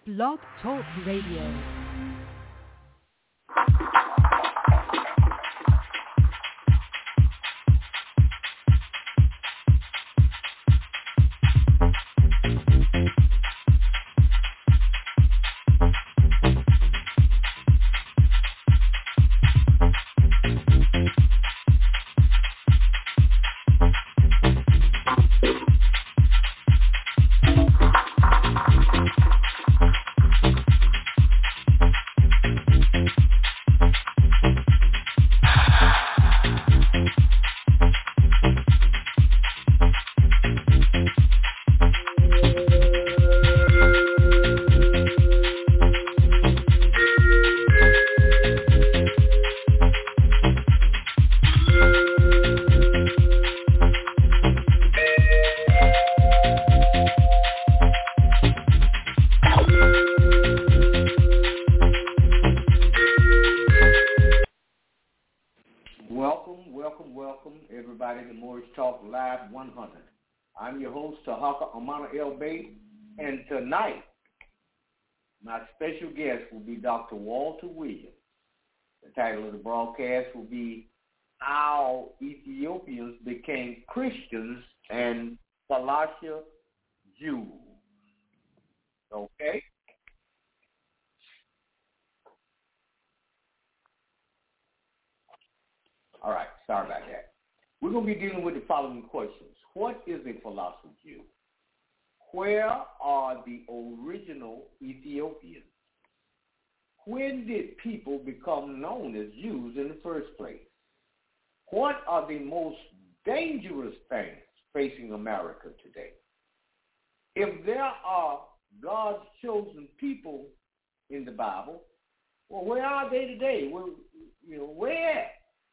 Blog Talk Radio. I'm your host, Tahaka Amana El Bay, and tonight, my special guest will be Dr. Walter Williams. The title of the broadcast will be How Ethiopians Became Christians and Falasha Jews. Okay? All right, sorry about that. We're going to be dealing with the following questions. What is a Falasha Jew? Where are the original Ethiopians? When did people become known as Jews in the first place? What are the most dangerous things facing America today? If there are God's chosen people in the Bible, well, where are they today? Where?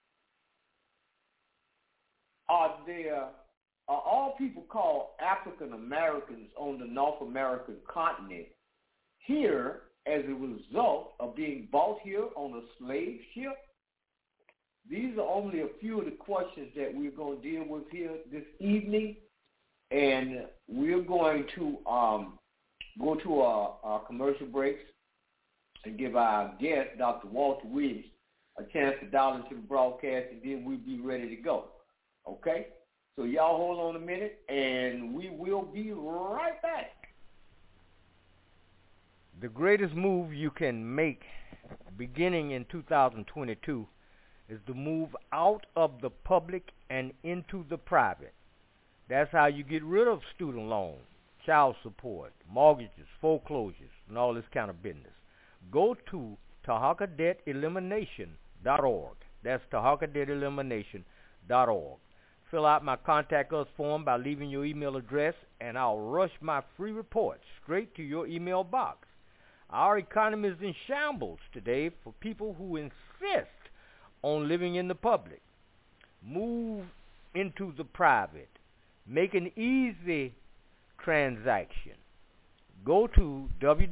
Are all people called African Americans on the North American continent here as a result of being bought here on a slave ship? These are only a few of the questions that we're going to deal with here this evening, and we're going to go to our commercial breaks and give our guest, Dr. Walter Williams, a chance to dial into the broadcast, and then we'll be ready to go. Okay? So y'all hold on a minute, and we will be right back. The greatest move you can make beginning in 2022 is to move out of the public and into the private. That's how you get rid of student loans, child support, mortgages, foreclosures, and all this kind of business. Go to TahakaDebtElimination.org. That's TahakaDebtElimination.org. Fill out my Contact Us form by leaving your email address, and I'll rush my free report straight to your email box. Our economy is in shambles today for people who insist on living in the public. Move into the private. Make an easy transaction. Go to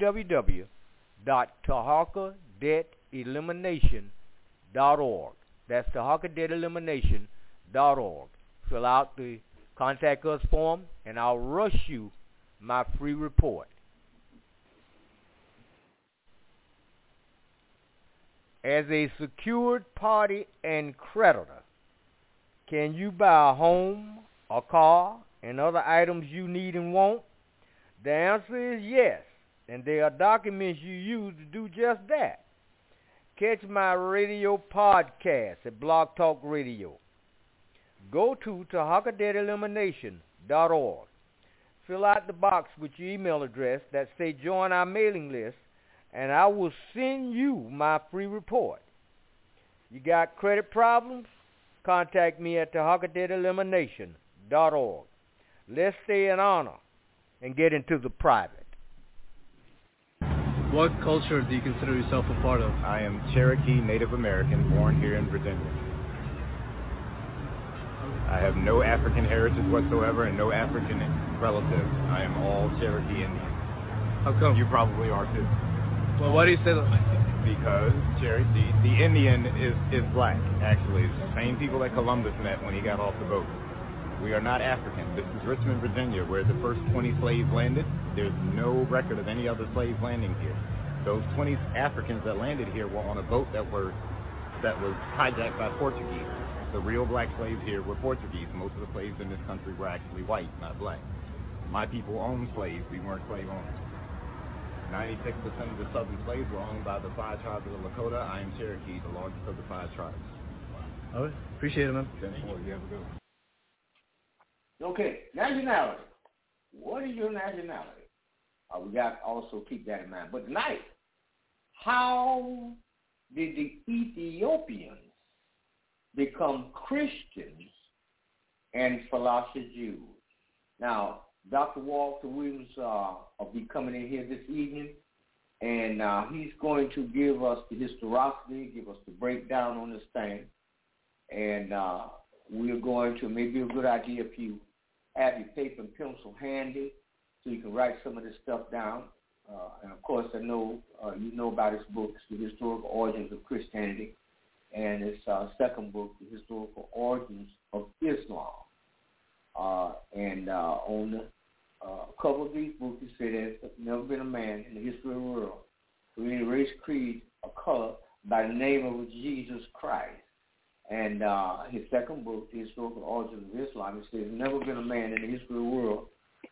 www.TahakaDebtElimination.org. That's TahakaDebtElimination.org. Fill out the Contact Us form, and I'll rush you my free report. As a secured party and creditor, can you buy a home, a car, and other items you need and want? The answer is yes, and there are documents you use to do just that. Catch my radio podcast at Blog Talk Radio. Go to TahakaDebtElimination.org. Fill out the box with your email address that say join our mailing list, and I will send you my free report. You got credit problems? Contact me at TahakaDebtElimination.org. Let's stay in honor and get into the private. What culture do you consider yourself a part of? I am Cherokee Native American, born here in Virginia. I have no African heritage whatsoever and no African relatives. I am all Cherokee Indian. How come? You probably are too. Well, why do you say that? Because the Indian is black, actually. It's the same people that Columbus met when he got off the boat. We are not African. This is Richmond, Virginia, where the first 20 slaves landed. There's no record of any other slaves landing here. Those 20 Africans that landed here were on a boat that was hijacked by Portuguese. The real black slaves here were Portuguese. Most of the slaves in this country were actually white, not black. My people owned slaves. We weren't slave owners. 96% of the southern slaves were owned by the 5 tribes of the Lakota. I am Cherokee, the largest of the 5 tribes. All right. Appreciate it, man. 10-4, you have a good one. Okay, nationality. What is your nationality? We got to also keep that in mind. But tonight, how did the Ethiopians become Christians and Falasha Jews? Now, Dr. Walter Williams will be coming in here this evening, and he's going to give us the historicity, give us the breakdown on this thing, and we're going to, maybe a good idea if you have your paper and pencil handy so you can write some of this stuff down. And, of course, I know you know about his books, The Historical Origins of Christianity, and his second book, The Historical Origins of Islam. And on the cover of these books, he said there's never been a man in the history of the world who any race, creed, or color by the name of Jesus Christ. And his second book, The Historical Origins of Islam, he says there's never been a man in the history of the world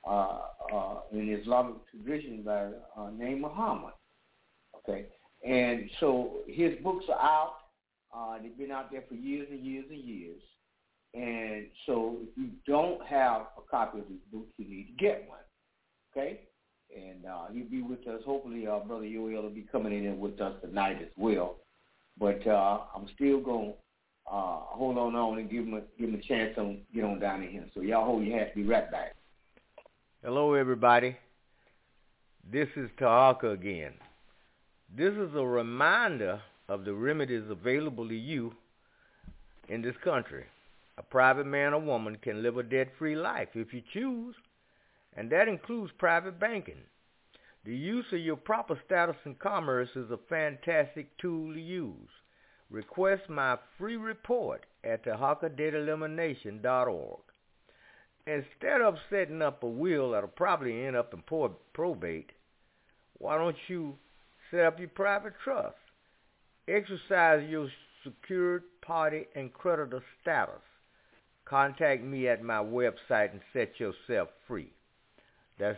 in the Islamic tradition by the name Muhammad. Okay, and so his books are out. They've been out there for years and years and years. And so if you don't have a copy of his books, you need to get one. Okay, and he'll be with us. Hopefully, Brother Yoel will be coming in with us tonight as well. But I'm still going to hold on and give him a chance to get on down in here. So y'all hold your hat. Be right back. Hello, everybody. This is Tahaka again. This is a reminder of the remedies available to you in this country. A private man or woman can live a debt-free life if you choose, and that includes private banking. The use of your proper status in commerce is a fantastic tool to use. Request my free report at tahakadebtelimination.org. Instead of setting up a will that'll probably end up in probate, why don't you set up your private trust? Exercise your secured party and creditor status. Contact me at my website and set yourself free. That's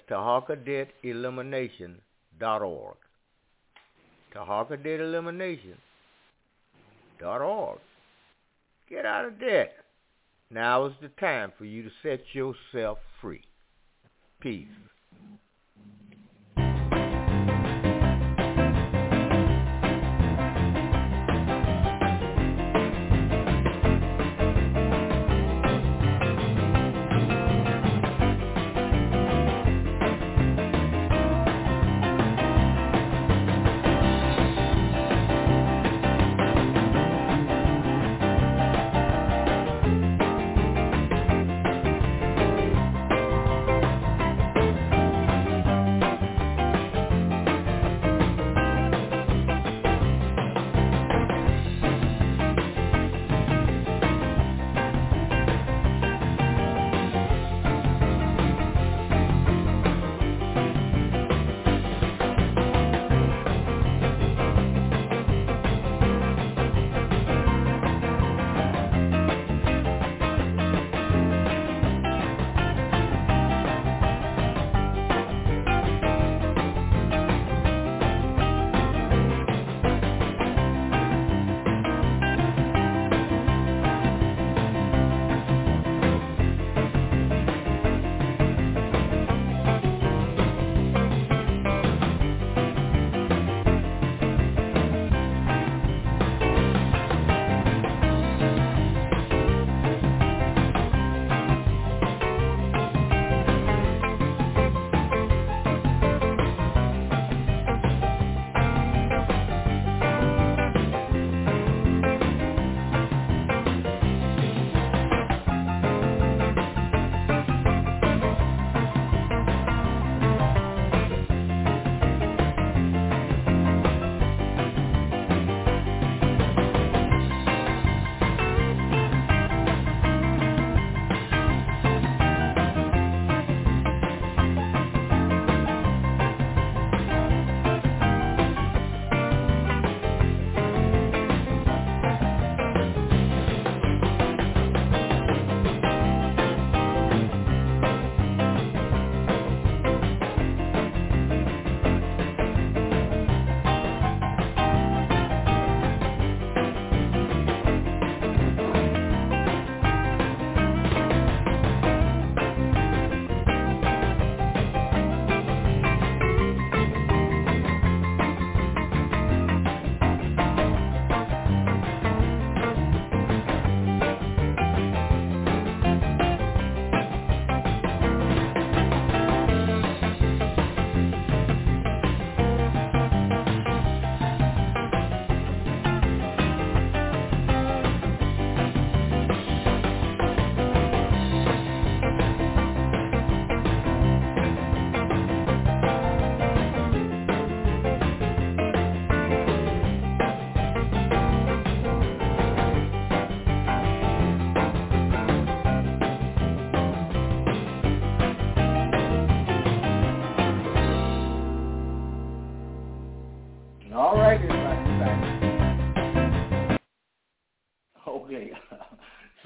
tahakadebtelimination.org. tahakadebtelimination.org. Get out of debt. Now is the time for you to set yourself free. Peace.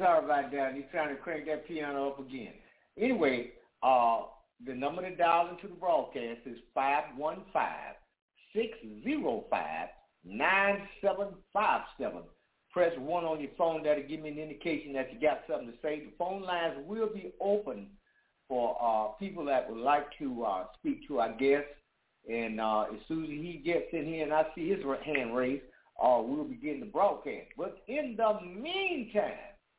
Sorry about that. He's trying to crank that piano up again. Anyway, the number to dial into the broadcast is 515-605-9757. Press 1 on your phone. That'll give me an indication that you got something to say. The phone lines will be open for people that would like to speak to our guest. And as soon as he gets in here and I see his hand raised, we'll begin the broadcast. But in the meantime,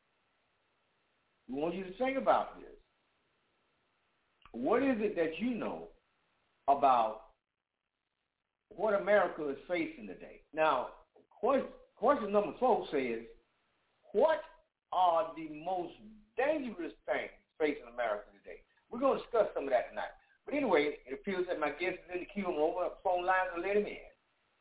we want you to think about this. What is it that you know about what America is facing today? Now, question number 4 says, what are the most dangerous things facing America today? We're going to discuss some of that tonight. But anyway, it appears that my guest is in the queue. I'm going to open up the phone lines and let him in.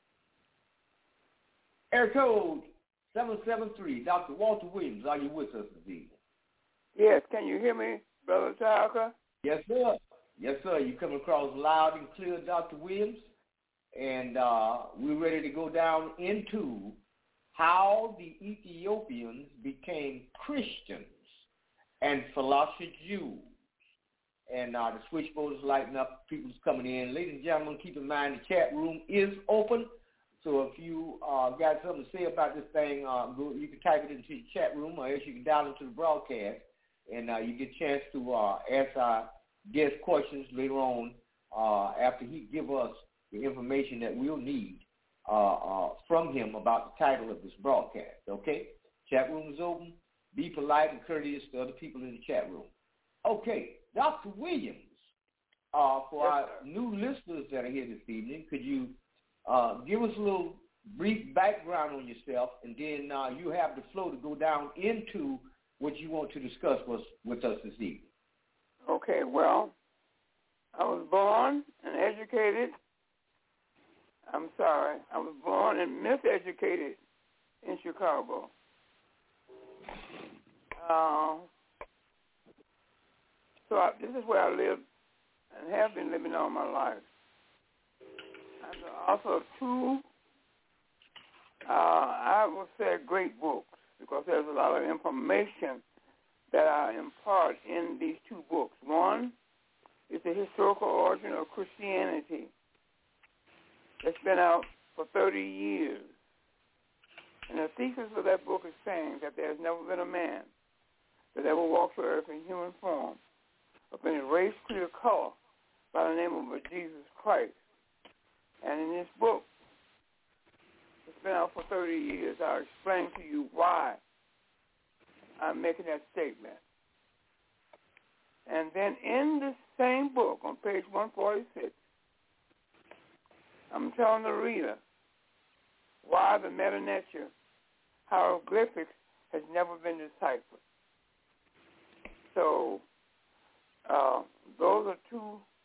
Air code 773, Dr. Walter Williams, are you with us this evening? Yes, can you hear me, Brother Tucker? Yes, sir. Yes, sir. You come across loud and clear, Dr. Williams. And we're ready to go down into how the Ethiopians became Christians and philosophy Jews. And the switchboard is lighting up. People's coming in. Ladies and gentlemen, keep in mind the chat room is open. So if you got something to say about this thing, you can type it into the chat room, or else you can dial into the broadcast, and you get a chance to ask our guest questions later on after he give us the information that we'll need from him about the title of this broadcast, okay? Chat room is open. Be polite and courteous to other people in the chat room. Okay, Dr. Williams, for our new listeners that are here this evening, could you give us a little brief background on yourself, and then you have the flow to go down into what you want to discuss with us this evening. Okay, well, I was born and educated. I was born and miseducated in Chicago. This is where I live and have been living all my life. I'm the author of 2, I would say, great books, because there's a lot of information that I impart in these 2 books. One is The Historical Origin of Christianity. It's been out for 30 years. And the thesis of that book is saying that there's never been a man that ever walked the earth in human form of any race, creed, or color by the name of Jesus Christ. And in this book, it's been out for 30 years, I'll explain to you why I'm making that statement. And then in the same book, on page 146, I'm telling the reader why the Meta-Nature hieroglyphics has never been deciphered. So those are 2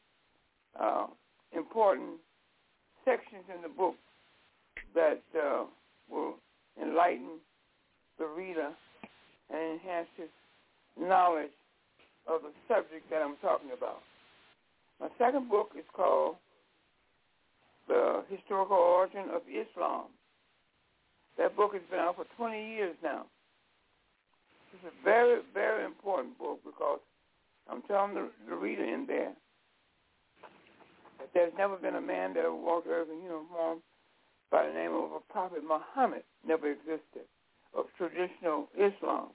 important sections in the book that will enlighten the reader and enhance his knowledge of the subject that I'm talking about. My second book is called The Historical Origin of Islam. That book has been out for 20 years now. It's a very, very important book because I'm telling the reader in there that there's never been a man that walked the earth in human form by the name of a prophet Muhammad, never existed, of traditional Islam.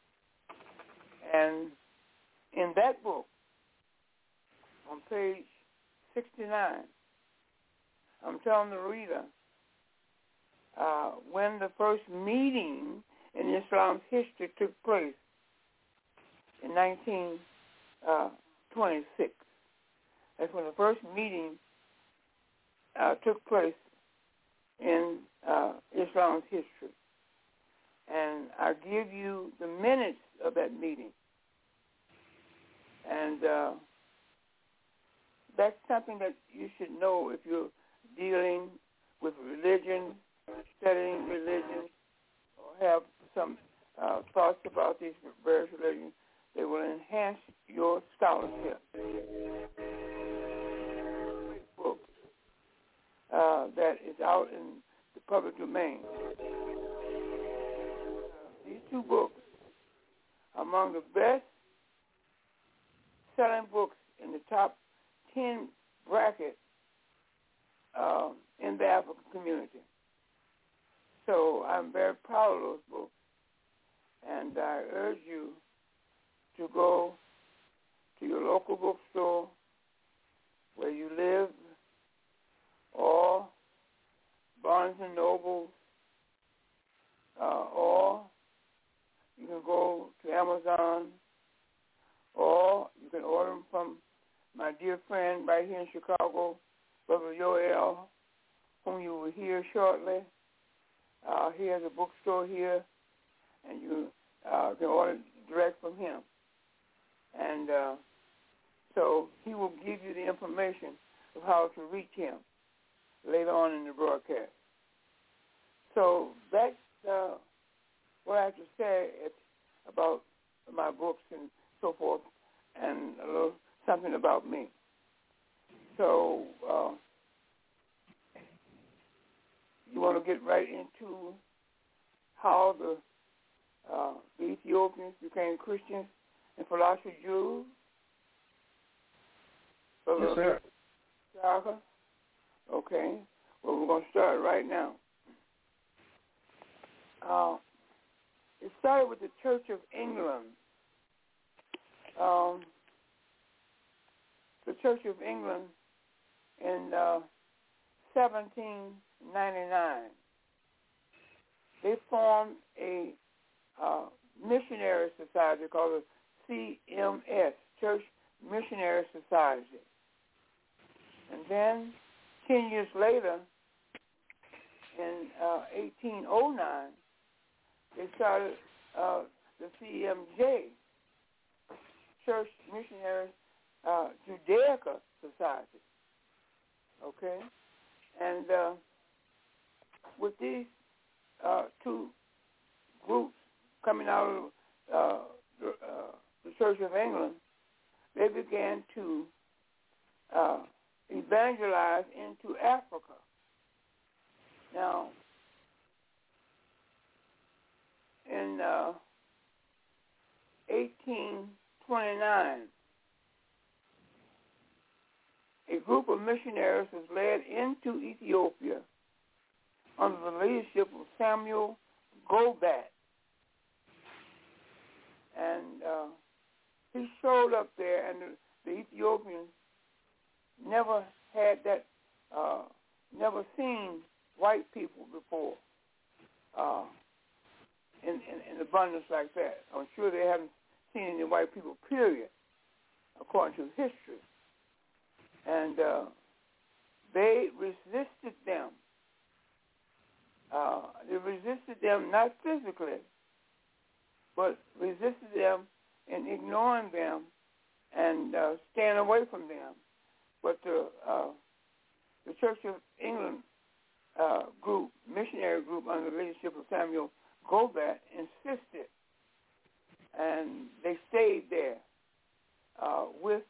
And in that book, on page 69, I'm telling the reader when the first meeting in Islam's history took place in 1926. That's when the first meeting took place in Islam's history. And I give you the minutes of that meeting. And that's something that you should know if you're dealing with religion, studying religion, or have some thoughts about these various religions. They will enhance your scholarship. Book that is out in the public domain. These 2 books among the best-selling books in the top 10 bracket in the African community. So I'm very proud of those books, and I urge you to go to your local bookstore where you live, or Barnes & Noble, or you can go to Amazon, or you can order them from my dear friend right here in Chicago, Brother Yoel, whom you will hear shortly. He has a bookstore here, and you can order direct from him. And so he will give you the information of how to reach him later on in the broadcast. So that's what I have to say about my books and so forth, and a little something about me. So you want to get right into how the Ethiopians became Christians and philosophy Jews? Yes, sir. Okay. Well, we're going to start right now. It started with the Church of England. The Church of England in 1799. They formed a missionary society called the CMS, Church Missionary Society. And then 10 years later, in 1809, they started the CMJ, Church Missionary Judaica Society. Okay? And with these two groups coming out of the Church of England, they began to evangelize into Africa. Now, in 1829, a group of missionaries was led into Ethiopia under the leadership of Samuel Gobat. And he showed up there, and the Ethiopians never had that, never seen white people before in abundance like that. I'm sure they haven't seen any white people, period, according to history. And they resisted them. They resisted them not physically, but resisted them in ignoring them and staying away from them. But the Church of England group, missionary group under the leadership of Samuel Gobat, insisted, and they stayed there with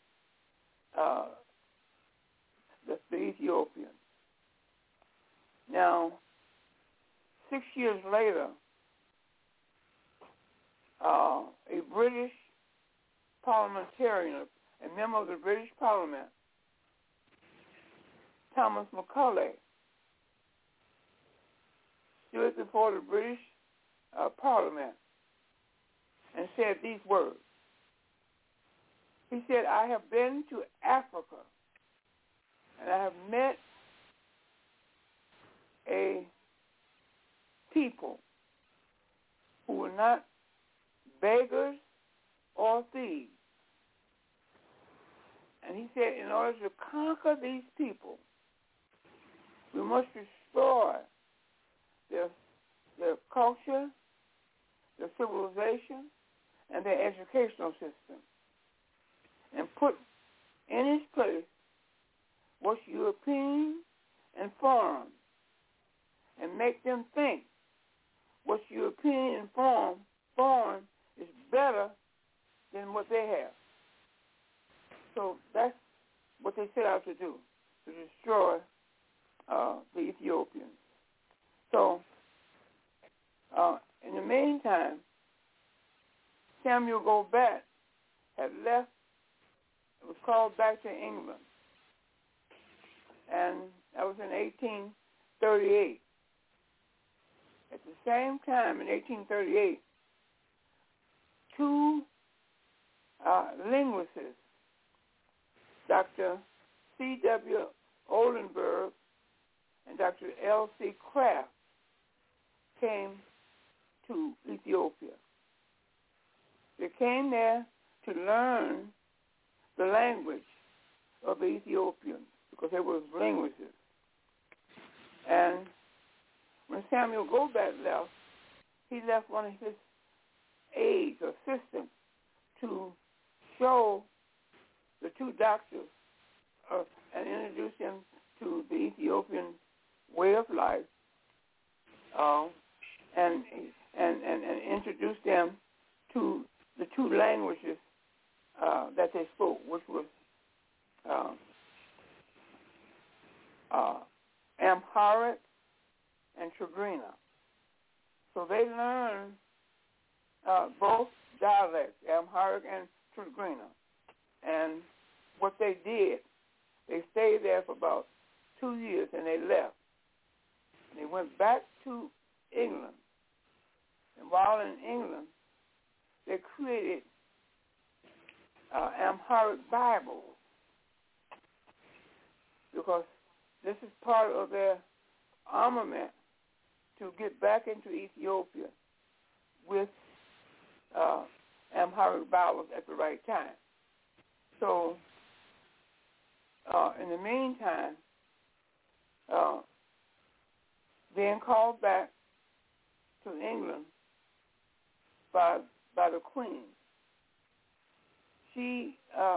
the Ethiopians. Now, 6 years later, a British parliamentarian, a member of the British Parliament, Thomas Macaulay, stood before the British Parliament and said these words. He said, "I have been to Africa, and I have met a people who were not beggars or thieves." And he said, in order to conquer these people, we must destroy their culture, their civilization, and their educational system, and put in its place what's European and foreign, and make them think what's European and foreign is better than what they have. So that's what they set out to do, to destroy the Ethiopians. So in the meantime, Samuel Gobat had left, was called back to England, and that was in 1838. At the same time, in 1838, two linguists, Dr. C.W. Oldenburg and Dr. L.C. Kraft, came to Ethiopia. They came there to learn the language of the Ethiopians because they were linguists. And when Samuel Gobat left, he left one of his aides or assistants to show the two doctors and introduce them to the Ethiopian way of life, and introduce them to the two languages that they spoke, which was Amharic and Tigrinya. So they learned both dialects, Amharic and Tigrinya. And what they did, they stayed there for about 2 years and they left. And they went back to England. And while in England, they created Amharic Bibles because this is part of their armament to get back into Ethiopia with Amharic Bibles at the right time. So in the meantime, being called back to England by the Queen, she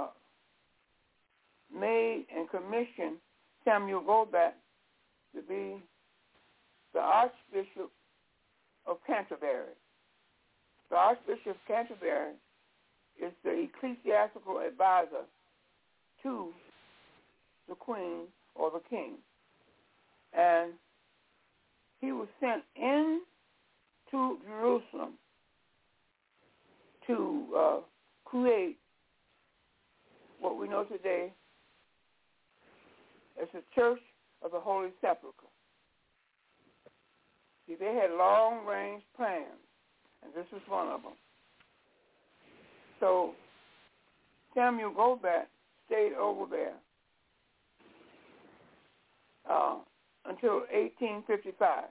made and commissioned Samuel Gobat to be the Archbishop of Canterbury. The Archbishop of Canterbury is the ecclesiastical advisor to the Queen or the King. And he was sent into Jerusalem to create what we know today as the Church of the Holy Sepulchre. See, they had long-range plans, and this was one of them. So Samuel Gobat stayed over there until 1855.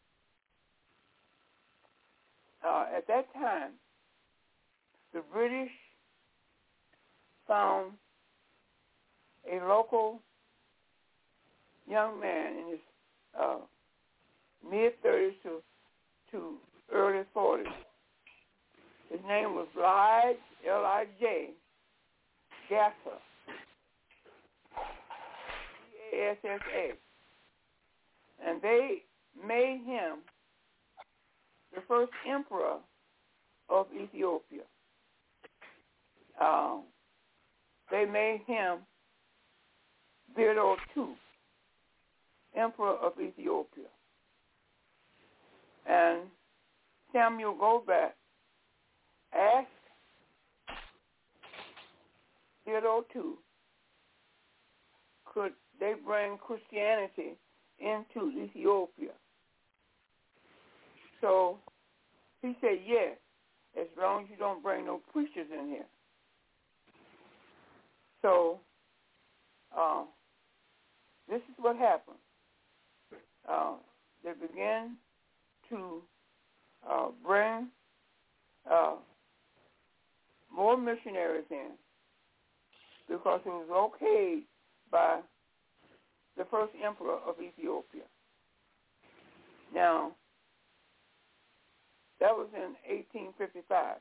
At that time, the British found a local young man in his mid-30s to early 40s. His name was Lige, L-I-J, Gassa, G-A-S-S-A. And they made him the first emperor of Ethiopia. They made him Theodore II, emperor of Ethiopia. And Samuel Gobat asked Theodore II, could they bring Christianity into Ethiopia? So he said, yes, as long as you don't bring no preachers in here. So this is what happened. They began to bring more missionaries in because it was okayed by the first emperor of Ethiopia. Now, that was in 1855.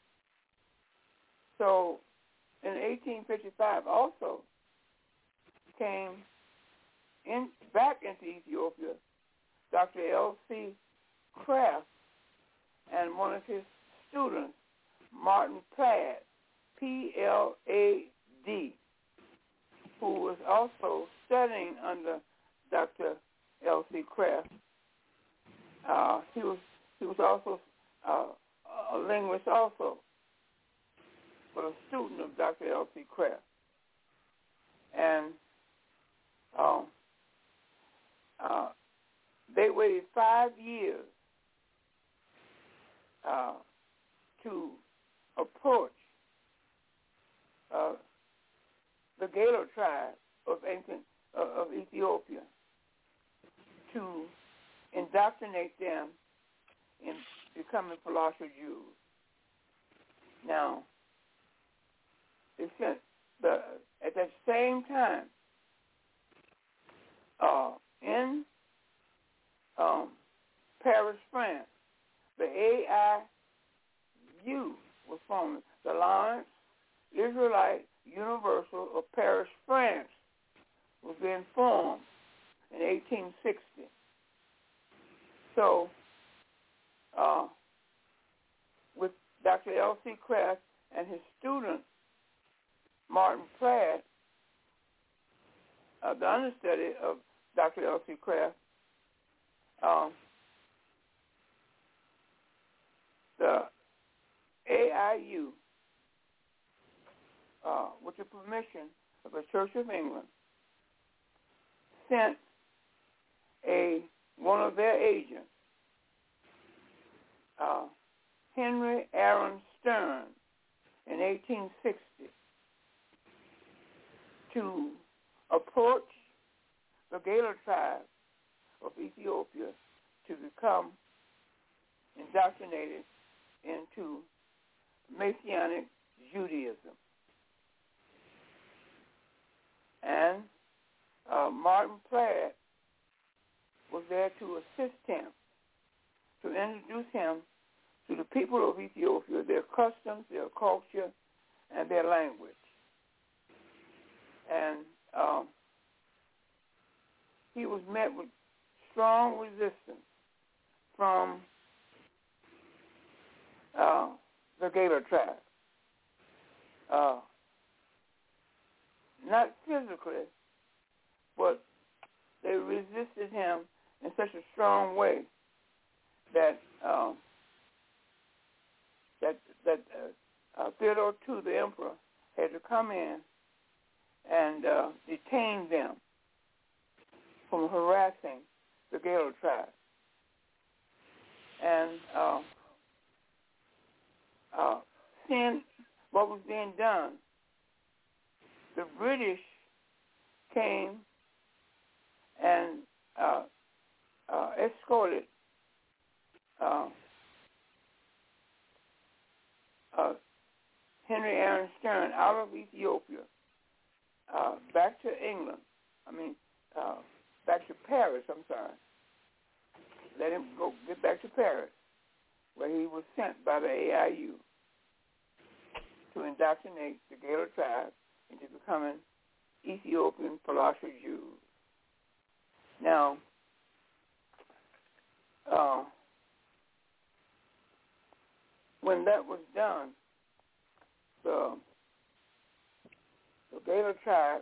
So in 1855 also came back into Ethiopia Dr. L.C. Kraft and one of his students, Martin Platt, P-L-A-D, who was also studying under Dr. L.C. Kraft. He was also a linguist also. was a student of Dr. L.C. Kraft. And they waited 5 years to approach the Gaylor tribe of Ethiopia to indoctrinate them in becoming Palasha Jews. Now, they sent at that same time in Paris, France, the AIU was formed, the Alliance Israelite Universal of Paris, France, was being formed in 1860. So, with Dr. L.C. Kraft and his student, Martin Platt, the understudy of Dr. L.C. Kraft, the AIU, with the permission of the Church of England, sent one of their agents, Henry Aaron Stern, in 1860, to approach the Gaylor tribe of Ethiopia to become indoctrinated into Messianic Judaism. And Martin Platt was there to assist him, to introduce him to the people of Ethiopia, their customs, their culture, and their language. And he was met with strong resistance from the Gaylor tribe. Not physically, but they resisted him in such a strong way that Theodore II, the emperor, had to come in and detain them from harassing the Gaylor tribe. And seeing what was being done, the British came and escorted Henry Aaron Stern out of Ethiopia, back to England. Back to Paris, I'm sorry. Let him get back to Paris, where he was sent by the AIU to indoctrinate the Gaylor tribe into becoming Ethiopian Palasha Jews. Now, when that was done, the Gaylor tribe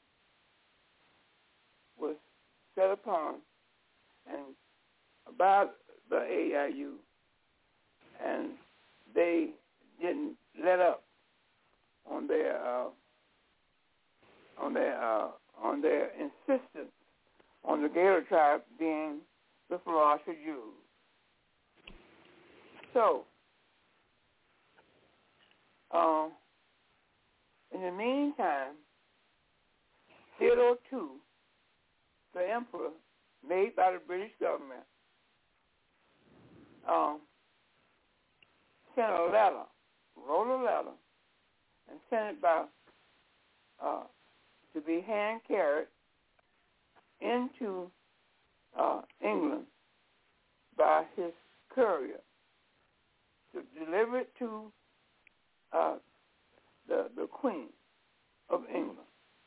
was set upon and by the AIU, and they didn't let up on their insistence on the Gaylor tribe being the Palasha Jews. So, in the meantime, Theodore II, the emperor, made by the British government, wrote a letter, and sent it by to be hand carried into England by his courier to deliver it to the Queen of England.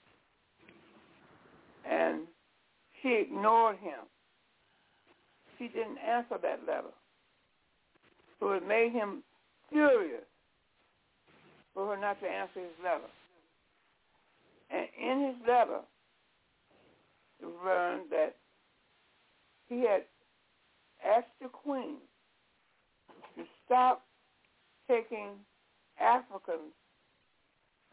And she ignored him. She didn't answer that letter. So it made him furious for her not to answer his letter. And in his letter, it was learned that he had asked the Queen to stop taking Africans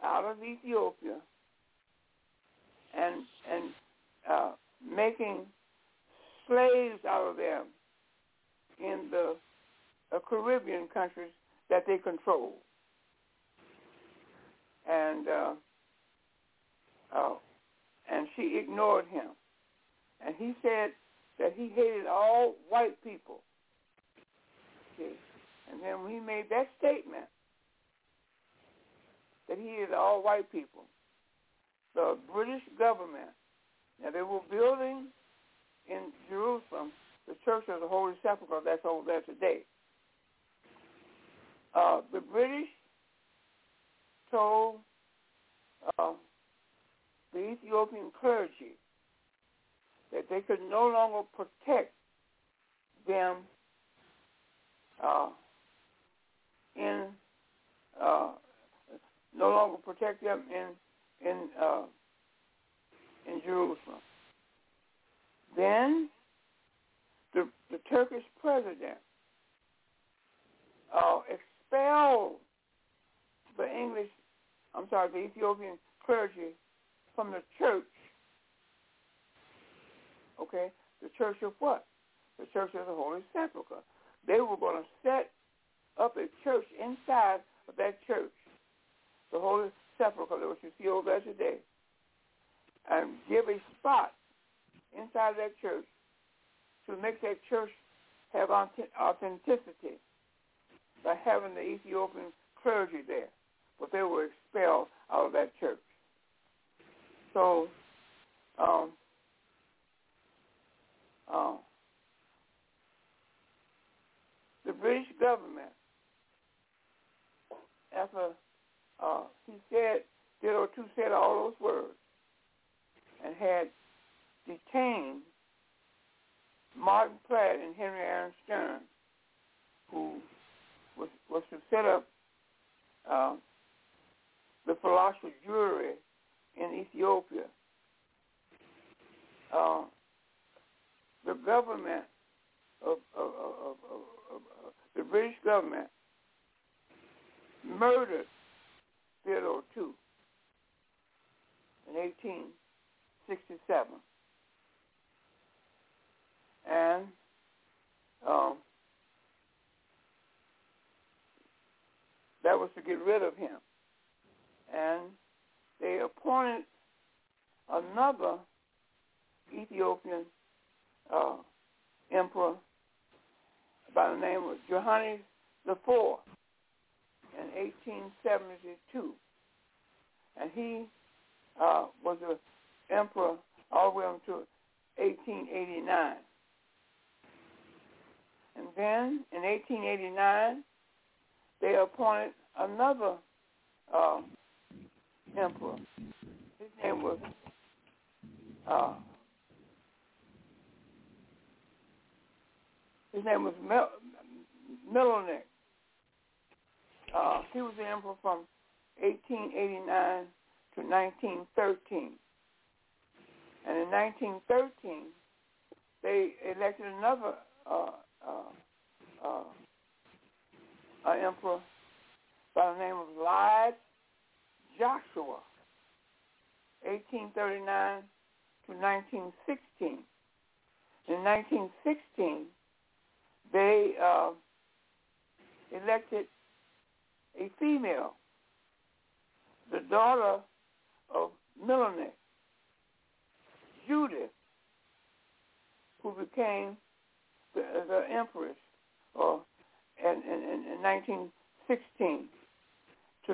out of Ethiopia and making slaves out of them in the Caribbean countries that they control. And she ignored him. And he said that he hated all white people. Okay. And then when he made that statement that he hated all white people, the British government, now they were building in Jerusalem the Church of the Holy Sepulchre that's over there today. The British told the Ethiopian clergy that they could no longer protect them in Jerusalem. Then the Turkish president expelled the Ethiopian clergy from the church. Okay, the church of what? The Church of the Holy Sepulchre. They were going to set up a church inside of that church, the Holy Sepulchre, which you see over there today, and give a spot inside that church to make that church have authenticity by having the Ethiopian clergy there. But they were expelled out of that church. So, the British government, after he said all those words, and had detained Martin Platt and Henry Aaron Stern, who was to set up the philosopher jury in Ethiopia. The government of the British government murdered Theodore II in 1867, and that was to get rid of him. And they appointed another Ethiopian emperor by the name of Johannes IV in 1872. And he was an emperor all the way until 1889. And then in 1889, they appointed another emperor. His name was Menelik. He was the emperor from 1889 to 1913. And in 1913, they elected another emperor by the name of Lyde Joshua, 1839 to 1916. In 1916, they elected a female, the daughter of Menelik, Judith, who became the empress in 1916 to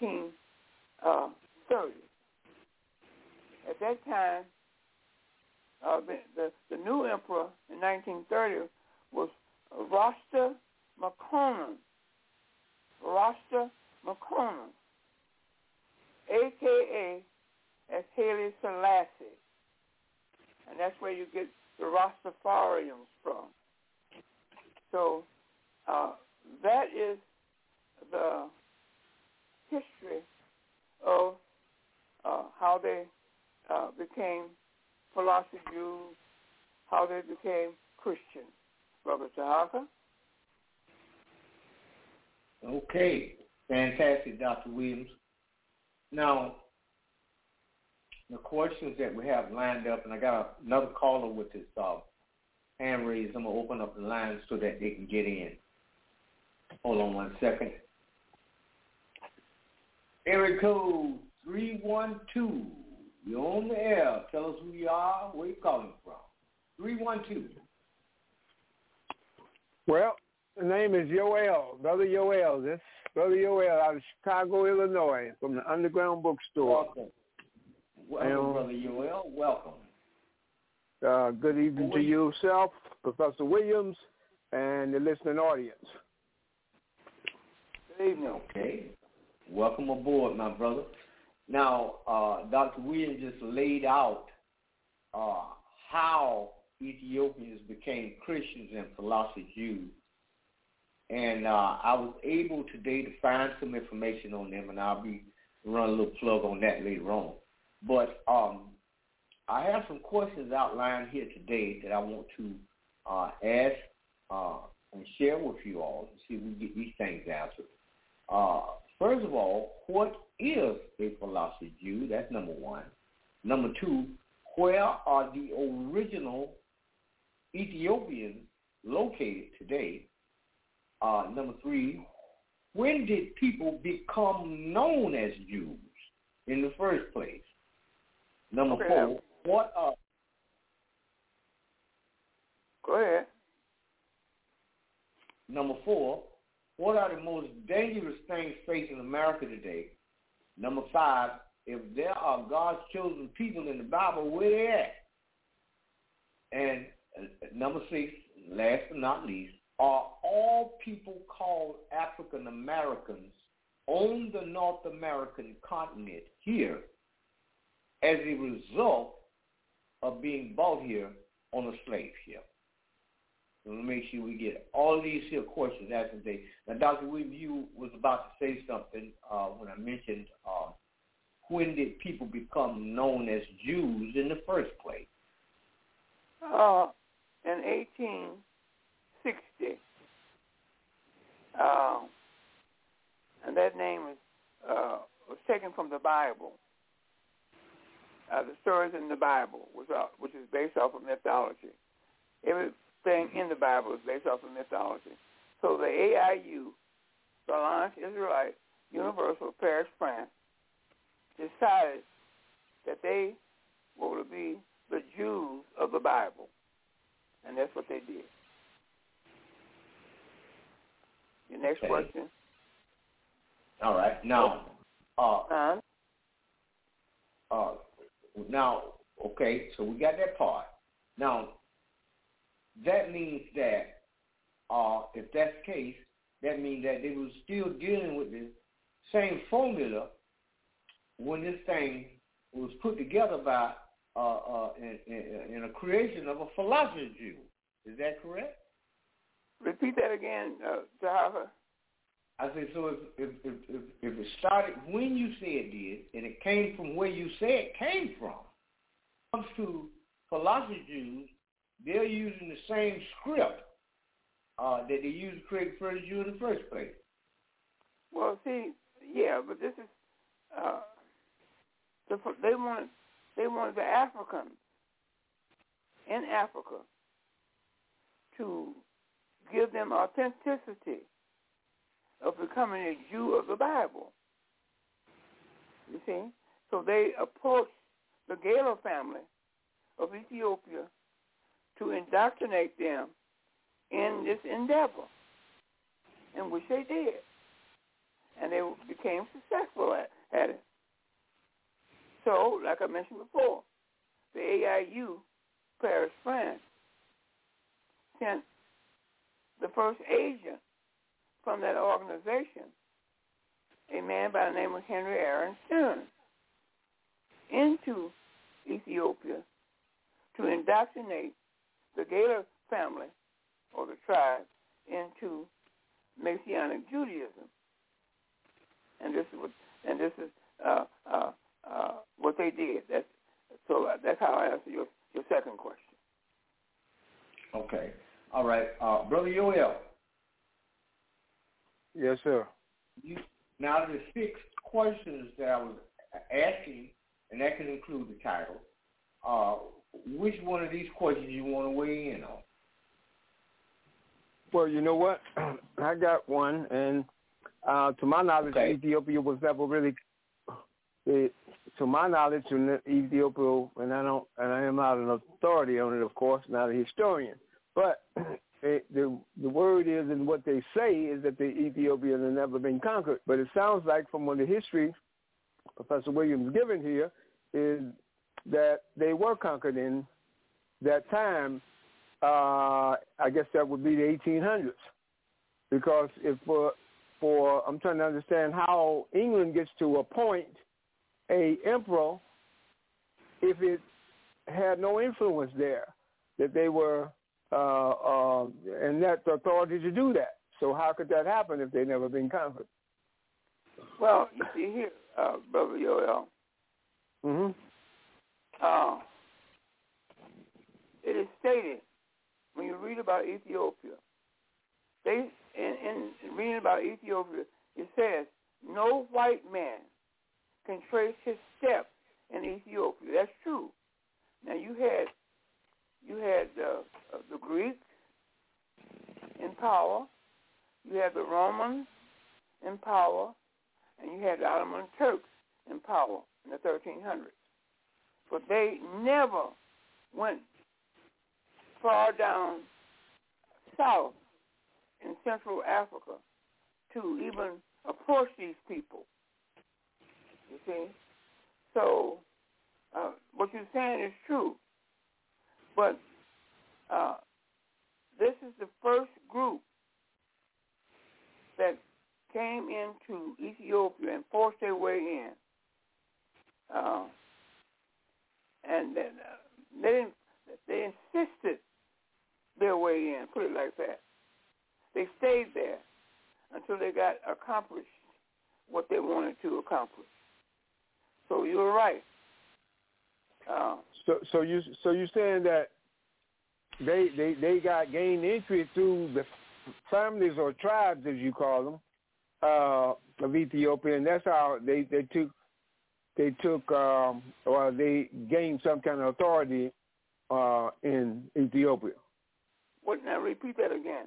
1930. At that time, the new emperor in 1930 was Rasta Makonnen, a.k.a. as Haile Selassie. And that's where you get the Rastafarians from. So that is the history of how they became philosophy Jews, how they became Christians. Brother Tahaka? Okay. Fantastic, Dr. Williams. Now, the questions that we have lined up, and I got another caller with his hand raised. I'm going to open up the lines so that they can get in. Hold on 1 second. Area code 312. You're on the air. Tell us who you are, where you're calling from. 312. Well, the name is Yoel, Brother Yoel. This Brother Yoel out of Chicago, Illinois, from the Underground Bookstore. Welcome, Brother Yoel. Welcome. Good evening to yourself, Professor Williams, and the listening audience. Good evening. Okay. Welcome aboard, my brother. Now, Dr. Williams just laid out how Ethiopians became Christians and philosophy Jews. And I was able today to find some information on them, and I'll be running a little plug on that later on. But I have some questions outlined here today that I want to ask and share with you all to see if we can get these things answered. First of all, what is a philosophy Jew? That's number one. Number two, where are the original Ethiopians located today? Number three, when did people become known as Jews in the first place? Number four, what are... Go ahead. Number four, what are the most dangerous things facing America today? Number five, if there are God's chosen people in the Bible, where they at? And number six, last but not least, are all people called African Americans on the North American continent here as a result of being brought here on a slave ship? So we'll make sure we get all these here questions answered today. Now, Dr. Williams, you was about to say something when I mentioned when did people become known as Jews in the first place? In 1860. And that name was taken from the Bible. The stories in the Bible, which is based off of mythology. Everything in the Bible is based off of mythology. So the AIU, the Alliance Israelite Universal Parish France, decided that they were to be the Jews of the Bible. And that's what they did. Your next question. All right. Now, okay, so we got that part. Now, that means that if that's the case, that means that they were still dealing with the same formula when this thing was put together by in a creation of a philosophy Jew. Is that correct? Repeat that again, Jahava. I said, so if it started when you said it did, and it came from where you said it came from, when it comes to philosophy Jews, they're using the same script that they used to create the first Jew in the first place. Well, see, yeah, but this is they wanted the Africans in Africa to give them authenticity of becoming a Jew of the Bible. You see? So they approached the Gala family of Ethiopia to indoctrinate them in this endeavor, in which they did. And they became successful at it. So, like I mentioned before, the AIU, Paris, France, sent the first agent from that organization, a man by the name of Henry Aaron Stearns, into Ethiopia to indoctrinate the Gala family or the tribe into Messianic Judaism. And this is what they did. That's how I answer your second question. Okay. All right. Brother Yoel. Yes, sir. Now, the 6 questions that I was asking, and that can include the title, which one of these questions you want to weigh in on? Well, you know what? I got one, and to my knowledge, Ethiopia was never really. To my knowledge, Ethiopia, and I am not an authority on it, of course, not a historian, but the word is, and what they say is that the Ethiopians have never been conquered. But it sounds like from what the history Professor Williams given here is that they were conquered in that time. I guess that would be the 1800s, because if for I'm trying to understand how England gets to appoint a emperor if it had no influence there, that they were and that the authority to do that. So how could that happen if they'd never been conquered? Well, you see here, Brother Yoel. Mm-hmm. It is stated when you read about Ethiopia, in reading about Ethiopia, it says no white man can trace his steps in Ethiopia. That's true. Now you had the Greeks in power, you had the Romans in power, and you had the Ottoman Turks in power in the 1300s. But they never went far down south in Central Africa to even approach these people. You see? So what you're saying is true. But this is the first group that came into Ethiopia and forced their way in. And then they insisted their way in, put it like that. They stayed there until they got accomplished what they wanted to accomplish. So you were right. So you're saying that they got gained entry through the families or tribes, as you call them, of Ethiopia, and that's how they gained some kind of authority in Ethiopia. What? Now repeat that again.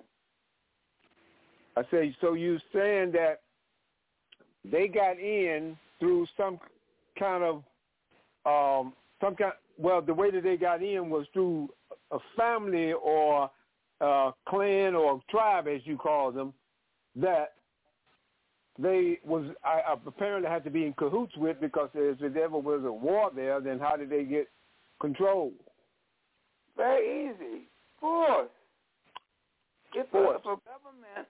I say, so you're saying that they got in through some kind of well, the way that they got in was through a family or clan or tribe, as you call them, that they was apparently had to be in cahoots with, because if there ever was a war there, then how did they get control? Very easy. Force. If a government,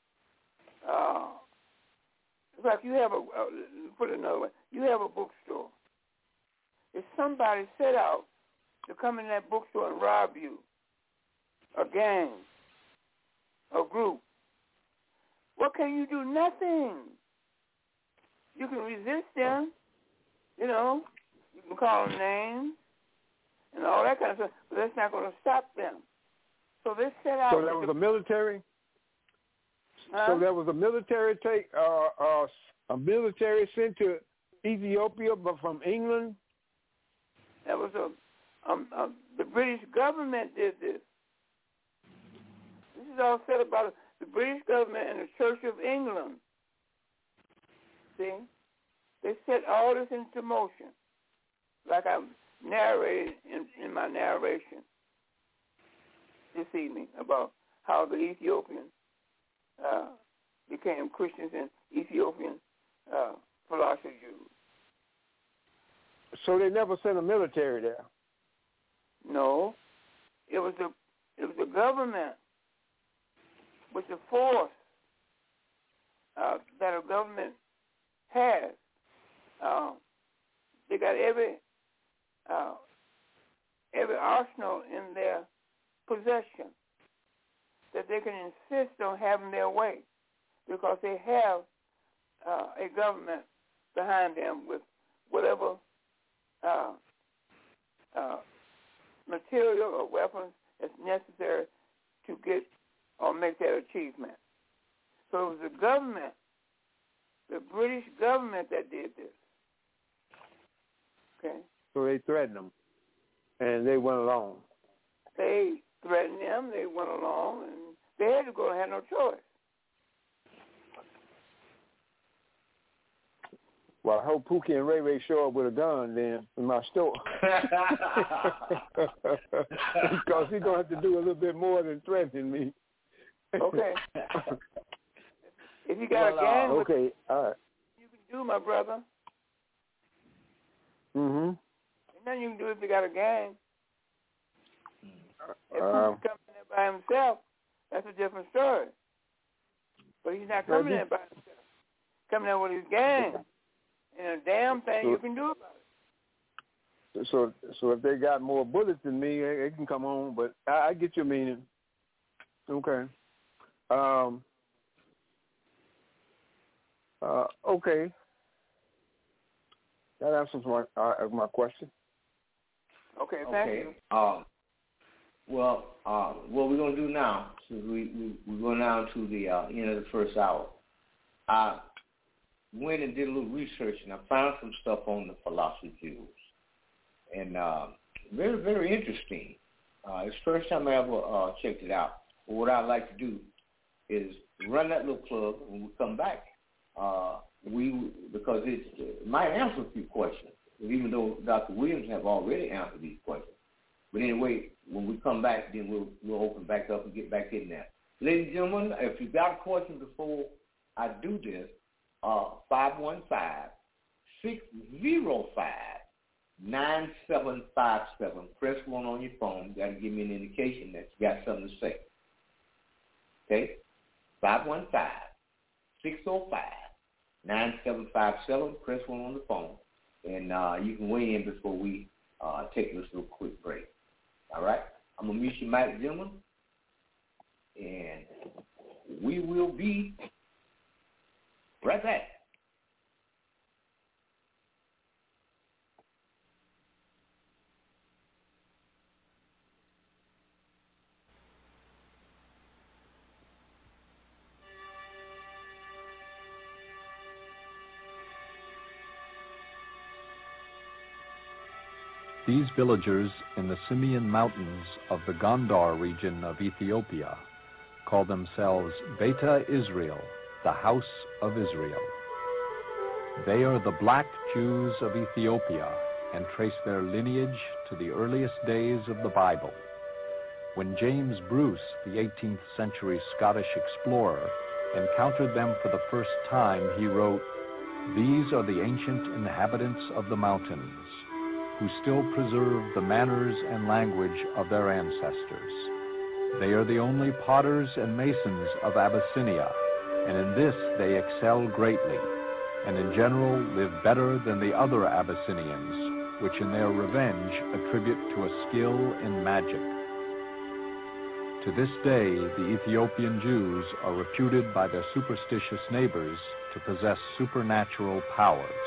it's like you have put it another way, you have a bookstore. If somebody set out to come in that bookstore and rob you, a gang, a group, what can you do? Nothing. You can resist them, you know. You can call them names and all that kind of stuff, but that's not going to stop them. So they set out. So there was a military. So there was a military a military sent to Ethiopia, but from England. That was the British government did this. This is all said about the British government and the Church of England. See? They set all this into motion, like I narrated in my narration this evening about how the Ethiopians became Christians and Ethiopian philosophy Jews. So they never sent a military there? No. It was the government with the force that a government has. They got every arsenal in their possession that they can insist on having their way, because they have a government behind them with whatever material or weapons that's necessary to get or make that achievement. So it was the government, the British government, that did this. Okay. So they threatened them, and they went along. They threatened them. They went along, and they had to go. They had no choice. Well, I hope Pookie and Ray Ray show up with a gun then in my store. Because he's going to have to do a little bit more than threatening me. Okay. If you got a gang, okay, all right. You can do, my brother. Mm-hmm. Ain't nothing you can do if you got a gang. If Pookie's coming there by himself, that's a different story. But he's not coming there by himself. Coming there with his gang. And a damn thing you can do about it. So if they got more bullets than me, they can come on. But I get your meaning. Okay. Okay. That answers my question. Okay, thank you. What we're going to do now, since we're going down to the end of the first hour, I went and did a little research, and I found some stuff on the philosophy Jews. And very, very interesting. It's the first time I ever checked it out. But what I'd like to do is run that little plug when we come back. Because it might answer a few questions, even though Dr. Williams have already answered these questions. But anyway, when we come back, then we'll open back up and get back in there. Ladies and gentlemen, if you've got a question before I do this, 515-605-9757. Press 1 on your phone. You got to give me an indication that you got something to say. Okay? 515-605-9757. Press 1 on the phone. And you can weigh in before we take this little quick break. All right? I'm going to mute you, mic, gentlemen. And we will be right back. These villagers in the Simeon Mountains of the Gondar region of Ethiopia call themselves Beta Israel, the House of Israel. They are the black Jews of Ethiopia and trace their lineage to the earliest days of the Bible. When James Bruce, the 18th century Scottish explorer, encountered them for the first time, he wrote, "These are the ancient inhabitants of the mountains, who still preserve the manners and language of their ancestors. They are the only potters and masons of Abyssinia, and in this they excel greatly, and in general live better than the other Abyssinians, which in their revenge attribute to a skill in magic." To this day, the Ethiopian Jews are reputed by their superstitious neighbors to possess supernatural powers.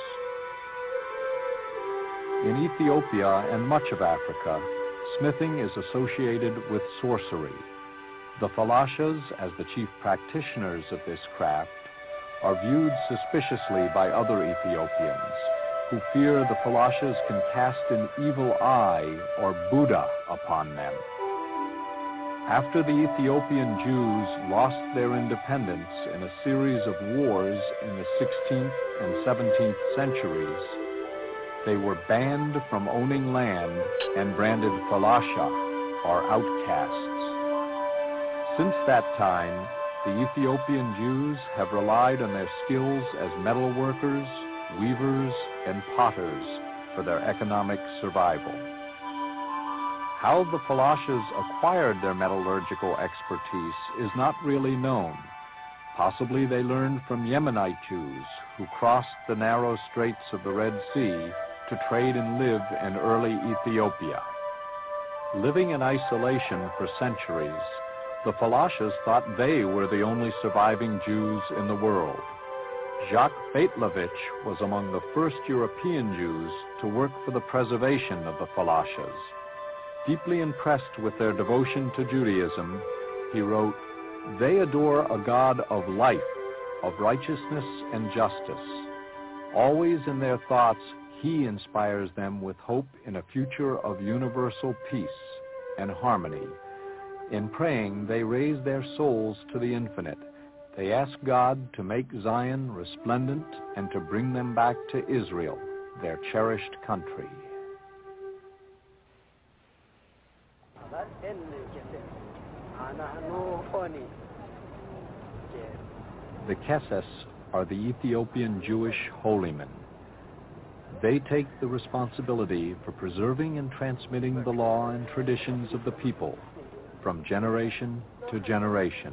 In Ethiopia and much of Africa, smithing is associated with sorcery. The Falashas, as the chief practitioners of this craft, are viewed suspiciously by other Ethiopians, who fear the Falashas can cast an evil eye or Buddha upon them. After the Ethiopian Jews lost their independence in a series of wars in the 16th and 17th centuries, they were banned from owning land and branded Falasha, or outcasts. Since that time, the Ethiopian Jews have relied on their skills as metal workers, weavers, and potters for their economic survival. How the Falashas acquired their metallurgical expertise is not really known. Possibly they learned from Yemenite Jews who crossed the narrow straits of the Red Sea to trade and live in early Ethiopia. Living in isolation for centuries, the Falashas thought they were the only surviving Jews in the world. Jacques Beitlevich was among the first European Jews to work for the preservation of the Falashas. Deeply impressed with their devotion to Judaism, he wrote, "They adore a God of life, of righteousness and justice. Always in their thoughts, He inspires them with hope in a future of universal peace and harmony. In praying, they raise their souls to the infinite. They ask God to make Zion resplendent and to bring them back to Israel, their cherished country. The Kesses are the Ethiopian Jewish holy men. They take the responsibility for preserving and transmitting the law and traditions of the people from generation to generation.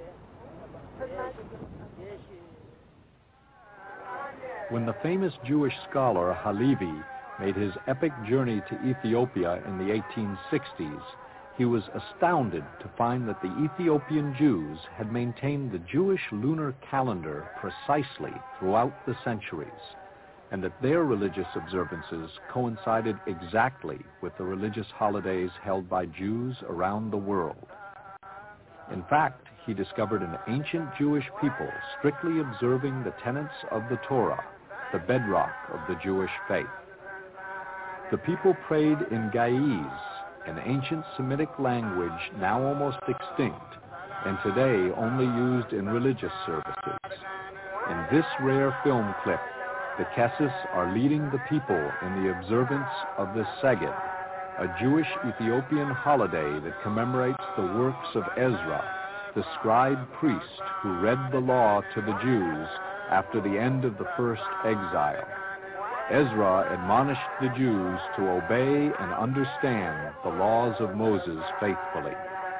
When the famous Jewish scholar Halevi made his epic journey to Ethiopia in the 1860s, he was astounded to find that the Ethiopian Jews had maintained the Jewish lunar calendar precisely throughout the centuries, and that their religious observances coincided exactly with the religious holidays held by Jews around the world. In fact, he discovered an ancient Jewish people strictly observing the tenets of the Torah, the bedrock of the Jewish faith. The people prayed in Ge'ez, an ancient Semitic language now almost extinct, and today only used in religious services. In this rare film clip, the Kesses are leading the people in the observance of the Seged, a Jewish Ethiopian holiday that commemorates the works of Ezra, the scribe priest who read the law to the Jews after the end of the first exile. Ezra admonished the Jews to obey and understand the laws of Moses faithfully.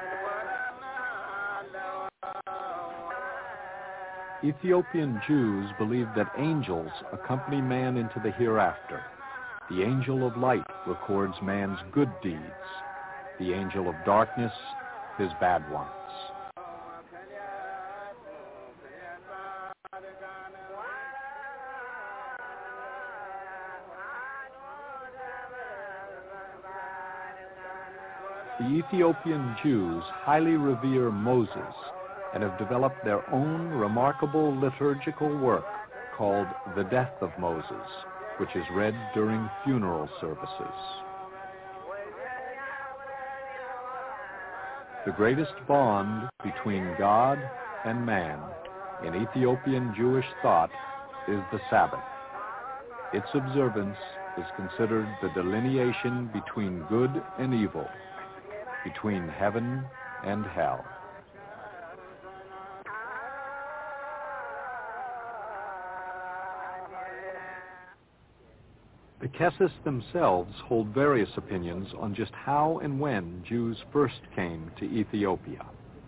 Ethiopian Jews believe that angels accompany man into the hereafter. The angel of light records man's good deeds, the angel of darkness his bad ones. The Ethiopian Jews highly revere Moses and have developed their own remarkable liturgical work called The Death of Moses, which is read during funeral services. The greatest bond between God and man in Ethiopian Jewish thought is the Sabbath. Its observance is considered the delineation between good and evil, between heaven and hell. The Kesses themselves hold various opinions on just how and when Jews first came to Ethiopia.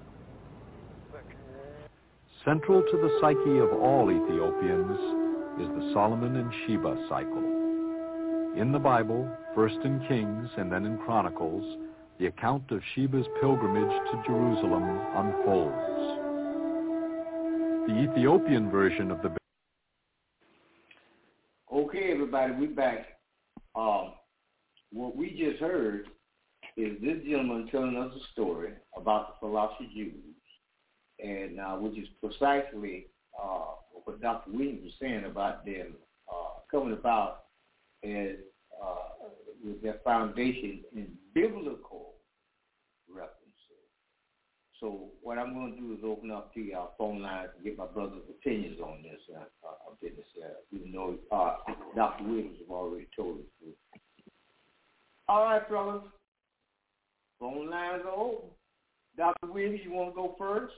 Central to the psyche of all Ethiopians is the Solomon and Sheba cycle. In the Bible, first in Kings and then in Chronicles, the account of Sheba's pilgrimage to Jerusalem unfolds. The Ethiopian version of the... Okay, everybody, we're back. What we just heard is this gentleman telling us a story about the Falasha Jews, and which is precisely what Dr. Williams was saying about them coming about as with their foundation in biblical references. So what I'm going to do is open up the phone lines and get my brother's opinions on this business, even though Dr. Williams have already told us. All right, fellas. Phone lines are open. Dr. Williams, you want to go first?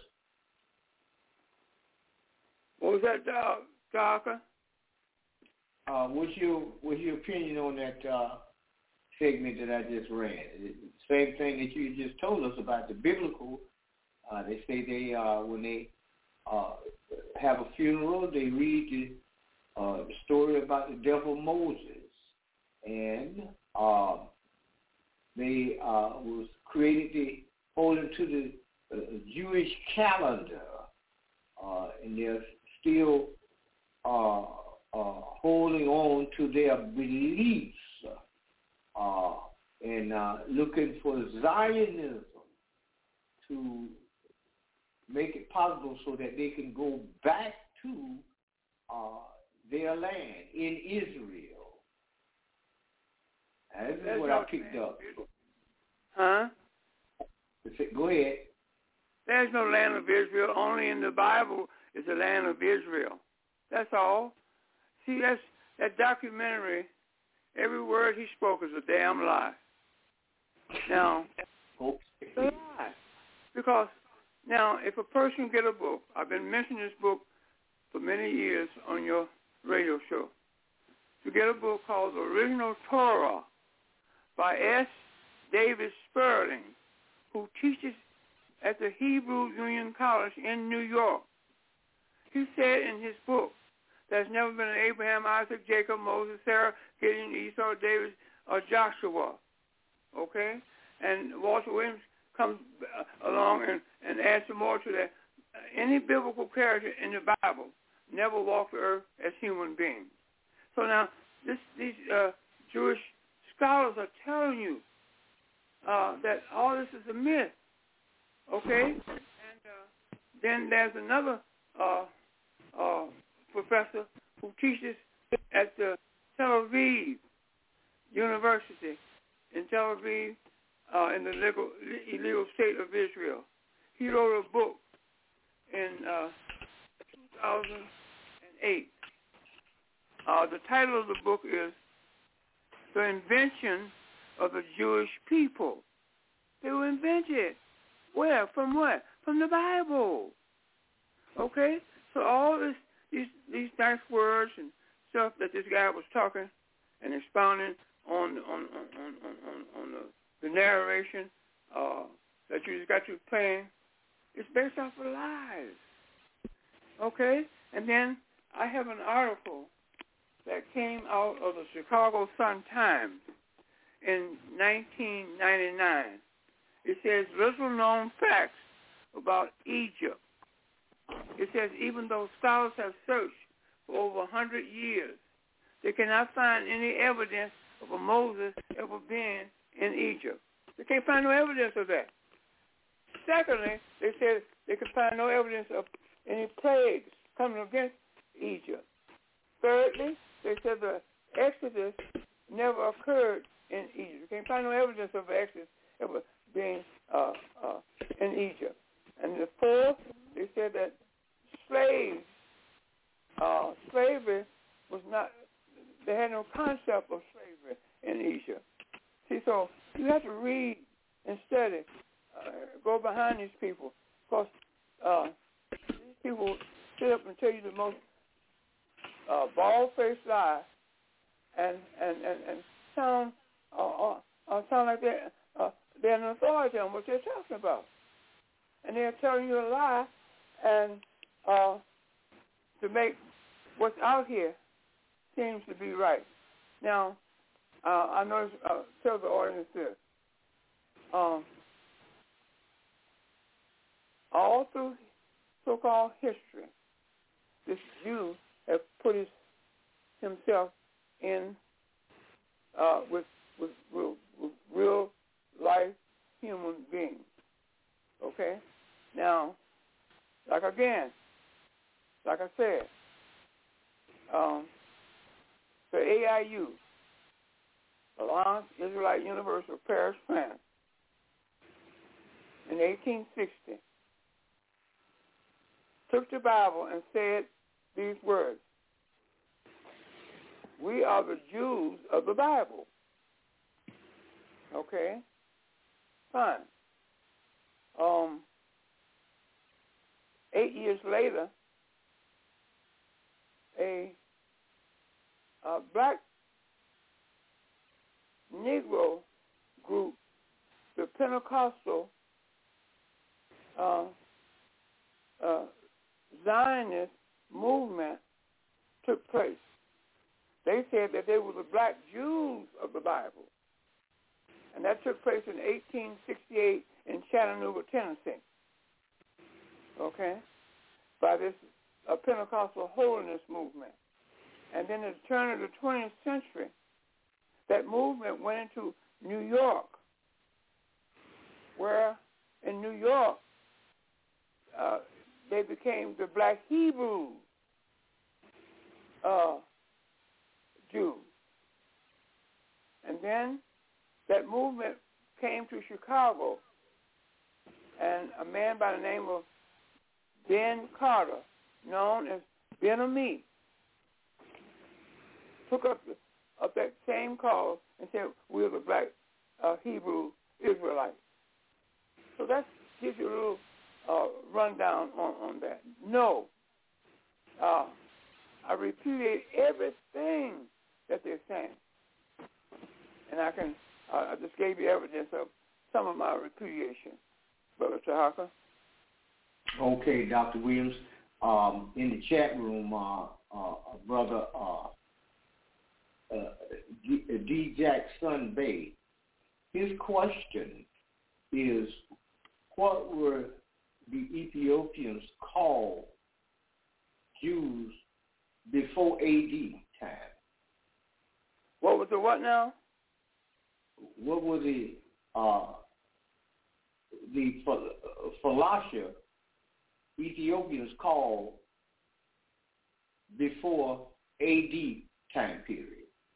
What was that, Doctor? What's your opinion on that segment that I just ran? Same thing that you just told us about the biblical. They say they when they have a funeral, they read the story about the death of Moses, and they was created according to the Jewish calendar, and they're still holding on to their beliefs and looking for Zionism to make it possible so that they can go back to their land in Israel. This is what I picked up. Huh? Go ahead. There's no land of Israel. Only in the Bible is the land of Israel. That's all. See, that documentary, every word he spoke is a damn lie. Now, it's a lie. Because now, if a person get a book, I've been mentioning this book for many years on your radio show, to get a book called The Original Torah by S. David Sperling, who teaches at the Hebrew Union College in New York. He said in his book, there's never been an Abraham, Isaac, Jacob, Moses, Sarah, Gideon, Esau, David, or Joshua. Okay? And Walter Williams comes along and adds some more to that. Any biblical character in the Bible never walked the earth as human beings. So now, these Jewish scholars are telling you that all this is a myth. Okay? And then there's another professor who teaches at the Tel Aviv University in Tel Aviv in the illegal state of Israel. He wrote a book in 2008. The title of the book is The Invention of the Jewish People. They were invented. Where? From what? From the Bible. Okay? So all these nice words and stuff that this guy was talking and expounding on the narration that you just got to playing, it's based off of lies. Okay? And then I have an article that came out of the Chicago Sun-Times in 1999. It says little known facts about Egypt. It says even though scholars have searched for over 100 years, they cannot find any evidence of a Moses ever being in Egypt. They can't find no evidence of that. Secondly, they said they could find no evidence of any plagues coming against Egypt. Thirdly, they said the Exodus never occurred in Egypt. They can't find no evidence of the Exodus ever being in Egypt. And the fourth, they said that slavery was not, they had no concept of slavery in Egypt. See, so you have to read and study, go behind these people, because these people sit up and tell you the most bald-faced lie and sound like they're an authority on what they're talking about. And they're telling you a lie and to make what's out here seems to be right. Now, I know, tell the audience this. All through so-called history, this Jew has put himself in with real life human beings. Okay? Now, like I said, the AIU, Alliance Israelite Universal Parish France, in 1860, took the Bible and said these words: we are the Jews of the Bible. Okay? Fine. 8 years later, a black Negro group, the Pentecostal Zionist movement, took place. They said that they were the black Jews of the Bible. And that took place in 1868 in Chattanooga, Tennessee. Okay? By this Pentecostal holiness movement. And then at the turn of the 20th century, that movement went into New York, where in New York, they became the black Hebrew Jews. And then that movement came to Chicago, and a man by the name of Ben Carter, known as Ben-Ami, took up that same cause and said, we're the black Hebrew Israelites. So that gives you a little rundown on that. No, I repudiate everything that they're saying. And I just gave you evidence of some of my repudiation, Brother Tahaka. Okay, Dr. Williams. In the chat room, Brother D. Jackson Bay, his question is, what were the Ethiopians called Jews before AD time? What was the what now? What were the Falasha Ethiopians called before AD time period?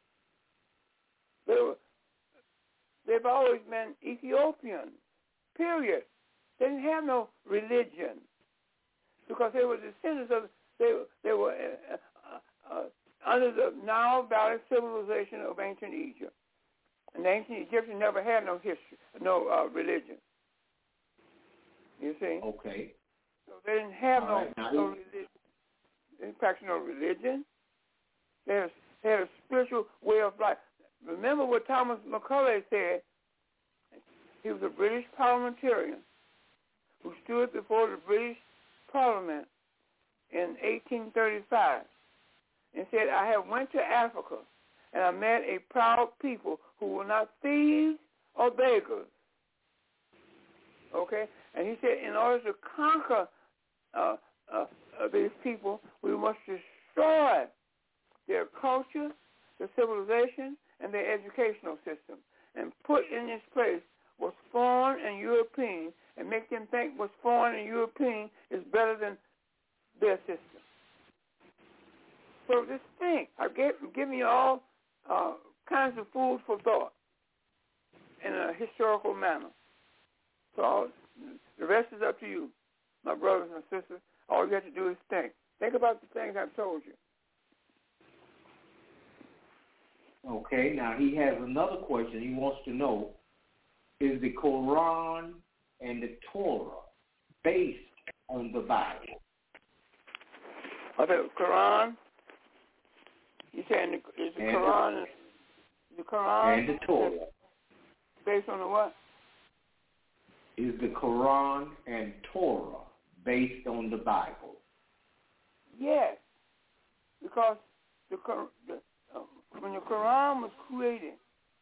They've always been Ethiopians, period. They didn't have no religion because they were descendants of, they were under the Nile Valley civilization of ancient Egypt. And the ancient Egyptians never had no history, no religion. You see? Okay. So they didn't have no religion. They didn't practice no religion. They had a spiritual way of life. Remember what Thomas Macaulay said. He was a British parliamentarian who stood before the British Parliament in 1835 and said, I have went to Africa and I met a proud people who were not thieves or beggars. Okay? And he said, in order to conquer these people, we must destroy their culture, their civilization, and their educational system, and put in its place what's foreign and European, and make them think what's foreign and European is better than their system. So just think. I've given you all kinds of food for thought in a historical manner. So the rest is up to you, my brothers and sisters. All you have to do is think. Think about the things I've told you. Okay, now he has another question. He wants to know, is the Quran and the Torah based on the Bible? The Quran? You saying is the Quran and the Torah based on the what? Is the Quran and Torah based on the Bible? Yes, because when the Quran was created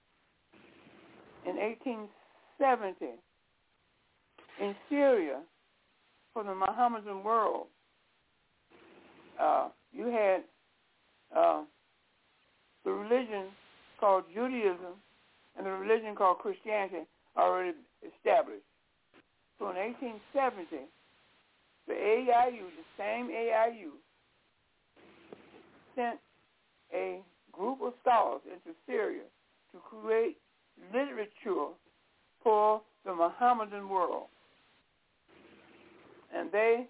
in 1870 in Syria for the Mohammedan world, you had the religion called Judaism and the religion called Christianity already established. So in 1870, the AIU, the same AIU, sent a group of scholars into Syria to create literature for the Mohammedan world. And they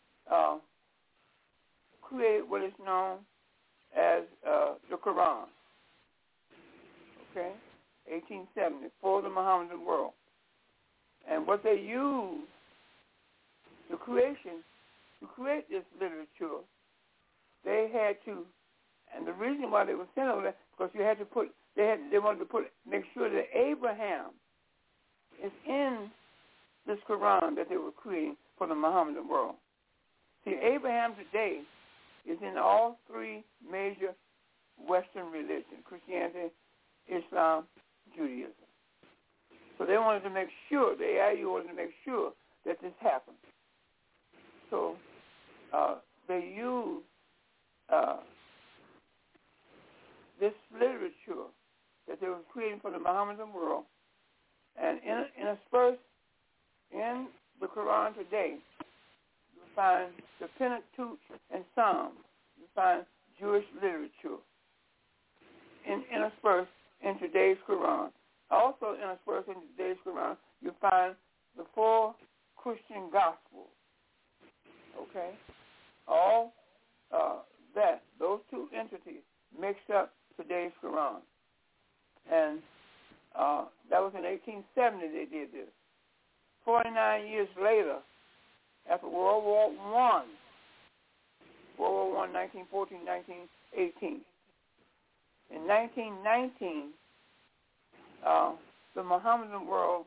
created what is known as the Quran. Okay? 1870, for the Mohammedan world. And what they used to create this literature, they had to, and the reason why they were sent over there, because you had to put, they wanted to make sure that Abraham is in this Quran that they were creating for the Mohammedan world. See, Abraham today is in all three major Western religions, Christianity, Islam, Judaism. So they wanted to make sure, the AIU wanted to make sure that this happened. So they used this literature that they were creating for the Mohammedan world, and interspersed in the Quran today, you find the Pentateuch and Psalms. You find Jewish literature interspersed in today's Quran. Also interspersed in today's Quran, you find the 4 Christian Gospels. Okay? All those 2 entities mixed up today's Quran. And that was in 1870 they did this. 49 years later, after World War I, 1914, 1918. In 1919, the Mohammedan world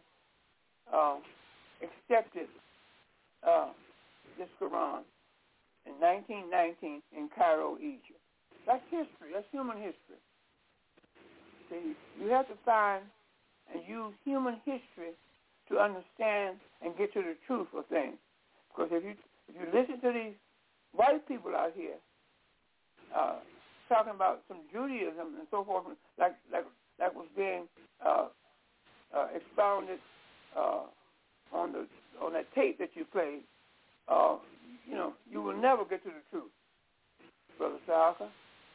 accepted this Quran in 1919 in Cairo, Egypt. That's history. That's human history. See, you have to find and use human history to understand and get to the truth of things. Because if you listen to these white people out here talking about some Judaism and so forth, like was being expounded on that tape that you played, you will never get to the truth, Brother Salka.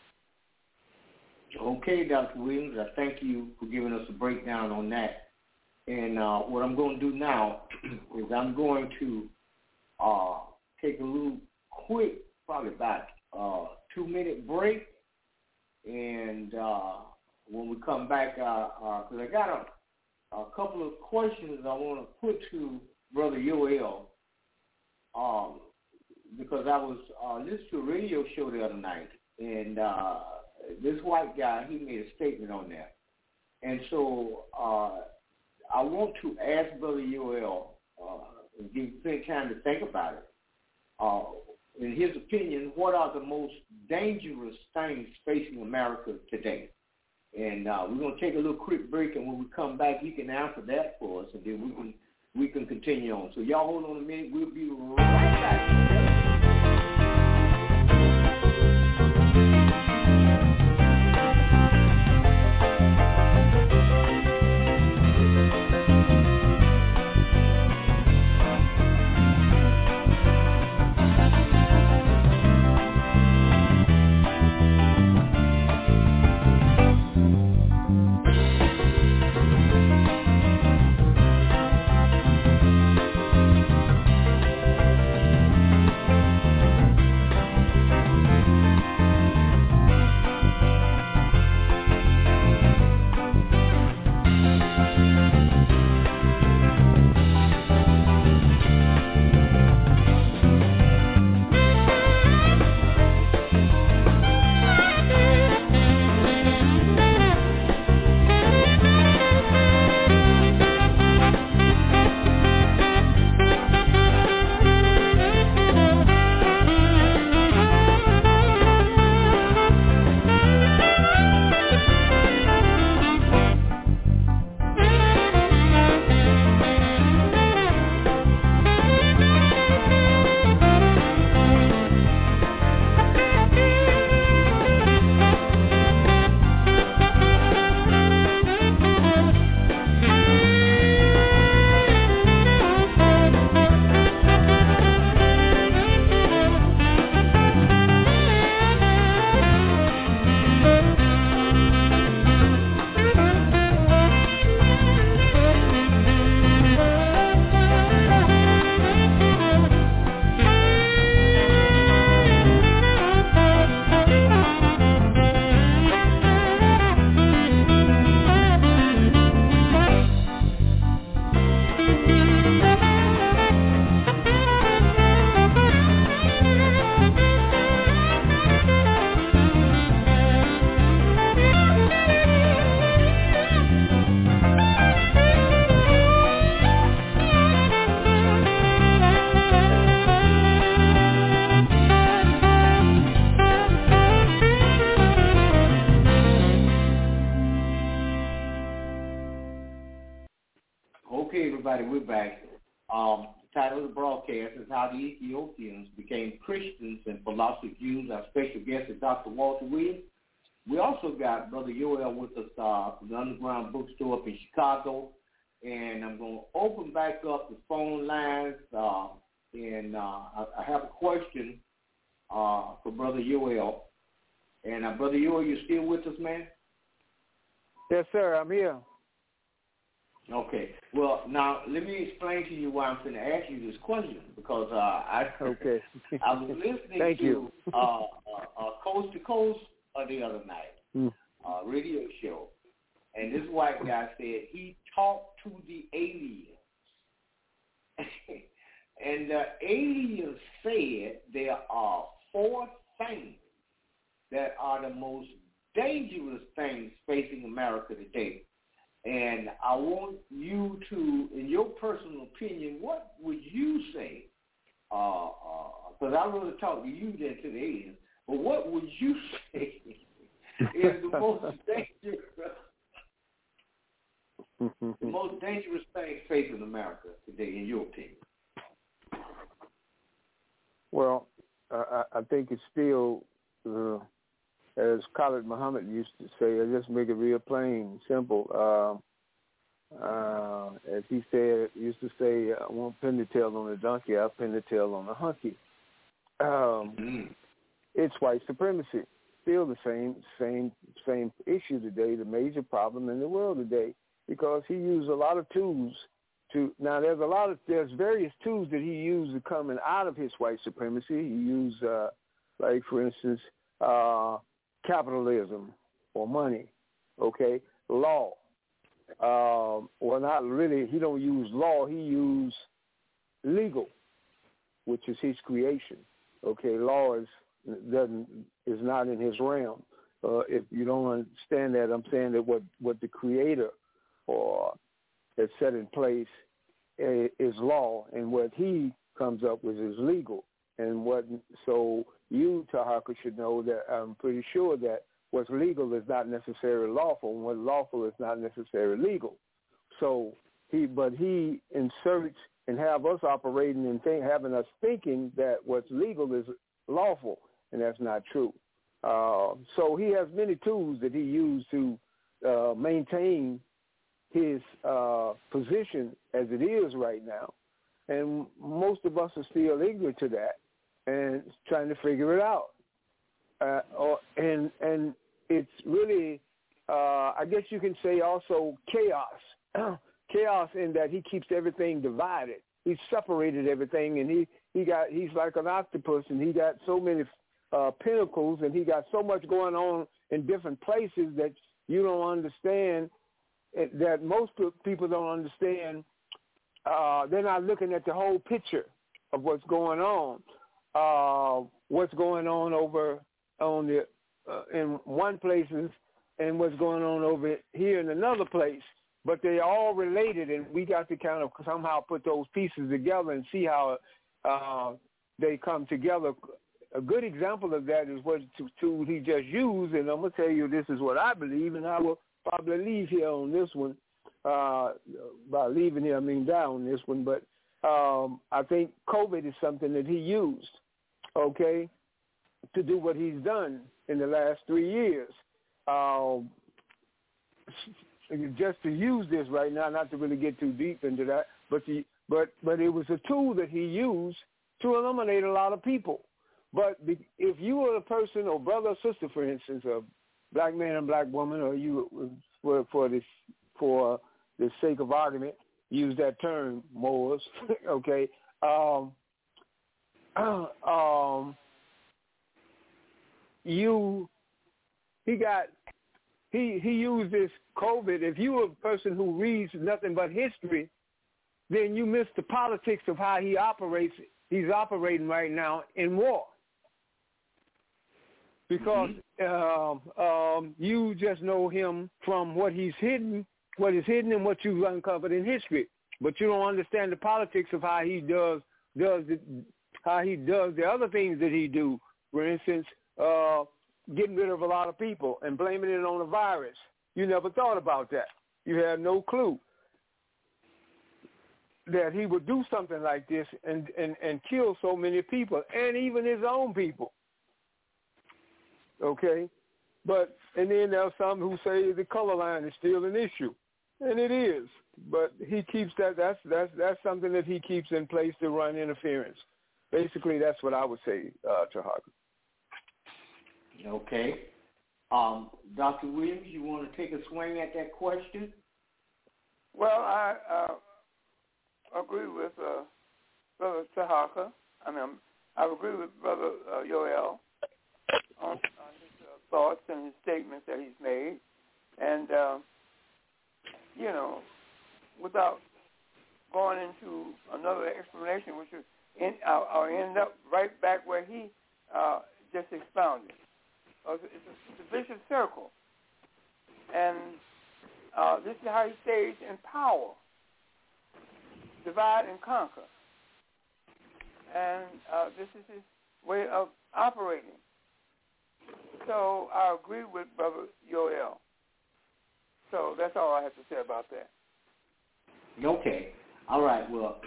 Okay, Dr. Williams, I thank you for giving us a breakdown on that. And what I'm going to do now is I'm going to take a little quick, probably about 2-minute break. And when we come back, because I got a couple of questions I want to put to Brother Yoel, because I was listening to a radio show the other night, and this white guy, he made a statement on that. And so I want to ask Brother Yoel, and give him time to think about it. In his opinion, what are the most dangerous things facing America today? And we're going to take a little quick break, and when we come back, you can answer that for us, and then we can continue on. So y'all hold on a minute. We'll be right back. We're back. The title of the broadcast is How the Ethiopians Became Christians and Philosophic Views. Our special guest is Dr. Walter Williams. We also got Brother Yoel with us from the Underground Bookstore up in Chicago. And I'm going to open back up the phone lines. And I have a question for Brother Yoel. And Brother Yoel, you still with us, man? Yes, sir. I'm here. Okay. Well, now let me explain to you why I'm going to ask you this question, because I was listening to Coast to Coast the other night, radio show, and this white guy said he talked to the aliens, and the aliens said there are 4 things that are the most dangerous things facing America today. And I want you to, in your personal opinion, what would you say? Because I rather talk to you than to the aliens. But what would you say is the most dangerous thing facing America today, in your opinion? Well, I think it's still, as Khalid Muhammad used to say, I just make it real plain, simple. As he said, used to say, I won't pin the tail on a donkey, I'll pin the tail on a hunky. It's white supremacy. Still the same issue today, the major problem in the world today, because he used a lot of tools to, now there's various tools that he used to coming out of his white supremacy. He used, like for instance, capitalism or money, okay, law. Well, not really. He don't use law. He use legal, which is his creation. Okay, law is not in his realm. If you don't understand that, I'm saying that what the Creator or has set in place is law, and what he comes up with is legal. And so you, Tahaka, should know that I'm pretty sure that what's legal is not necessarily lawful, and what's lawful is not necessarily legal. So he inserts and have us operating and having us thinking that what's legal is lawful, and that's not true. So he has many tools that he used to maintain his position as it is right now, and most of us are still ignorant to that and trying to figure it out. And it's really, I guess you can say also chaos. Chaos in that he keeps everything divided. He's separated everything, and he's like an octopus, and he got so many pinnacles, and he got so much going on in different places that you don't understand, that most people don't understand. They're not looking at the whole picture of what's going on. What's going on over on the in one places, and what's going on over here in another place, but they're all related, and we got to kind of somehow put those pieces together and see how they come together. A good example of that is what tool he just used, and I'm going to tell you this is what I believe, and I will probably leave here on this one. By leaving here, I mean down on this one, but I think COVID is something that he used, okay, to do what he's done in the last 3 years. Just to use this right now, not to really get too deep into that, but it was a tool that he used to eliminate a lot of people. But if you were a person or brother or sister, for instance, a black man and black woman, or you for the sake of argument, use that term, Moors, okay. He used this COVID. If you were a person who reads nothing but history, then you miss the politics of how he operates. He's operating right now in war. Because you just know him from what is hidden and what you've uncovered in history. But you don't understand the politics of how he does the other things that he do. For instance, getting rid of a lot of people and blaming it on a virus. You never thought about that. You had no clue that he would do something like this and kill so many people, and even his own people. Okay? And then there are some who say the color line is still an issue. And it is. But he keeps that's something that he keeps in place to run interference. Basically, that's what I would say, Tahaka. Okay. Dr. Williams, you want to take a swing at that question? Well, I agree with Brother Tahaka. I agree with Brother Yoel on his thoughts and his statements that he's made. And, without going into another explanation, which is I'll end up right back where he just expounded. It's a vicious circle. And this is how he stays in power. Divide and conquer. And this is his way of operating. So I agree with Brother Yoel. So that's all I have to say about that. Okay. All right. Well,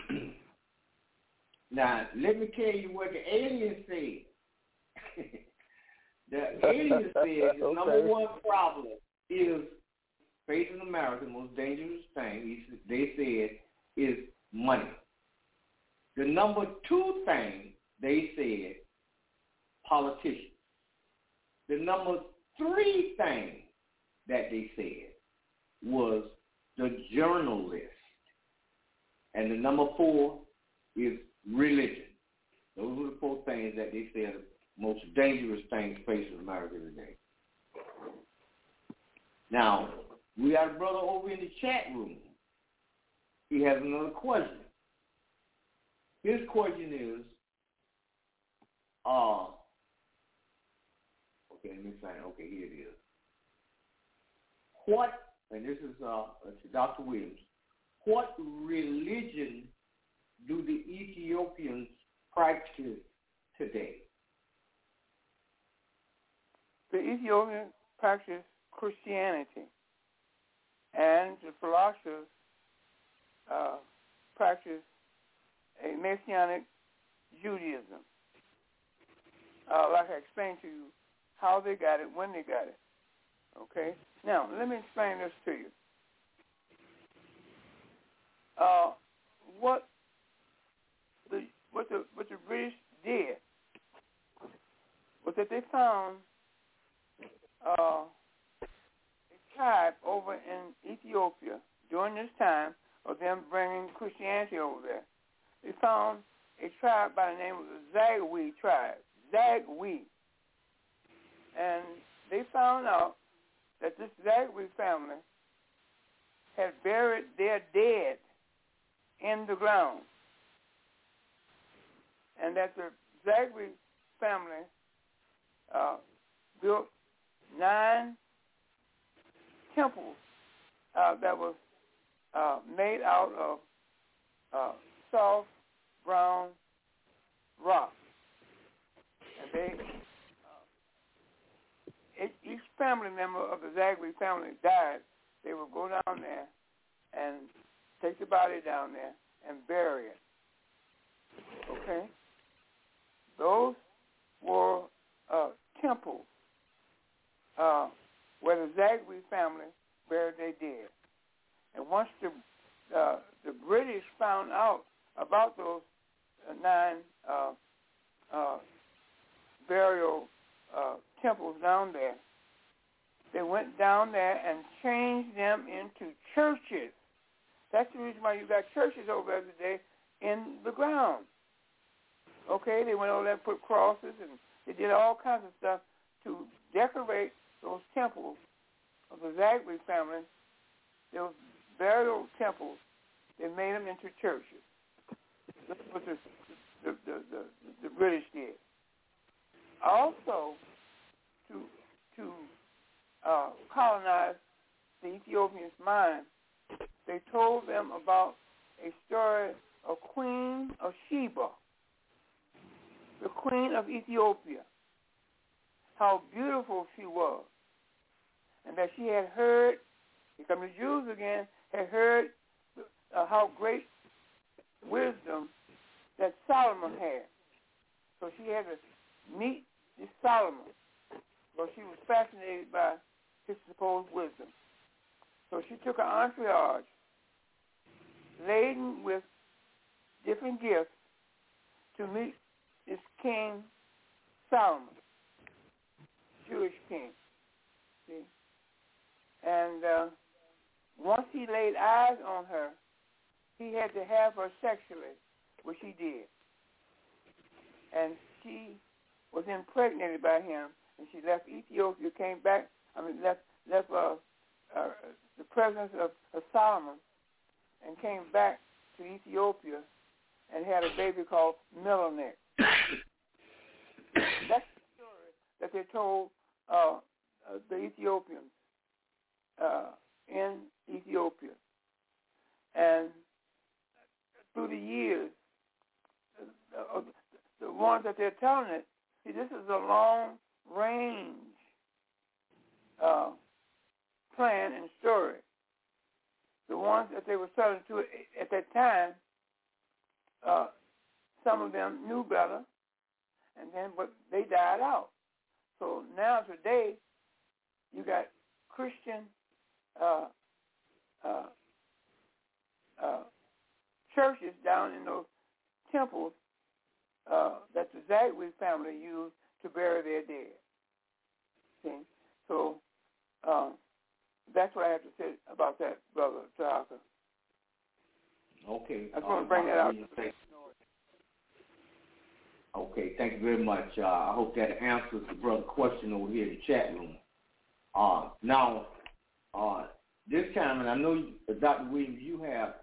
now let me tell you what the alien said. The alien said the number one problem is facing America, the most dangerous thing, they said, is money. The number two thing, they said, politicians. The number three thing that they said was the journalist. And the number four is religion. Those were the four things that they said are the most dangerous things facing America today. Now, we got a brother over in the chat room. He has another question. His question is, okay, let me find it. Okay, here it is. What, and this is to Dr. Williams, what religion do the Ethiopians practice today? The Ethiopians practice Christianity, and the philosophers practice a Messianic Judaism. Like I explained to you, how they got it, when they got it. Okay? Now, let me explain this to you. What the British did was that they found a tribe over in Ethiopia during this time of them bringing Christianity over there. They found a tribe by the name of the Zagwe tribe, Zagwe. And they found out that this Zagwe family had buried their dead in the ground. And that the Zagwe family built 9 temples that was made out of soft brown rock. And each family member of the Zagwe family died. They would go down there and take the body down there and bury it. Okay? Those were temples where the Zagwe family buried their dead. And once the British found out about those 9 burial temples down there, they went down there and changed them into churches. That's the reason why you got churches over there today in the ground. Okay, they went over there and put crosses, and they did all kinds of stuff to decorate those temples of the Zagwe family. Those burial temples, they made them into churches. That's what the British did. Also, to colonize the Ethiopians' mind, they told them about a story of Queen of Sheba, the Queen of Ethiopia, how beautiful she was, and that she had heard, here come the Jews again, had heard how great wisdom that Solomon had. So she had to meet this Solomon, but she was fascinated by his supposed wisdom. So she took an entourage laden with different gifts to meet this King Solomon, Jewish king. See? And once he laid eyes on her, he had to have her sexually, which he did. And she was impregnated by him, and she left Ethiopia, left the presence of Solomon, and came back to Ethiopia and had a baby called Melanick. That's the story that they told the Ethiopians in Ethiopia. And through the years, the ones that they're telling it, see, this is a long-range plan and story. The ones that they were selling to at that time, some of them knew better, but they died out. So now today, you got Christian churches down in those temples that the Zagwe family used to bury their dead. See? So that's what I have to say about that, Brother Tahaka. Okay. I just want to bring that out. Okay, thank you very much. I hope that answers the brother's question over here in the chat room. Now, this time, and I know, Dr. Williams, you have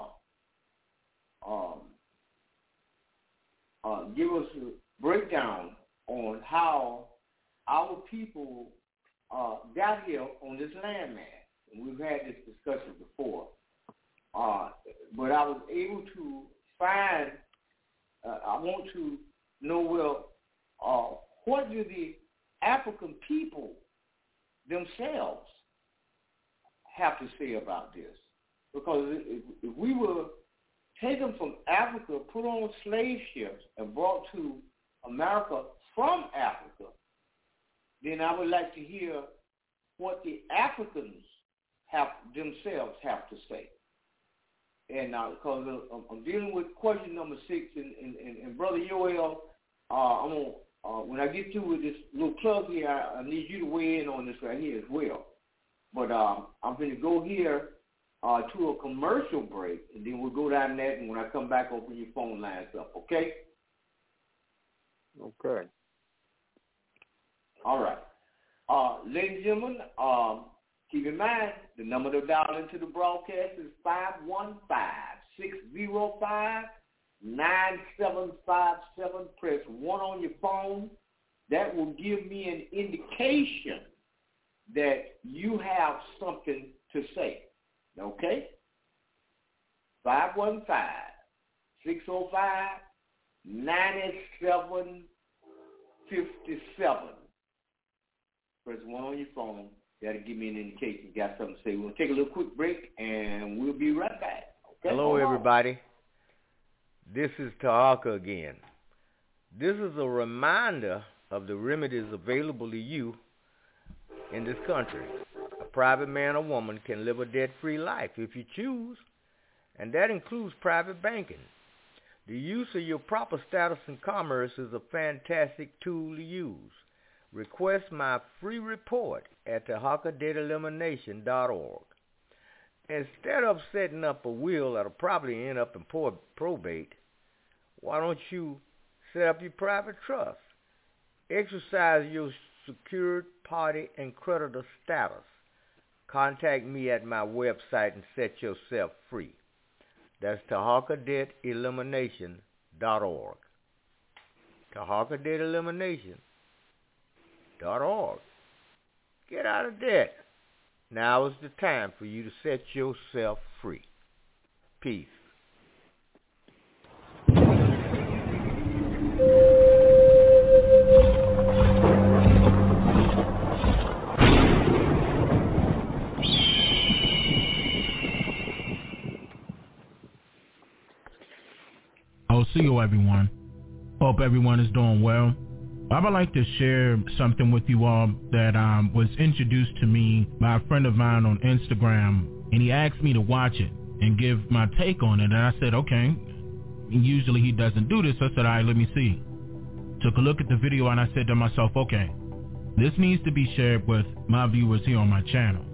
give us a breakdown on how our people got here on this landmass. And we've had this discussion before. But I was able to find, I want to know, well, what do the African people themselves have to say about this? Because if we were taken from Africa, put on slave ships, and brought to America from Africa, then I would like to hear what the Africans themselves have to say. And because I'm dealing with question number 6, and Brother Yoel, I'm gonna, when I get through with this little plug here, I need you to weigh in on this right here as well. But I'm going to go here to a commercial break, and then we'll go down that, and when I come back, open your phone lines up, okay? Okay. All right. Ladies and gentlemen, keep in mind, the number to dial into the broadcast is 515-605-9757. Press 1 on your phone. That will give me an indication that you have something to say. Okay? 515-605-9757. Press 1 on your phone. That'll give me an indication you got something to say. We'll take a little quick break, and we'll be right back. Okay? Hello, everybody. This is Tahaka again. This is a reminder of the remedies available to you in this country. A private man or woman can live a debt-free life if you choose, and that includes private banking. The use of your proper status in commerce is a fantastic tool to use. Request my free report at TahakaDebtElimination.org. Instead of setting up a will that'll probably end up in probate, why don't you set up your private trust? Exercise your secured party and creditor status. Contact me at my website and set yourself free. That's TahakaDebtElimination.org. TahakaDebtElimination.org. Get out of debt. Now is the time for you to set yourself free. Peace. See you, everyone. Hope everyone is doing well. I would like to share something with you all that was introduced to me by a friend of mine on Instagram, and he asked me to watch it and give my take on it, and I said, okay. Usually he doesn't do this. I said, all right, let me see. Took a look at the video, and I said to myself, okay, this needs to be shared with my viewers here on my channel.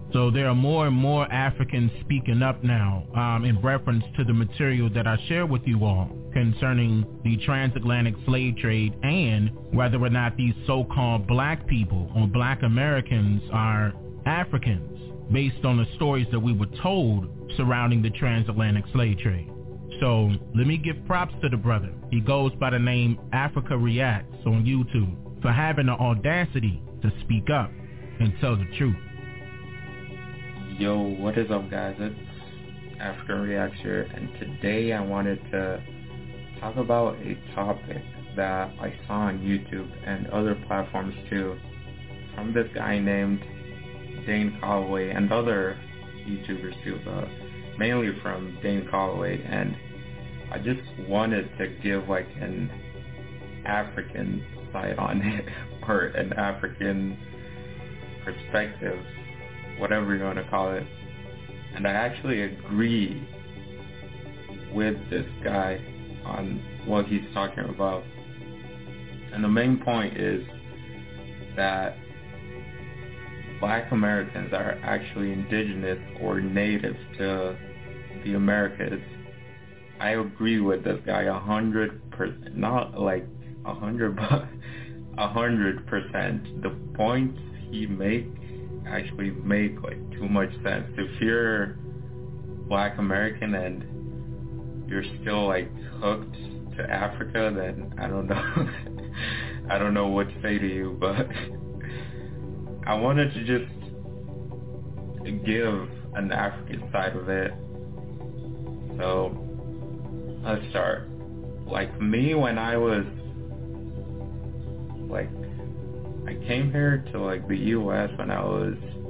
So there are more and more Africans speaking up now in reference to the material that I share with you all concerning the transatlantic slave trade and whether or not these so-called black people or black Americans are Africans based on the stories that we were told surrounding the transatlantic slave trade. So let me give props to the brother. He goes by the name Africa Reacts on YouTube for having the audacity to speak up and tell the truth. Yo, what is up, guys? It's Africa Reacts here, and today I wanted to talk about a topic that I saw on YouTube and other platforms too, from this guy named Dane Calloway and other YouTubers too, but mainly from Dane Calloway. And I just wanted to give like an African side on it, or an African perspective, whatever you want to call it. And I actually agree with this guy on what he's talking about. And the main point is that black Americans are actually indigenous or native to the Americas. I agree with this guy 100%, not like 100, but 100%. The points he makes actually make like too much sense. If you're black American and you're still like hooked to Africa, then I don't know. I don't know what to say to you, but I wanted to just give an African side of it. So let's start. Like me, when I was like, I came here to like the U.S. when I was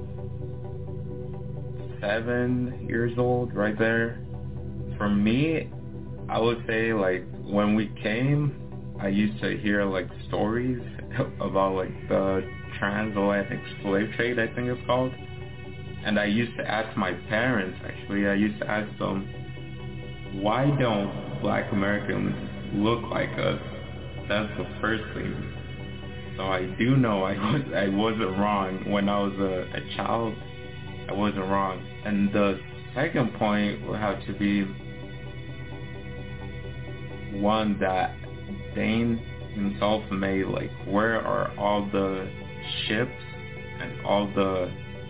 7 years old, right there. For me, I would say like when we came, I used to hear like stories about like the transatlantic slave trade, I think it's called. And I used to ask my parents, actually, I used to ask them, why don't black Americans look like us? That's the first thing. So I do know I wasn't wrong when I was a child. I wasn't wrong. And the second point would have to be one that Dane himself made, like, where are all the ships and all the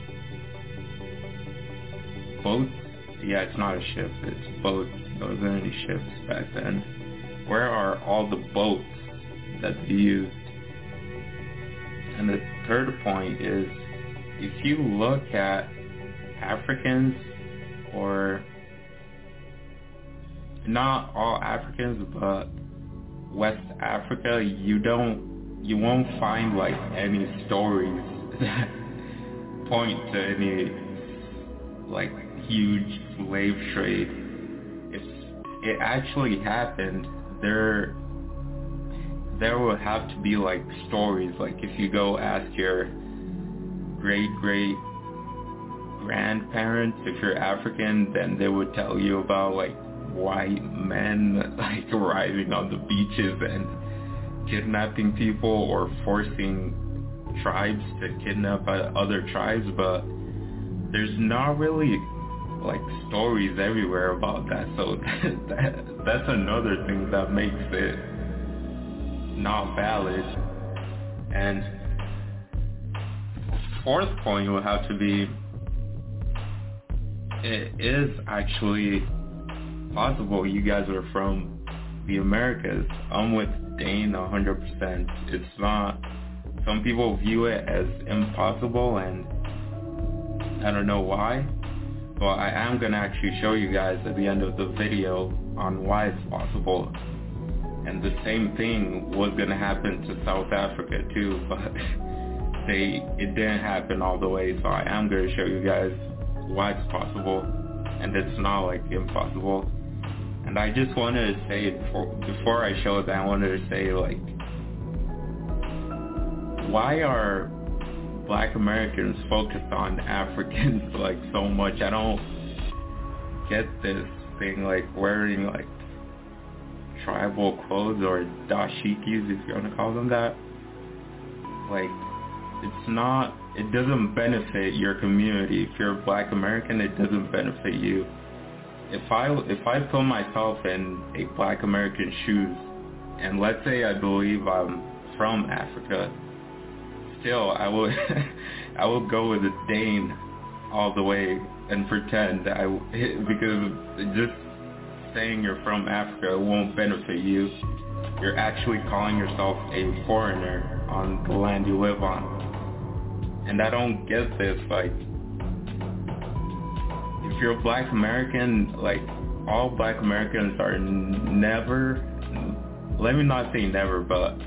boats? Yeah, it's not a ship, it's boats. There wasn't any ships back then. Where are all the boats that they used? And the third point is, if you look at Africans, or not all Africans, but West Africa, you won't find like any stories that point to any like huge slave trade. If it actually happened, there would have to be like stories. Like if you go ask your great grandparents, if you're African, then they would tell you about like white men like arriving on the beaches and kidnapping people or forcing tribes to kidnap other tribes. But there's not really like stories everywhere about that. So that's another thing that makes it not valid. And fourth point will have to be, it is actually possible you guys are from the Americas. I'm with Dane 100%. It's not, some people view it as impossible, and I don't know why, but I am going to actually show you guys at the end of the video on why it's possible. And the same thing was going to happen to South Africa too, but it didn't happen all the way. So I am going to show you guys why it's possible, and it's not like impossible. And I just wanted to say, before I show that, I wanted to say, like, why are black Americans focused on Africans like so much? I don't get this thing, like wearing like tribal clothes or dashikis, if you want to call them that. Like, it doesn't benefit your community. If you're a Black American, it doesn't benefit you. If I put myself in a Black American shoes, and let's say I believe I'm from Africa, still I will go with a Dane all the way and pretend because just saying you're from Africa won't benefit you. You're actually calling yourself a foreigner on the land you live on. And I don't get this, like, if you're a Black American, like, all Black Americans are never, let me not say never, but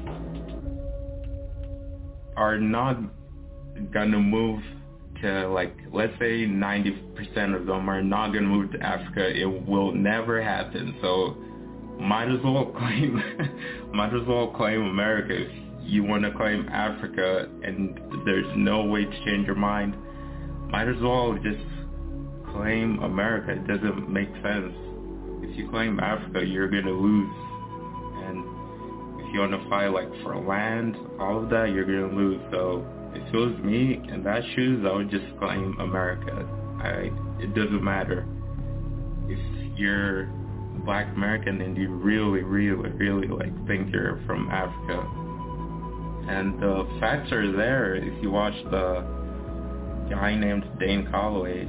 are not gonna move to, like, let's say 90% of them are not gonna move to Africa. It will never happen. So might as well claim America. If you want to claim Africa and there's no way to change your mind, might as well just claim America. It doesn't make sense. If you claim Africa, you're gonna lose. And if you want to fight like for land, all of that, you're gonna lose. So if it was me in that shoes, I would just claim America. It doesn't matter if you're Black American and you really, really, really like think you're from Africa. And the facts are there if you watch the guy named Dane Calloway.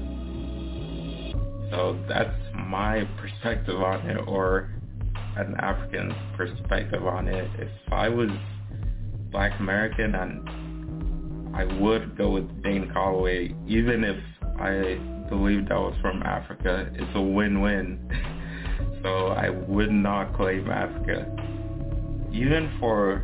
So that's my perspective on it, or an African perspective on it. If I was Black American, and I would go with Dane Calloway, even if I believed I was from Africa. It's a win-win. So I would not claim Africa. Even for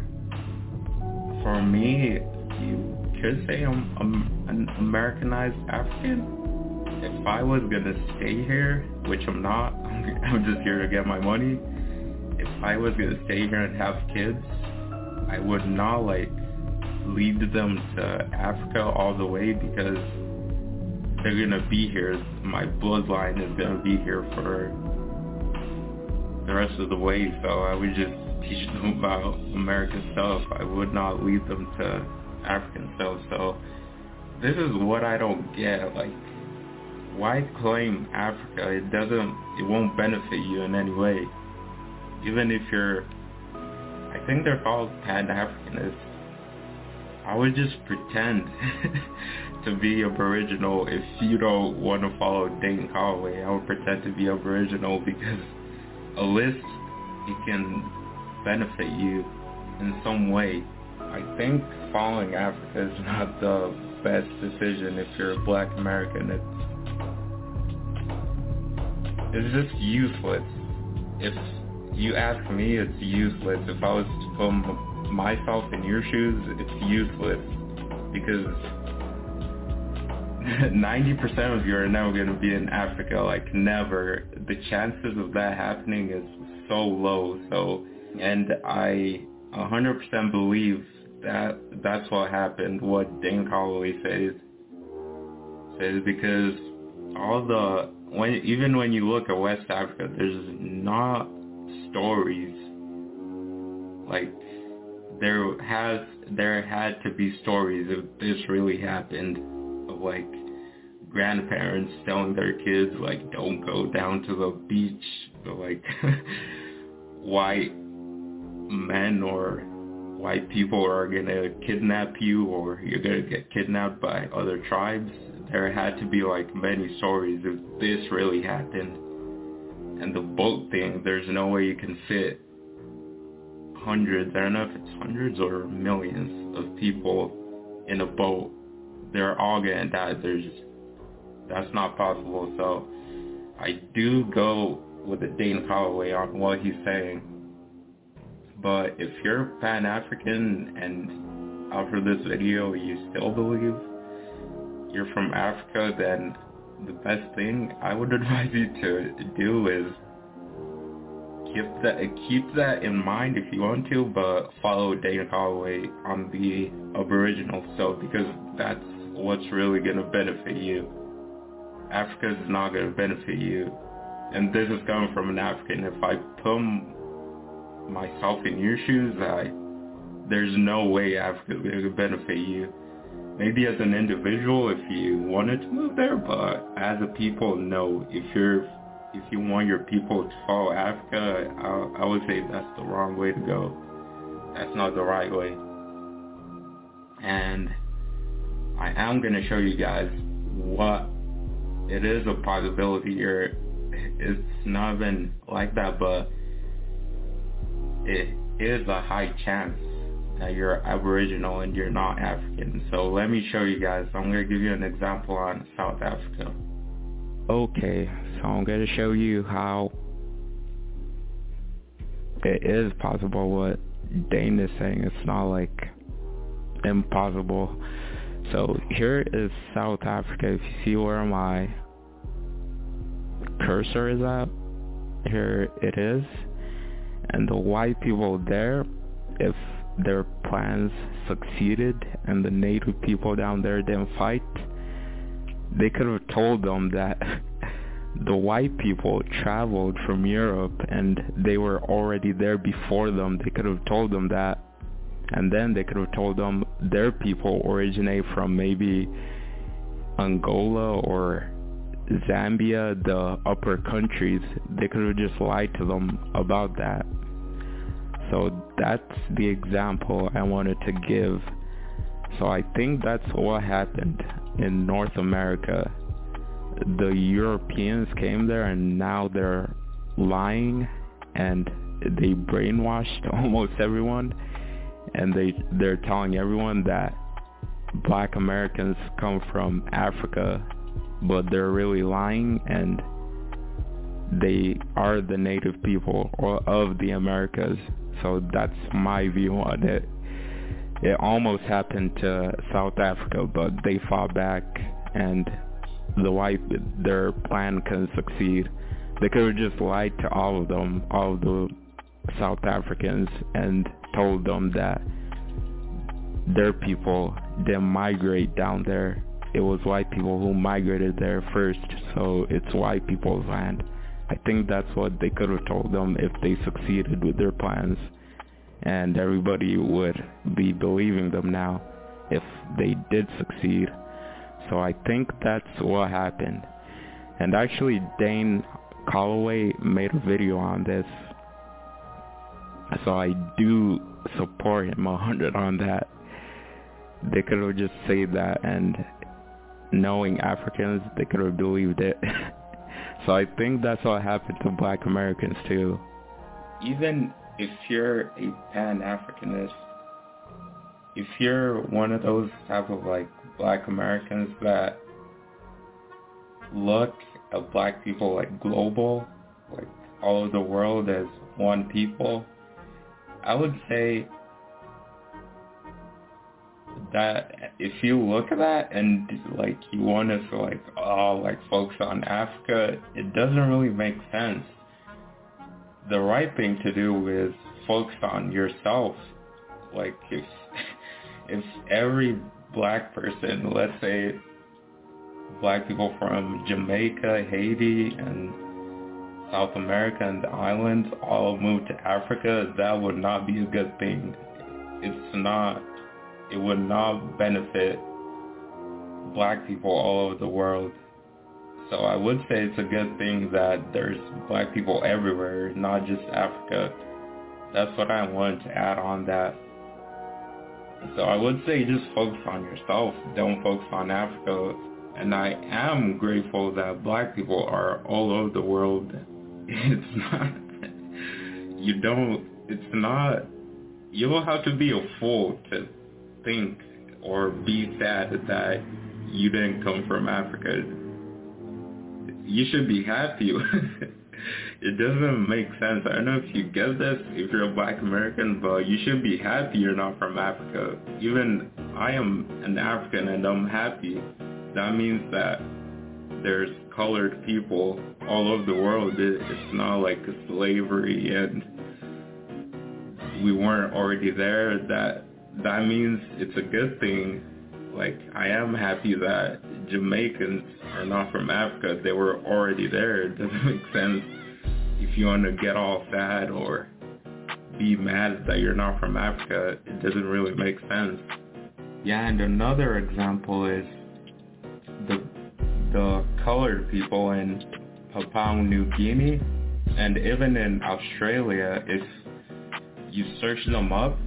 me, you could say I'm an Americanized African. If I was gonna stay here, which I'm not, I'm just here to get my money. If I was gonna stay here and have kids, I would not like lead them to Africa all the way, because they're gonna be here. My bloodline is gonna be here for the rest of the way. So I would just teach them about American stuff. I would not lead them to African stuff. So this is what I don't get. Like, why claim Africa? It won't benefit you in any way. Even if you're, I think they're called Pan-Africanists. I would just pretend to be Aboriginal. If you don't want to follow Dane Calloway, I would pretend to be Aboriginal, because a list, it can benefit you in some way. I think following Africa is not the best decision if you're a Black American. It's just useless. If you ask me, it's useless. If I was to put myself in your shoes, it's useless, because 90% of you are never going to be in Africa, like never. The chances of that happening is so low. So, and I 100% believe that that's what happened, what Dane Calloway says, because even when you look at West Africa, there's not stories. Like, there had to be stories if this really happened, of like grandparents telling their kids, like, don't go down to the beach, like white men or white people are gonna kidnap you, or you're gonna get kidnapped by other tribes. There had to be like many stories if this really happened. And the boat thing, there's no way you can fit hundreds, I don't know if it's hundreds or millions of people in a boat. They're all gonna die. That's not possible. So I do go with the Dane Calloway on what he's saying. But if you're Pan-African and after this video you still believe you're from Africa, then the best thing I would advise you to do is keep that in mind if you want to, but follow Dane Calloway on the Aboriginal stuff, because that's what's really going to benefit you. Africa is not going to benefit you. And this is coming from an African. If I put myself in your shoes, there's no way Africa is going to benefit you. maybe as an individual if you wanted to move there, but as a people, no. If you want your people to follow Africa, I would say that's the wrong way to go. That's not the right way. And I am going to show you guys what it is a possibility here. It's not been like that, but it is a high chance that you're Aboriginal and you're not African. So let me show you guys. I'm going to give you an example on South Africa. Okay, so I'm going to show you how it is possible what Dane is saying. It's not like impossible. So here is South Africa. If you see where my cursor is at, here it is. And the white people there, if their plans succeeded and the native people down there didn't fight, they could have told them that the white people traveled from Europe and they were already there before them. They could have told them that, and then they could have told them their people originate from maybe Angola or Zambia, the upper countries. They could have just lied to them about that. So that's the example I wanted to give. So I think that's what happened in North America. The Europeans came there and now they're lying and they brainwashed almost everyone, and they're telling everyone that Black Americans come from Africa, but they're really lying, and they are the native people of the Americas. So that's my view on it. It almost happened to South Africa, but they fought back, and their plan couldn't succeed. They could have just lied to all of them, all of the South Africans, and told them that their people didn't migrate down there. It was white people who migrated there first, so it's white people's land. I think that's what they could have told them if they succeeded with their plans, and everybody would be believing them now if they did succeed. So I think that's what happened. And actually Dane Calloway made a video on this, so I do support him 100 on that. They could have just said that, and knowing Africans, they could have believed it. So I think that's what happened to Black Americans too. Even if you're a Pan-Africanist, if you're one of those type of like Black Americans that look at Black people like global, like all over the world as one people, I would say that if you look at that and like you want us to like focus on Africa, it doesn't really make sense. The right thing to do is focus on yourself. Like if every Black person, let's say Black people from Jamaica, Haiti, and South America and the islands all moved to Africa, that would not be a good thing. It would not benefit Black people all over the world. So I would say it's a good thing that there's Black people everywhere, not just Africa. That's what I wanted to add on that. So I would say just focus on yourself. Don't focus on Africa. And I am grateful that Black people are all over the world. You don't have to be a fool to think or be sad that you didn't come from Africa. You should be happy. It doesn't make sense. I don't know if you get this, if you're a Black American, but you should be happy you're not from Africa. Even I am an African and I'm happy. That means that there's colored people all over the world. It's not like a slavery and we weren't already there. That means it's a good thing. Like, I am happy that Jamaicans are not from Africa. They were already there. It doesn't make sense if you want to get all sad or be mad that you're not from Africa. It doesn't really make sense. Yeah, and another example is the colored people in Papua New Guinea and even in Australia. If you search them up,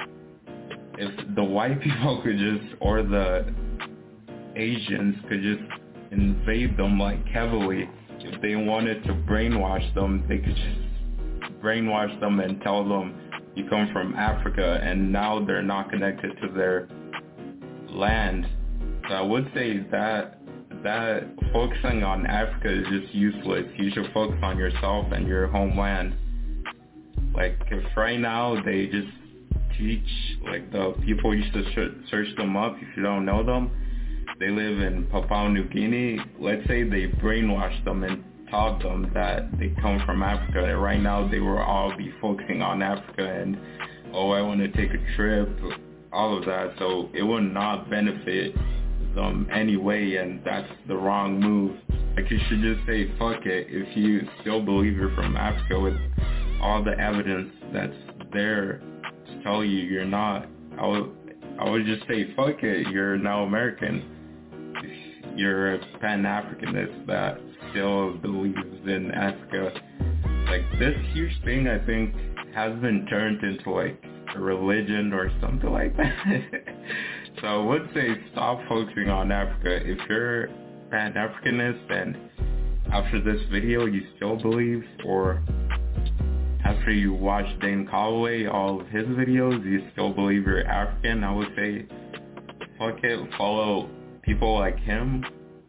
if the white people could just, or the Asians could just invade them like heavily, if they wanted to brainwash them, they could just brainwash them and tell them you come from Africa, and now they're not connected to their land. So I would say that focusing on Africa is just useless. You should focus on yourself and your homeland. Like, if right now they just teach, like, the people, you should search them up if you don't know them. They live in Papua New Guinea. Let's say they brainwashed them and taught them that they come from Africa. And right now they will all be focusing on Africa and, oh, I want to take a trip, all of that. So it will not benefit them anyway, and that's the wrong move. Like, you should just say, fuck it. If you still believe you're from Africa with all the evidence that's there to tell you you're not, I would just say, fuck it. You're now American. You're a Pan-Africanist that still believes in Africa. Like, this huge thing, I think, has been turned into, like, a religion or something like that. So I would say stop focusing on Africa. If you're Pan-Africanist and after this video you still believe, or after you watch Dane Calloway, all of his videos, you still believe you're African, I would say fuck it, follow people like him,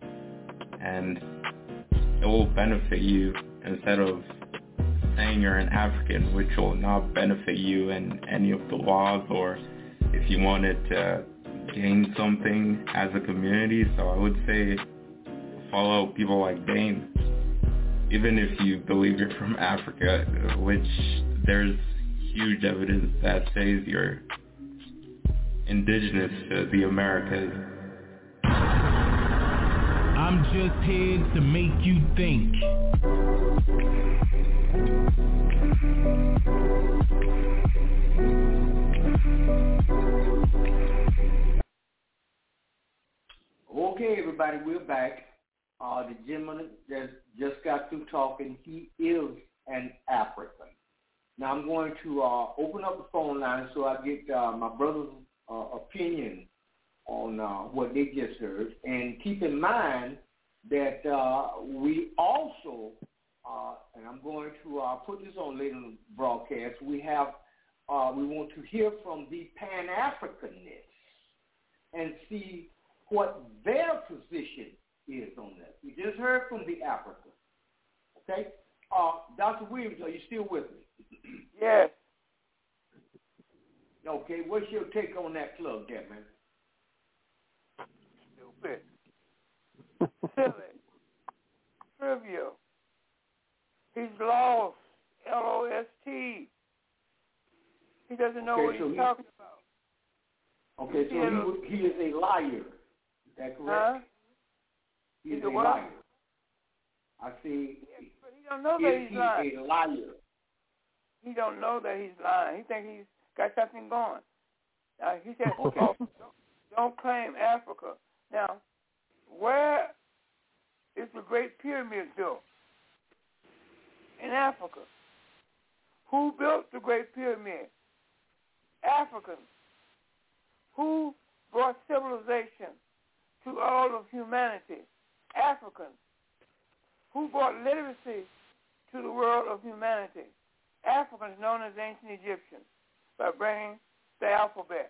and it will benefit you instead of saying you're an African, which will not benefit you in any of the laws or if you wanted to gain something as a community. So I would say follow people like Dane, even if you believe you're from Africa, which there's huge evidence that says you're indigenous to the Americas. I'm just here to make you think. Okay, everybody, we're back. The gentleman that just got through talking, he is an African. Now I'm going to open up the phone line so I get my brother's opinion on what they just heard. And keep in mind that we also, and I'm going to put this on later in the broadcast, we want to hear from the Pan-Africanists and see what their position is on that. We just heard from the African. Okay? Dr. Williams, are you still with me? Yes. Okay, what's your take on that plug there, man? Stupid. Silly. Trivial. He's lost. L-O-S-T. He doesn't know what he's talking about. Okay, so he is a liar. Is that correct? Huh? He's a liar. I see. Yes, but he don't know that he's lying. He's a liar. He don't know that he's lying. He thinks he's got something going. He said, oh, don't claim Africa. Now, where is the Great Pyramid built? In Africa. Who built the Great Pyramid? Africans. Who brought civilization to all of humanity? Africans. Who brought literacy to the world of humanity? Africans, known as ancient Egyptians, by bringing the alphabet.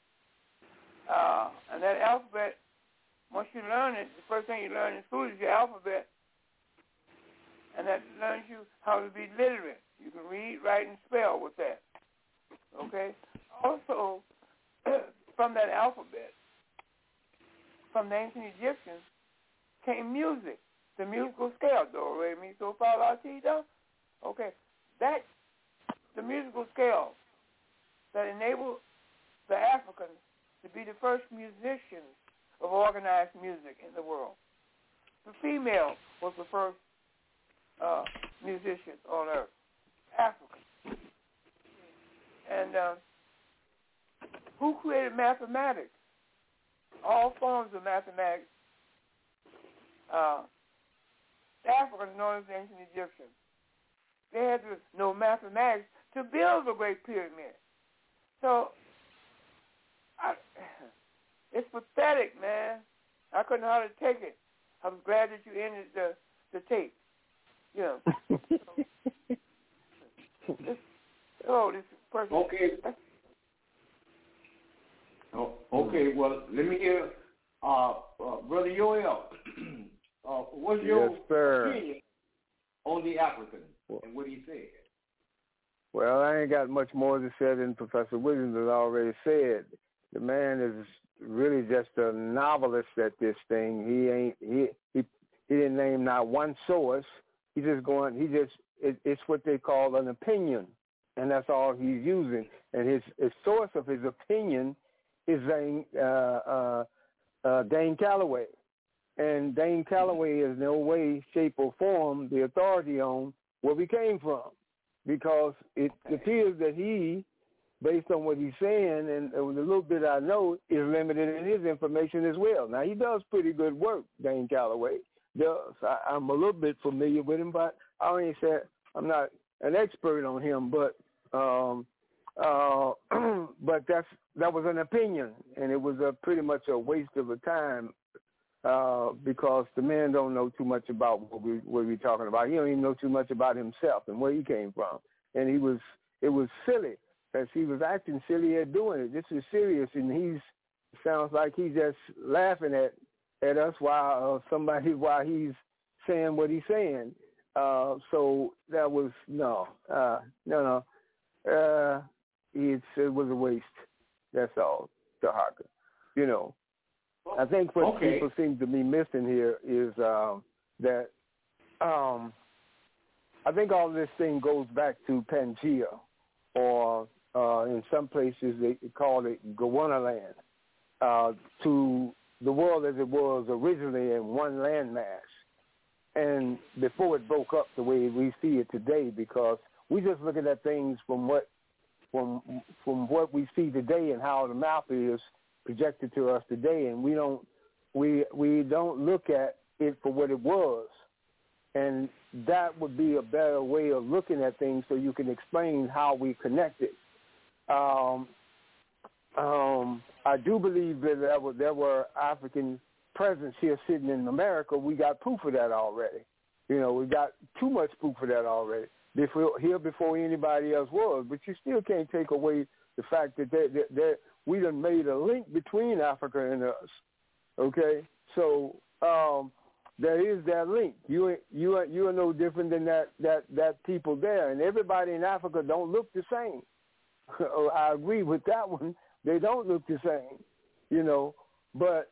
And that alphabet, once you learn it, the first thing you learn in school is your alphabet. And that learns you how to be literate. You can read, write, and spell with that. Okay? Also, from that alphabet, from the ancient Egyptians, came music, the musical scale, do, re, mi, so, fa, la, ti, do. Okay, that's the musical scale that enabled the Africans to be the first musicians of organized music in the world. The female was the first musician on earth, African. And who created mathematics? all forms of mathematics. Africans known as the ancient Egyptians. They had to know mathematics to build the Great Pyramid. So it's pathetic, man. I couldn't hardly take it. I was glad that you ended the tape. You know. This person. Okay. Okay. Well, let me hear, Brother Yoel. What's your opinion on the African and what he said? Well, I ain't got much more to say than Professor Williams has already said. The man is really just a novelist at this thing. He didn't name not one source. It's what they call an opinion, and that's all he's using. And his source of his opinion is Dane Calloway. And Dane Calloway is in no way, shape, or form the authority on where we came from, because it appears that he, based on what he's saying and the little bit I know, is limited in his information as well. Now, he does pretty good work, Dane Calloway does. I'm a little bit familiar with him, but I ain't said I'm not an expert on him, but that was an opinion, and it was pretty much a waste of a time. Because the man don't know too much about what we're talking about. He don't even know too much about himself and where he came from. And it was silly, because he was acting silly at doing it. This is serious, and sounds like he's just laughing at us while he's saying what he's saying. So that was no. It was a waste. That's all, Harker. You know. I think what people seem to be missing here is that I think all this thing goes back to Pangea, or in some places they call it Gowandaland, to the world as it was originally in one landmass, and before it broke up the way we see it today, because we're just looking at things from what we see today and how the map is projected to us today, and we don't look at it for what it was, and that would be a better way of looking at things, so you can explain how we connected. I do believe that there were African presence here sitting in America. We got proof of that already. You know, we got too much proof of that already. Before anybody else was, but you still can't take away the fact that we done made a link between Africa and us. Okay, so there is that link. You are no different than that people there, and everybody in Africa don't look the same. I agree with that one. They don't look the same, you know. But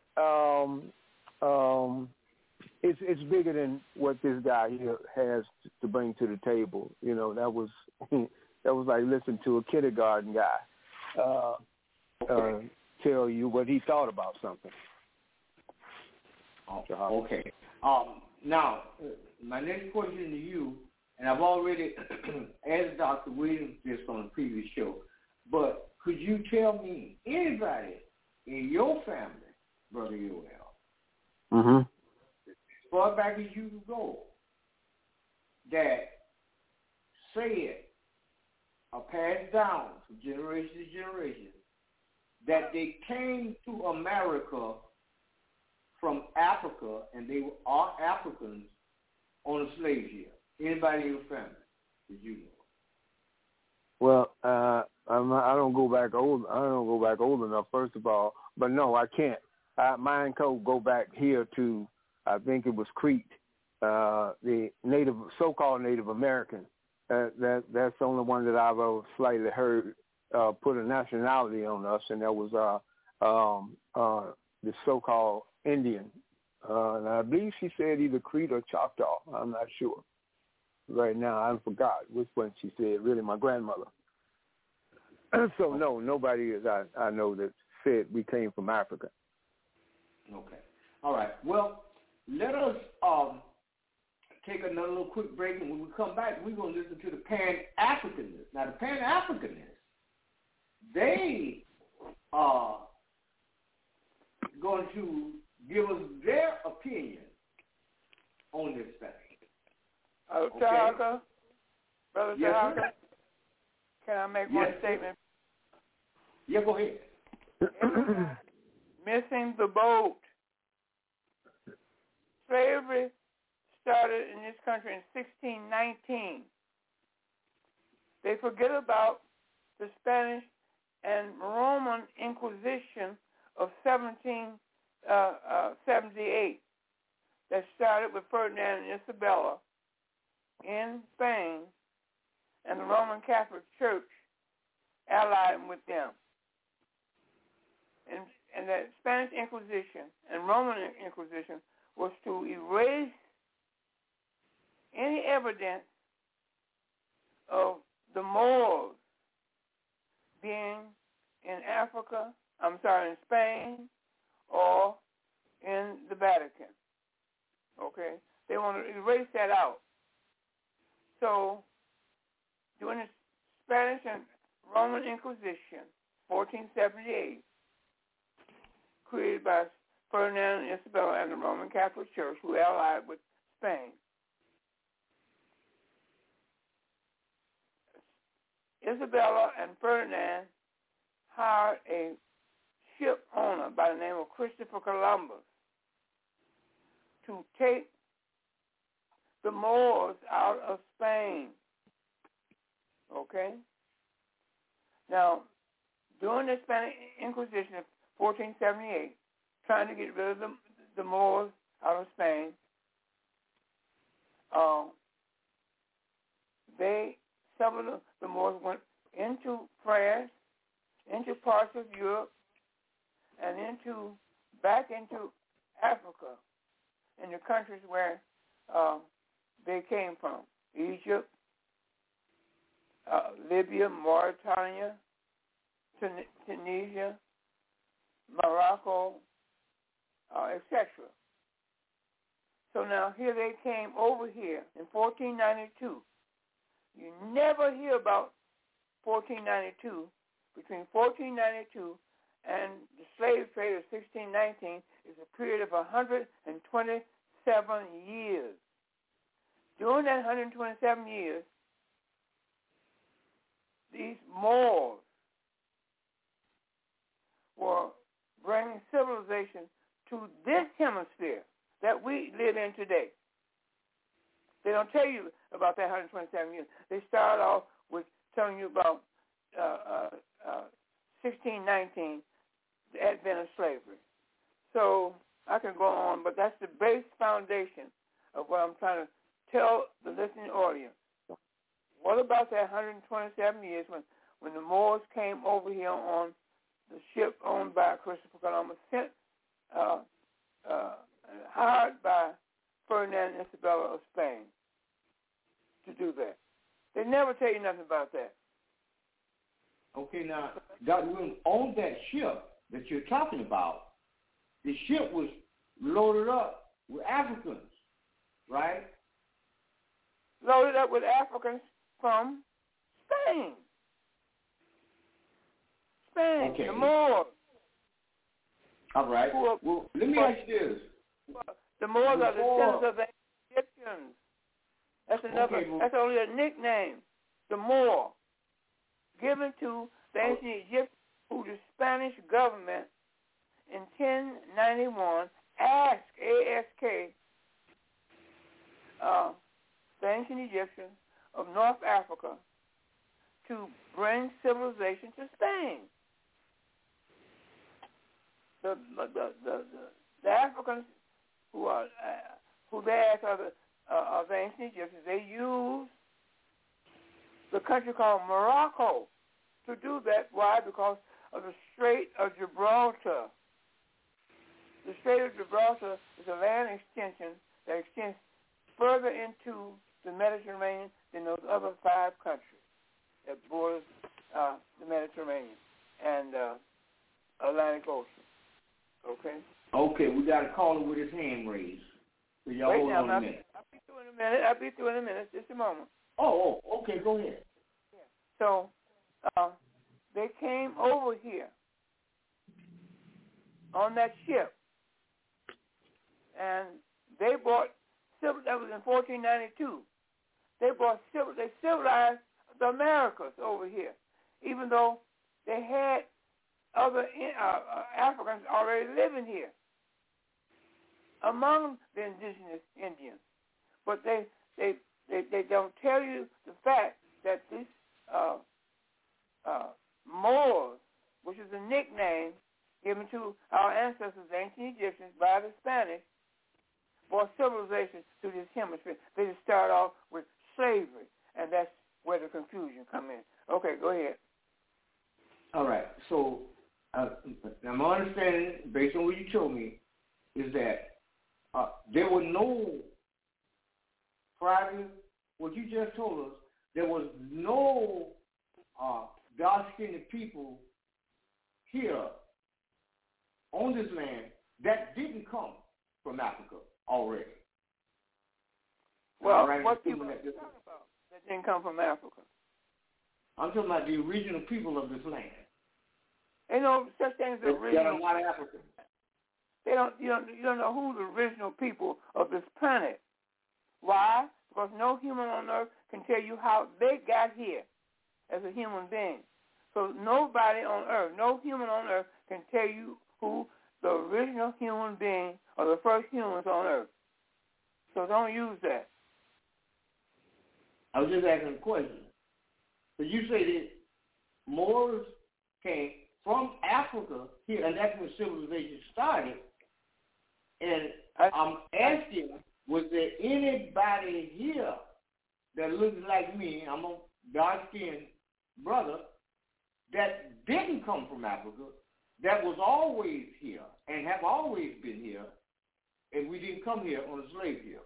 it's bigger than what this guy here has to bring to the table. You know, that was like listening to a kindergarten guy tell you what he thought about something. Okay. Now, my next question to you, and I've already asked Dr. Williams this on a previous show, but could you tell me anybody in your family, Brother Yoel, as far back as you can go, that said or passed down from generation to generation that they came to America from Africa, and they are Africans on a slave ship? Anybody in your family that you know? Well, I don't go back old enough, first of all. But no, I can't. Mine go back here to, I think it was Crete, the so-called Native American. That's the only one that I've ever slightly heard put a nationality on us, and that was the so-called Indian. And I believe she said either Crete or Choctaw. I'm not sure. Right now, I forgot which one she said, really my grandmother. So, no, nobody is I know that said we came from Africa. Okay. All right. Well, let us take another little quick break, and when we come back, we're going to listen to the Pan-Africanists. Now, the Pan-Africanists, they are going going to give us their opinion on this thing. Okay. Tahaka, Brother Yes, Tahaka, sir. can I make one Yes, statement? Yeah, go ahead. Missing the boat. Slavery started in this country in 1619. They forget about the Spanish and Roman Inquisition of 1778 that started with Ferdinand and Isabella in Spain, and the Roman Catholic Church allied with them. And the Spanish Inquisition and Roman Inquisition was to erase any evidence of the Moors being in in Spain, or in the Vatican. Okay? They want to erase that out. So, during the Spanish and Roman Inquisition, 1478, created by Ferdinand and Isabella and the Roman Catholic Church, who allied with Spain. Isabella and Ferdinand hired a ship owner by the name of Christopher Columbus to take the Moors out of Spain. Okay? Now, during the Spanish Inquisition of 1478, trying to get rid of the Moors out of Spain, some of the Moors went into France, into parts of Europe, and back into Africa, in the countries where they came from: Egypt, Libya, Mauritania, Tunisia, Morocco, etc. So now here they came over here in 1492. You never hear about 1492. Between 1492 and the slave trade of 1619 is a period of 127 years. During that 127 years, these Moors were bringing civilization to this hemisphere that we live in today. They don't tell you about that 127 years. They start off with telling you about 1619, the advent of slavery. So I can go on, but that's the base foundation of what I'm trying to tell the listening audience. What about that 127 years when the Moors came over here on the ship owned by Christopher Columbus, hired by Ferdinand and Isabella of Spain to do that? They never tell you nothing about that. Okay, now, Dr. Williams, on that ship that you're talking about, the ship was loaded up with Africans, right? Loaded up with Africans from Spain. Okay. The Moors. All right. Well, let me ask you this. The Moors are the descendants of the Egyptians. That's another. Okay, well, that's only a nickname. The Moor, given to the ancient Egyptians, who the Spanish government in 1091 asked the ancient Egyptians of North Africa to bring civilization to Spain. The Africans who they asked are the ancient Egyptians. They used the country called Morocco to do that. Why? Because of the Strait of Gibraltar. The Strait of Gibraltar is a land extension that extends further into the Mediterranean than those other 5 countries that border the Mediterranean and Atlantic Ocean. Okay? Okay, we got a caller with his hand raised. So y'all Wait hold now, on a minute. I'll be through in a minute. Just a moment. Oh, okay, go ahead. Yeah. So they came over here on that ship and they brought civil. That was in 1492. They civilized the Americas over here, even though they had other Africans already living here among the indigenous Indians. But they don't tell you the fact that these Moors, which is a nickname given to our ancestors, the ancient Egyptians, by the Spanish, brought civilization to this hemisphere. They just start off with slavery, and that's where the confusion come in. Okay, go ahead. All right. So now my understanding, based on what you told me, is that there were no, prior to what you just told us, there was no dark-skinned people here on this land that didn't come from Africa already. Well, what people are you talking about that didn't come from Africa? I'm talking about the original people of this land. Ain't no such thing as the original. That are not African. You don't know who the original people of this planet. Why? Because no human on earth can tell you how they got here as a human being. So nobody on earth, no human on earth can tell you who the original human being or the first humans on earth. So don't use that. I was just asking a question. So you say that Moors came from Africa here, and that's when civilization started. And I'm asking, was there anybody here that looks like me, I'm a dark-skinned brother, that didn't come from Africa, that was always here and have always been here, and we didn't come here on a slave ship?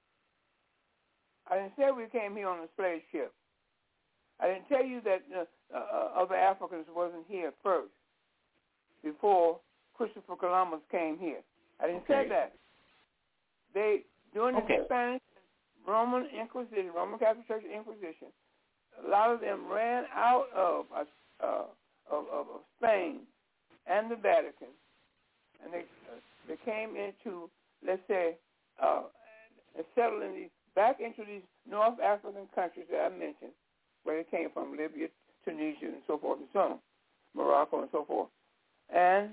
I didn't say we came here on a slave ship. I didn't tell you that other Africans wasn't here first, before Christopher Columbus came here. I didn't say that. During the Spanish Roman Inquisition, Roman Catholic Church Inquisition, a lot of them ran out of Spain and the Vatican, and they came into, let's say, settled back into these North African countries that I mentioned, where they came from, Libya, Tunisia, and so forth and so on, Morocco and so forth. And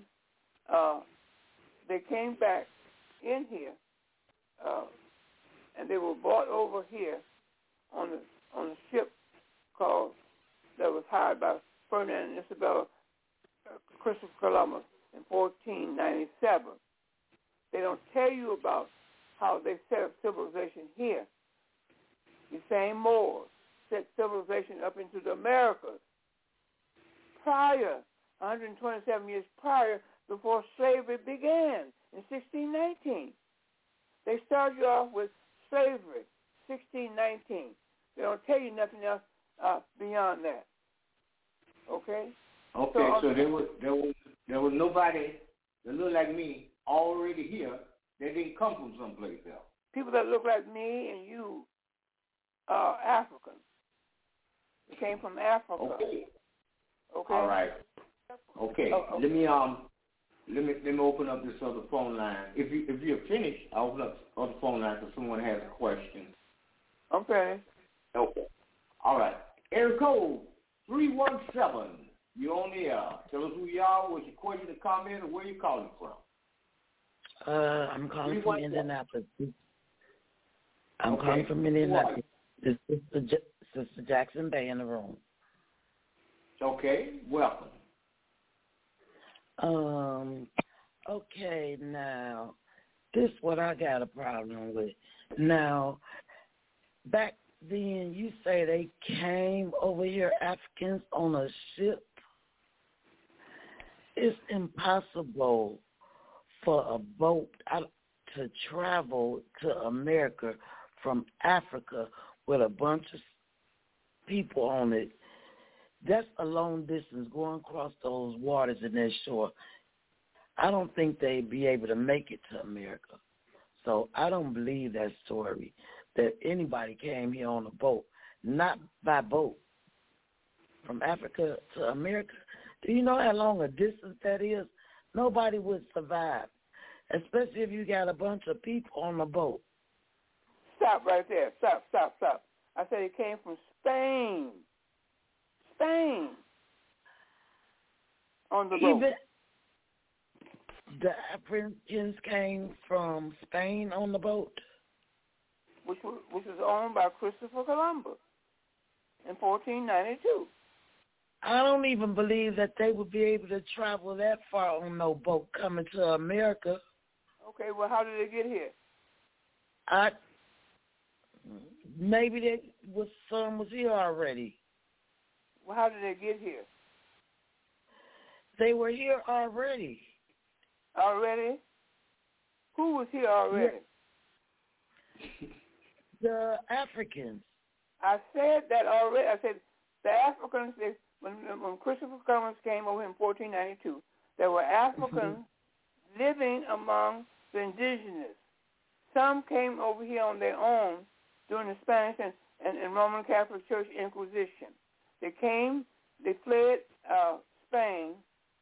they came back in here, and they were brought over here on a ship that was hired by Ferdinand and Isabella Christopher Columbus in 1497. They don't tell you about how they set up civilization here. The same Moors set civilization up into the Americas prior, 127 years prior, before slavery began in 1619. They started you off with slavery, 1619. They don't tell you nothing else beyond that. Okay? Okay, so there was nobody that looked like me already here that didn't come from someplace else. People that look like me and you are African. They came from Africa. Okay. Okay. All right. Okay. Let me open up this other phone line. If you're finished, I'll open up the other phone line if someone has a question. Okay. Okay. All right. Area code 317. You're on the air. Tell us who you are, what's your question or comment, or where you're calling from. I'm calling from Indianapolis. I'm calling from Indianapolis. This is Sister Jackson Bay in the room. Okay, welcome. Okay, now, this is what I got a problem with. Now, back then, you say they came over here, Africans, on a ship. It's impossible for a boat to travel to America from Africa with a bunch of people on it. That's a long distance going across those waters and that shore. I don't think they'd be able to make it to America. So I don't believe that story, that anybody came here on a boat, not by boat, from Africa to America. Do you know how long a distance that is? Nobody would survive. especially if you got a bunch of people on the boat. Stop right there. Stop. I said it came from Spain. Spain. On the boat. The Africans came from Spain on the boat? Which was owned by Christopher Columbus in 1492. I don't even believe that they would be able to travel that far on no boat coming to America. Okay, well, how did they get here? Maybe some was here already. Well, how did they get here? They were here already. Already? Who was here already? The Africans. I said that already. I said the Africans, when Christopher Columbus came over in 1492, there were Africans living among the indigenous. Some came over here on their own during the Spanish and Roman Catholic Church Inquisition. They came, they fled Spain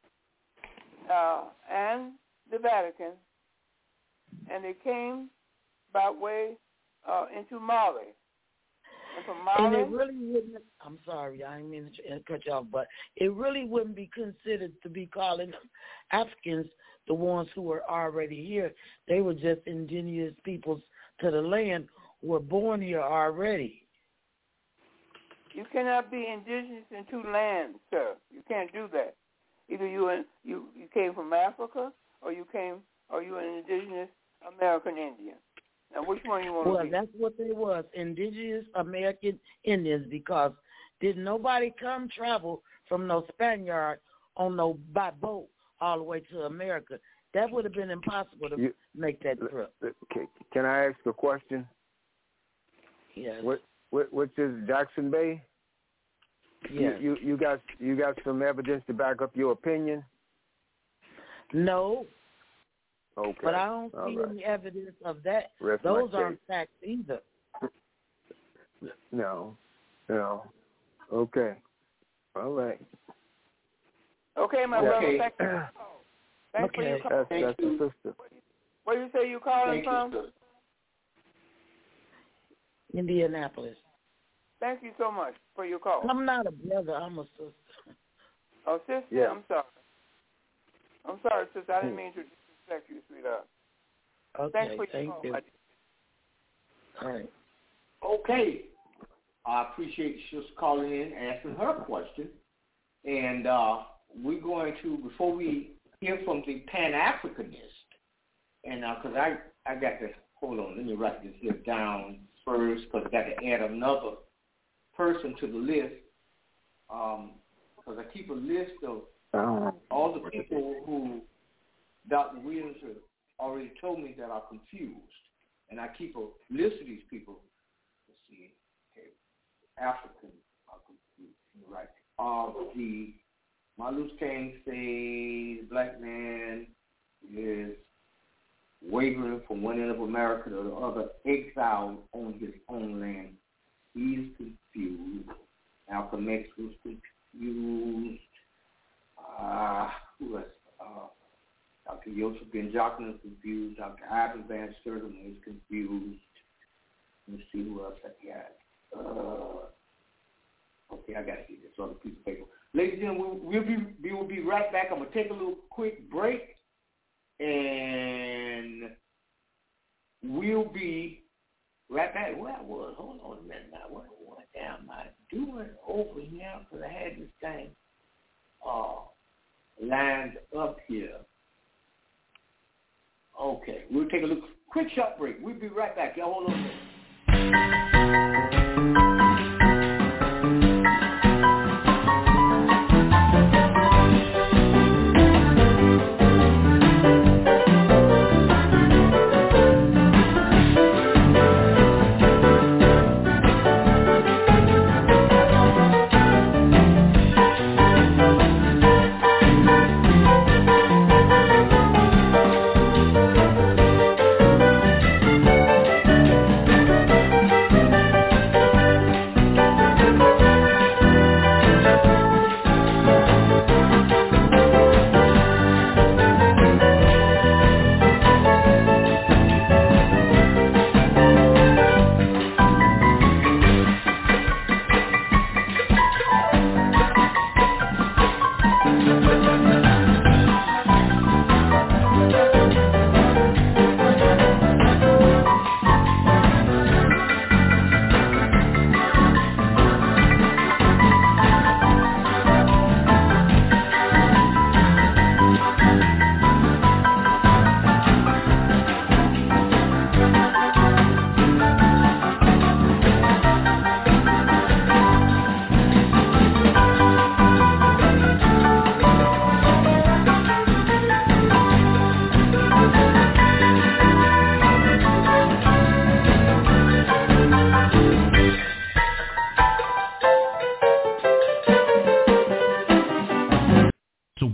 and the Vatican, and they came by way into Mali. And from Mali, and it really wouldn't, I'm sorry, I didn't mean to cut you off, but it really wouldn't be considered to be calling them Africans the ones who were already here. They were just indigenous peoples to the land who were born here already. You cannot be indigenous in two lands, sir. You can't do that. Either you came from Africa, or you an indigenous American Indian. Now, which one you want to be? Well, that's what they was, indigenous American Indians, because did nobody travel from no Spaniard by boat all the way to America. That would have been impossible to make that trip. Can I ask a question? Yes. Which is Jackson Bay? Yes. You got some evidence to back up your opinion? No. Okay. But I don't see any evidence of that. Those aren't facts either. No. Okay. All right. Okay, my brother. Thanks for your call. That's the sister. Where you say you calling from? Indianapolis. Thank you so much for your call. I'm not a brother. I'm a sister. Oh, sister? Yeah. I'm sorry, sister. I didn't mean to disrespect you, sweetheart. Okay, thanks for your call. You. All right. Okay. I appreciate you just calling in, asking her question. And we're going to, before we hear from the Pan-Africanist, and because I got to, hold on, let me write this here down first, because I got to add another person to the list, because I keep a list of all the people who Dr. Williams has already told me that are confused, and I keep a list of these people. Let's see, okay, African are confused, right? The Martin Luther King says black man is wavering from one end of America to the other, exiled on his own land. He's confused. Malcolm X was confused. Who else? Dr. Joseph Ben Jocelyn is confused. Dr. Ivan Van Sturtevant is confused. Let me see who else I got. Okay, I got to see this other piece of paper. Ladies and gentlemen, we will be right back. I'm going to take a little quick break, and we'll be right back. Where I was, hold on a minute now. What am I doing over here? Because I had this thing lined up here. Okay, we'll take a little quick short break. We'll be right back. Y'all hold on a minute.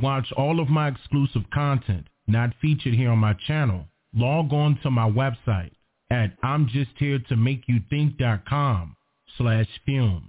watch all of my exclusive content not featured here on my channel, log on to my website at I'mJustHereToMakeYouThink.com/films.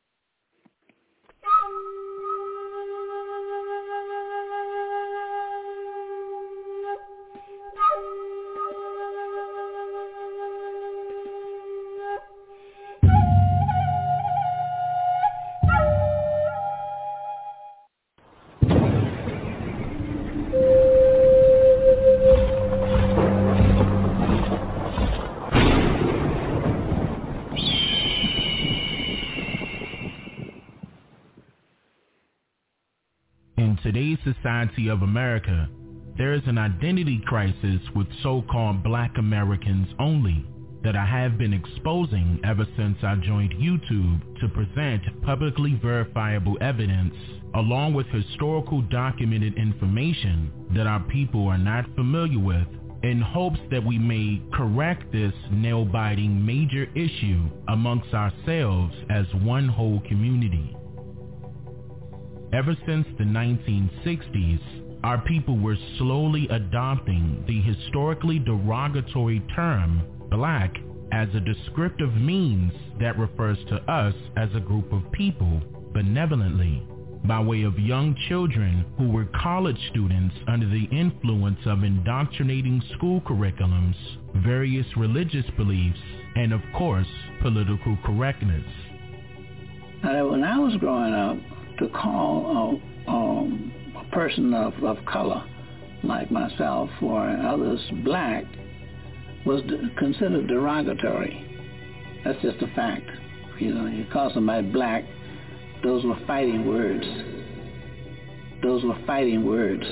In today's society of America, there is an identity crisis with so-called Black Americans only that I have been exposing ever since I joined YouTube to present publicly verifiable evidence along with historical documented information that our people are not familiar with, in hopes that we may correct this nail-biting major issue amongst ourselves as one whole community. Ever since the 1960s, our people were slowly adopting the historically derogatory term Black as a descriptive means that refers to us as a group of people benevolently, by way of young children who were college students under the influence of indoctrinating school curriculums, various religious beliefs, and of course, political correctness. When I was growing up, to call a person of color like myself or others Black was considered derogatory. That's just a fact. You call somebody Black, those were fighting words. Those were fighting words.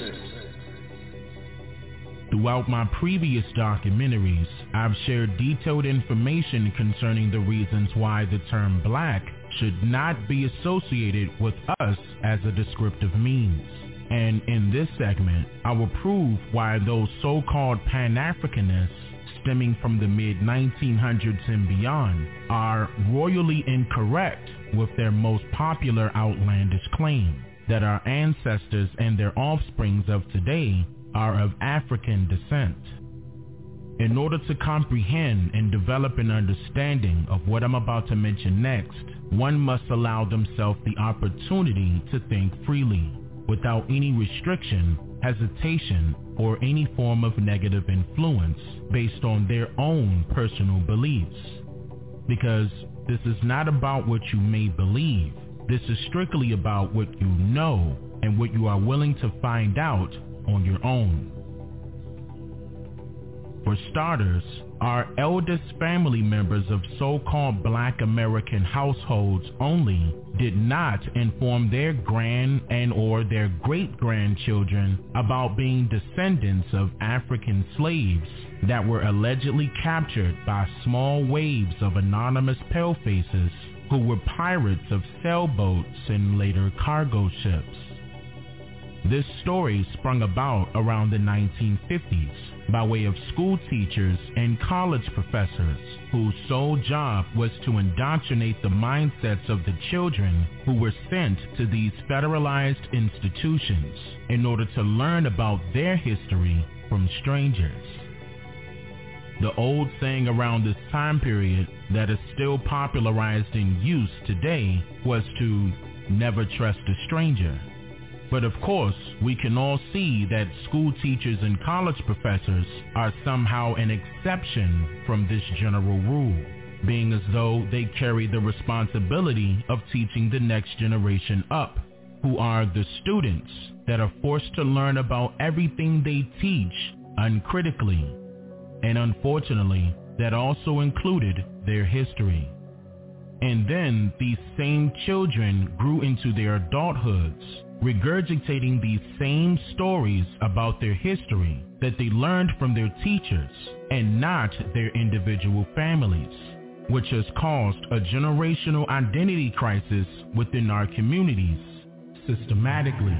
Throughout my previous documentaries, I've shared detailed information concerning the reasons why the term Black should not be associated with us as a descriptive means. And in this segment, I will prove why those so-called Pan-Africanists stemming from the mid-1900s and beyond are royally incorrect with their most popular outlandish claim that our ancestors and their offsprings of today are of African descent. In order to comprehend and develop an understanding of what I'm about to mention next, one must allow themselves the opportunity to think freely, without any restriction, hesitation, or any form of negative influence based on their own personal beliefs. Because this is not about what you may believe. This is strictly about what you know and what you are willing to find out on your own. For starters, our eldest family members of so-called Black American households only did not inform their grand and or their great-grandchildren about being descendants of African slaves that were allegedly captured by small waves of anonymous palefaces who were pirates of sailboats and later cargo ships. This story sprung about around the 1950s by way of school teachers and college professors whose sole job was to indoctrinate the mindsets of the children who were sent to these federalized institutions in order to learn about their history from strangers. The old saying around this time period that is still popularized in use today was to never trust a stranger. But of course, we can all see that school teachers and college professors are somehow an exception from this general rule, being as though they carry the responsibility of teaching the next generation up, who are the students that are forced to learn about everything they teach uncritically. And unfortunately, that also included their history. And then these same children grew into their adulthoods, regurgitating these same stories about their history that they learned from their teachers and not their individual families, which has caused a generational identity crisis within our communities systematically.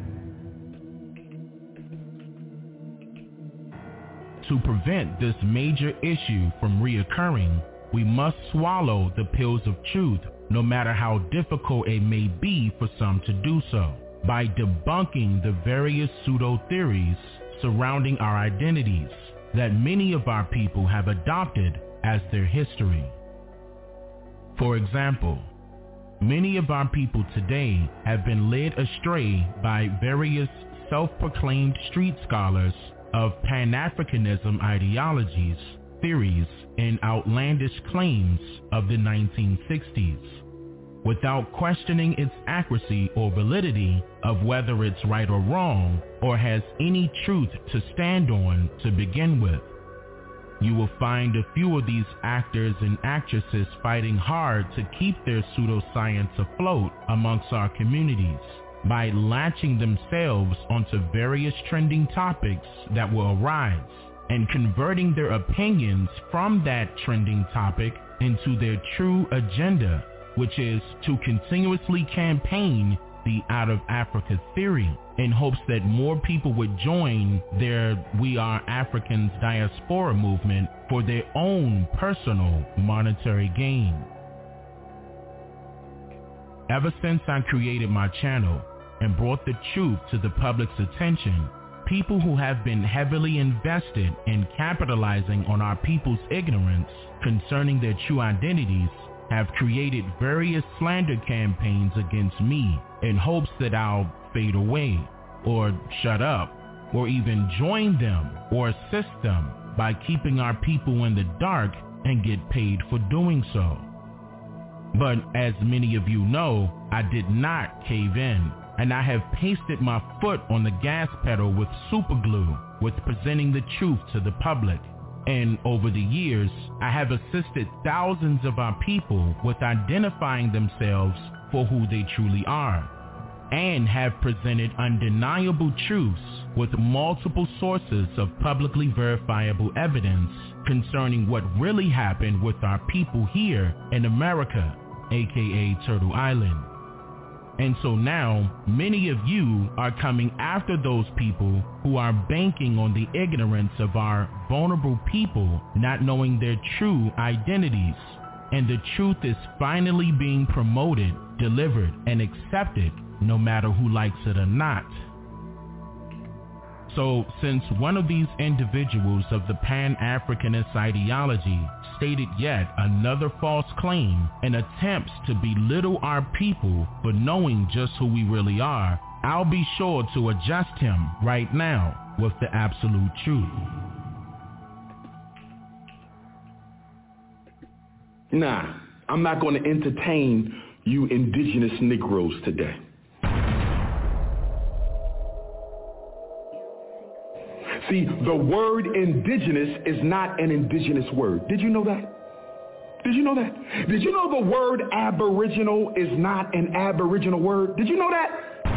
To prevent this major issue from reoccurring, we must swallow the pills of truth, no matter how difficult it may be for some to do so. by debunking the various pseudo-theories surrounding our identities that many of our people have adopted as their history. For example, many of our people today have been led astray by various self-proclaimed street scholars of Pan-Africanism ideologies, theories, and outlandish claims of the 1960s, without questioning its accuracy or validity of whether it's right or wrong or has any truth to stand on to begin with. You will find a few of these actors and actresses fighting hard to keep their pseudoscience afloat amongst our communities by latching themselves onto various trending topics that will arise and converting their opinions from that trending topic into their true agenda, which is to continuously campaign the Out of Africa theory in hopes that more people would join their We Are Africans diaspora movement for their own personal monetary gain. Ever since I created my channel and brought the truth to the public's attention, people who have been heavily invested in capitalizing on our people's ignorance concerning their true identities have created various slander campaigns against me in hopes that I'll fade away, or shut up, or even join them or assist them by keeping our people in the dark and get paid for doing so. But as many of you know, I did not cave in, and I have pasted my foot on the gas pedal with super glue with presenting the truth to the public. And over the years, I have assisted thousands of our people with identifying themselves for who they truly are, and have presented undeniable truths with multiple sources of publicly verifiable evidence concerning what really happened with our people here in America, aka Turtle Island. And so now, many of you are coming after those people who are banking on the ignorance of our vulnerable people not knowing their true identities. And the truth is finally being promoted, delivered, and accepted, no matter who likes it or not. So since one of these individuals of the Pan-Africanist ideology stated yet another false claim and attempts to belittle our people for knowing just who we really are, I'll be sure to adjust him right now with the absolute truth. Nah, I'm not going to entertain you indigenous Negroes today. See, the word indigenous is not an indigenous word. Did you know that? Did you know that? Did you know the word aboriginal is not an aboriginal word? Did you know that?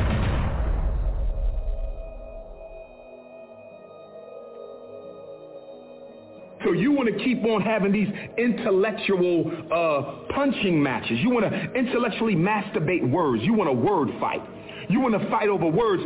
So you want to keep on having these intellectual punching matches. You want to intellectually masturbate words. You want a word fight. You want to fight over words.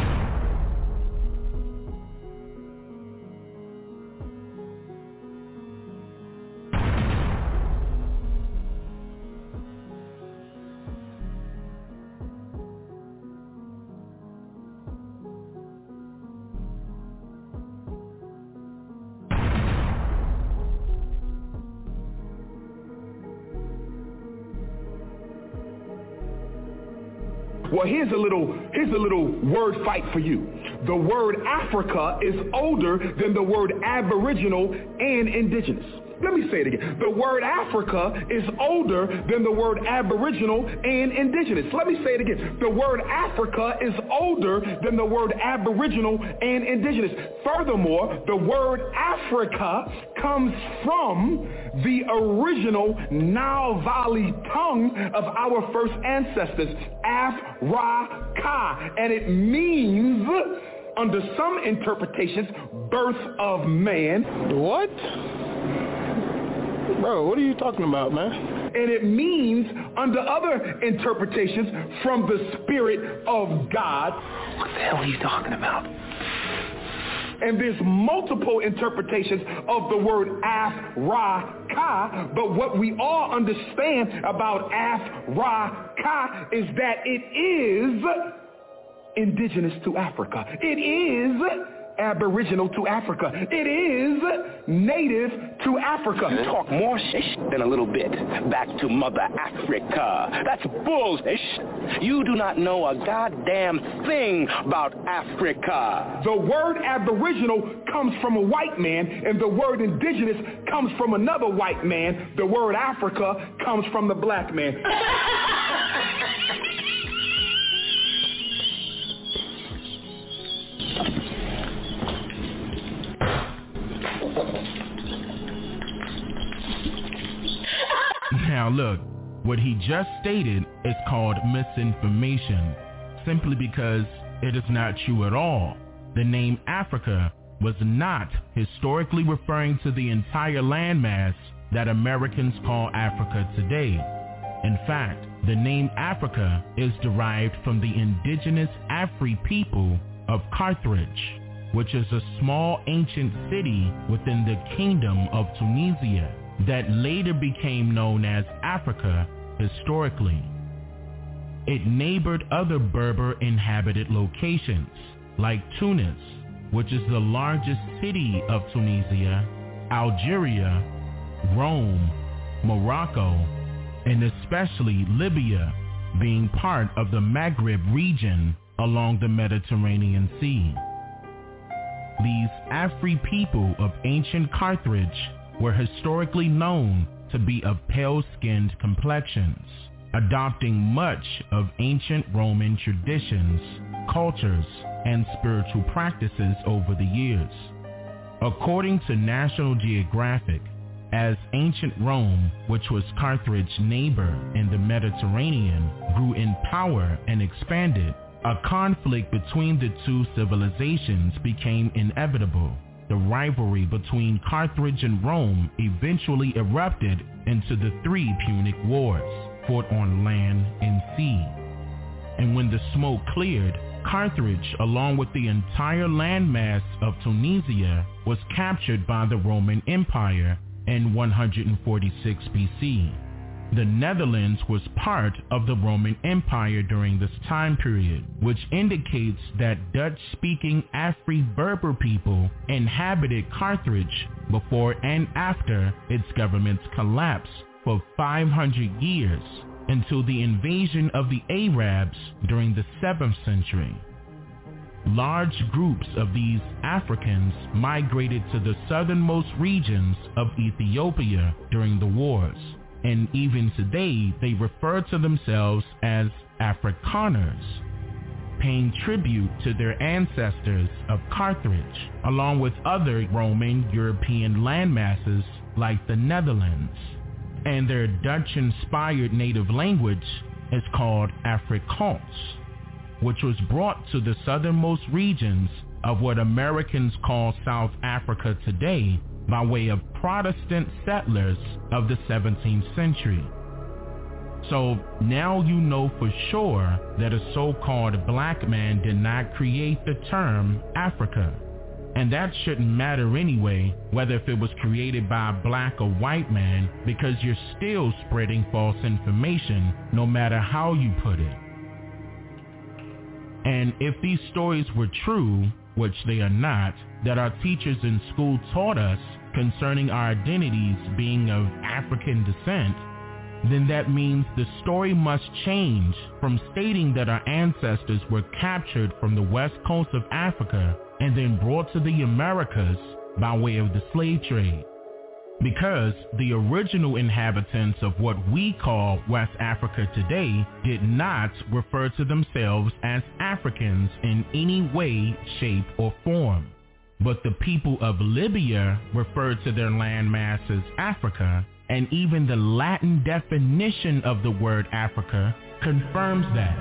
Well, here's a little word fight for you. The word Africa is older than the word aboriginal and indigenous. Let me say it again. The word Africa is older than the word aboriginal and indigenous. Let me say it again. The word Africa is older than the word aboriginal and indigenous. Furthermore, the word Africa comes from the original Nile Valley tongue of our first ancestors, Af-Ra-Ka, and it means, under some interpretations, birth of man. What? Bro, what are you talking about, man? And it means, under other interpretations, from the Spirit of God. What the hell are you talking about? And there's multiple interpretations of the word Af-Ra-Ka, but what we all understand about Af-Ra-Ka is that it is indigenous to Africa. It is aboriginal to Africa. It is native to Africa. Talk more than a little bit. Back to Mother Africa. That's bullshit. You do not know a goddamn thing about Africa. The word aboriginal comes from a white man, and the word indigenous comes from another white man. The word Africa comes from the black man. Now look, what he just stated is called misinformation, simply because it is not true at all. The name Africa was not historically referring to the entire landmass that Americans call Africa today. In fact, the name Africa is derived from the indigenous Afri people of Carthage, which is a small ancient city within the Kingdom of Tunisia that later became known as Africa historically. It neighbored other Berber inhabited locations like Tunis, which is the largest city of Tunisia, Algeria, Rome, Morocco, and especially Libya, being part of the Maghreb region along the Mediterranean Sea. These Afri people of ancient Carthage were historically known to be of pale-skinned complexions, adopting much of ancient Roman traditions, cultures, and spiritual practices over the years. According to National Geographic, as ancient Rome, which was Carthage's neighbor in the Mediterranean, grew in power and expanded, a conflict between the two civilizations became inevitable. The rivalry between Carthage and Rome eventually erupted into the 3 Punic Wars, fought on land and sea. And when the smoke cleared, Carthage, along with the entire landmass of Tunisia, was captured by the Roman Empire in 146 BC. The Netherlands was part of the Roman Empire during this time period, which indicates that Dutch-speaking Afri-Berber people inhabited Carthage before and after its government's collapse for 500 years until the invasion of the Arabs during the 7th century. Large groups of these Africans migrated to the southernmost regions of Ethiopia during the wars. And even today, they refer to themselves as Afrikaners, paying tribute to their ancestors of Carthage, along with other Roman European landmasses like the Netherlands. And their Dutch-inspired native language is called Afrikaans, which was brought to the southernmost regions of what Americans call South Africa today by way of Protestant settlers of the 17th century. So now you know for sure that a so-called black man did not create the term Africa. And that shouldn't matter anyway, whether if it was created by a black or white man, because you're still spreading false information no matter how you put it. And if these stories were true, which they are not, that our teachers in school taught us concerning our identities being of African descent, then that means the story must change from stating that our ancestors were captured from the west coast of Africa and then brought to the Americas by way of the slave trade. Because the original inhabitants of what we call West Africa today did not refer to themselves as Africans in any way, shape, or form. But the people of Libya referred to their landmass as Africa, and even the Latin definition of the word Africa confirms that.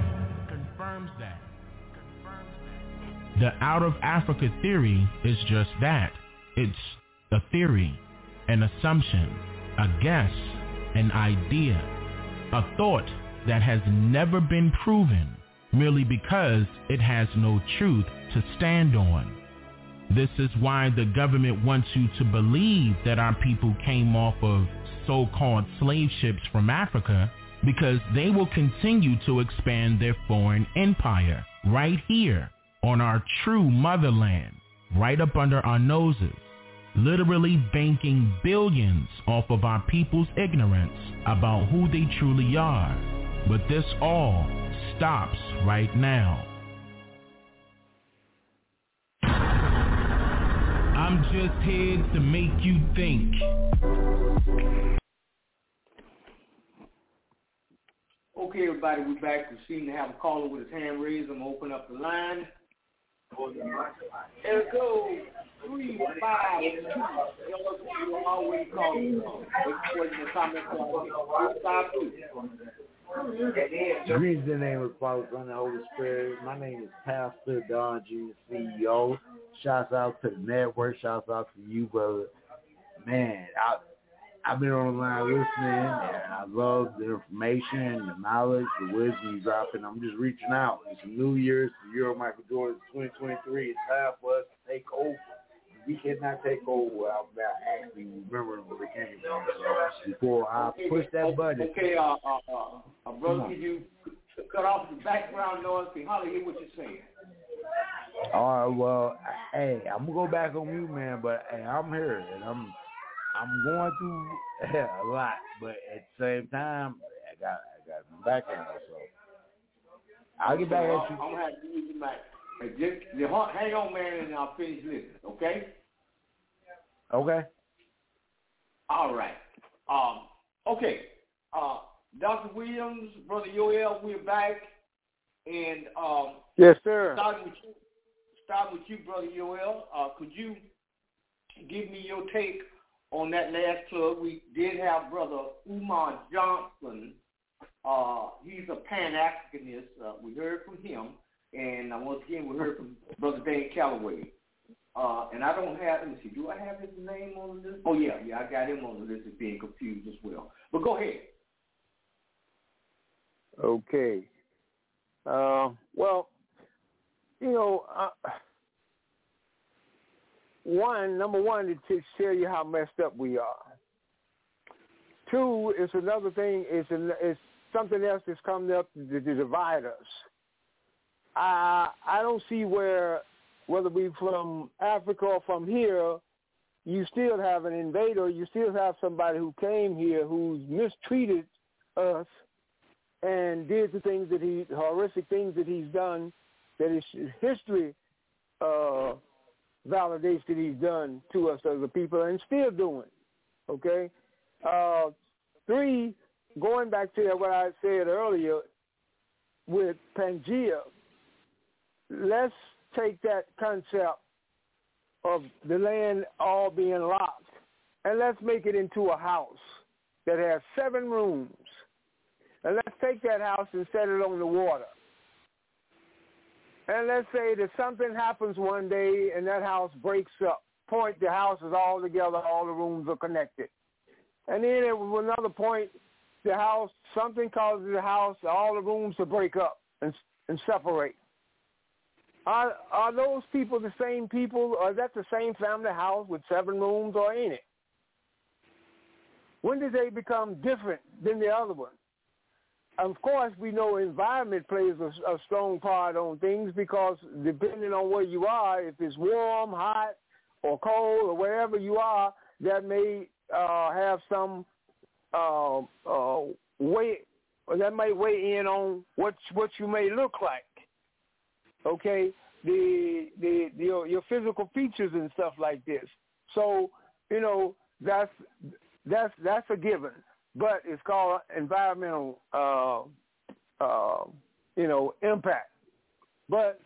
The out of Africa theory is just that. It's a theory, an assumption, a guess, an idea, a thought that has never been proven, merely because it has no truth to stand on. This is why the government wants you to believe that our people came off of so-called slave ships from Africa, because they will continue to expand their foreign empire right here on our true motherland, right up under our noses, literally banking billions off of our people's ignorance about who they truly are. But this all stops right now. I'm just here to make you think. Okay, everybody, we're back. We seem to have a caller with his hand raised. I'm going to open up the line. There it goes. 352. You always call me. Greetings in the name of the Father, Son, and the Holy Spirit. My name is Pastor Don G, CEO. Shouts out to the network. Shouts out to you, brother. Man, I've been on the line listening, and I love the information, the knowledge, the wisdom you dropping. I'm just reaching out. It's a new year. It's the year of Michael Jordan 2023. It's time for us to take over. We cannot take over without actually remembering where we came from. So before I push that button. Okay, brother, can you cut off the background noise and holler hear what you're saying? All right, well, hey, I'm gonna go back on mute, man, but hey, I'm here and I'm going through a lot, but at the same time, I got my background, so I'll get back at you. I'm gonna have to use the mic. Hang on, man, and I'll finish listening. Okay. Okay. All right. Okay. Dr. Williams, Brother Yoel, we're back, and yes, sir. Start with you, Brother Yoel. Could you give me your take on that last plug? We did have Brother Umar Johnson. He's a Pan-Africanist. We heard from him, and once again, we heard from Brother Dane Calloway. And I don't have, let me see, do I have his name on the list? Oh, yeah, I got him on the list of being confused as well. But go ahead. Okay. Well, you know, number one, to tell you how messed up we are. Two, it's another thing, it's something else that's coming up to divide us. I don't see whether we from Africa or from here, you still have an invader, you still have somebody who came here who's mistreated us and did the things that horrific things that he's done, that his history validates that he's done to us as a people and still doing, okay? Three, going back to what I said earlier with Pangea, let's take that concept of the land all being locked and let's make it into a house that has 7 rooms. And let's take that house and set it on the water. And let's say that something happens one day and that house breaks up. The house is all together, all the rooms are connected. And then at another point, something causes the house, all the rooms to break up and separate. Are those people the same people? Or is that the same family house with 7 rooms, or ain't it? When did they become different than the other one? Of course, we know environment plays a strong part on things because depending on where you are, if it's warm, hot, or cold, or wherever you are, that may have some weight, or that may weigh in on what you may look like. Okay, your physical features and stuff like this. So you know that's a given. But it's called environmental, impact. But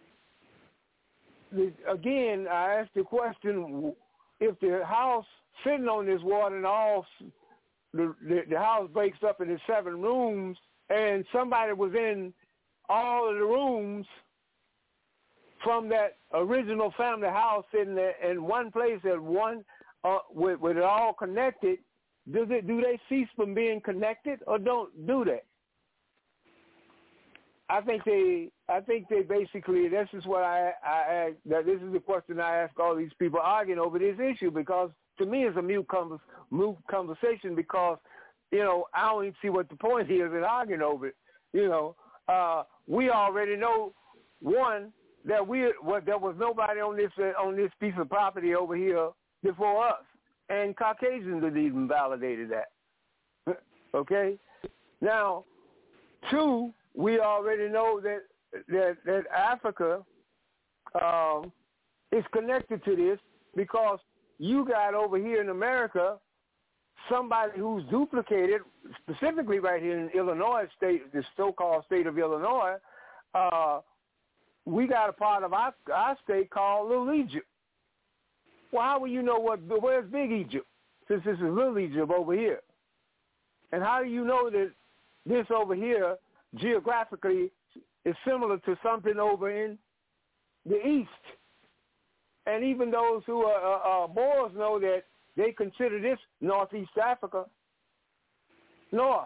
again, I asked the question: if the house sitting on this water and all, the house breaks up into 7 rooms, and somebody was in all of the rooms from that original family house sitting there in one place at one, with it all connected. Do they cease from being connected, or don't do that? I think they basically. This is what this is the question I ask all these people arguing over this issue, because to me it's a moot conversation, because I don't even see what the point is in arguing over it. We already know one, there was nobody on this piece of property over here before us, and Caucasians had even validated that. Okay? Now, two, we already know that Africa is connected to this because you got over here in America somebody who's duplicated, specifically right here in Illinois state, the so-called state of Illinois. We got a part of our state called Little Egypt. Well, how will you know where's Big Egypt, since this is Little Egypt over here? And how do you know that this over here geographically is similar to something over in the east? And even those who are Moors know that they consider this Northeast Africa. Northwest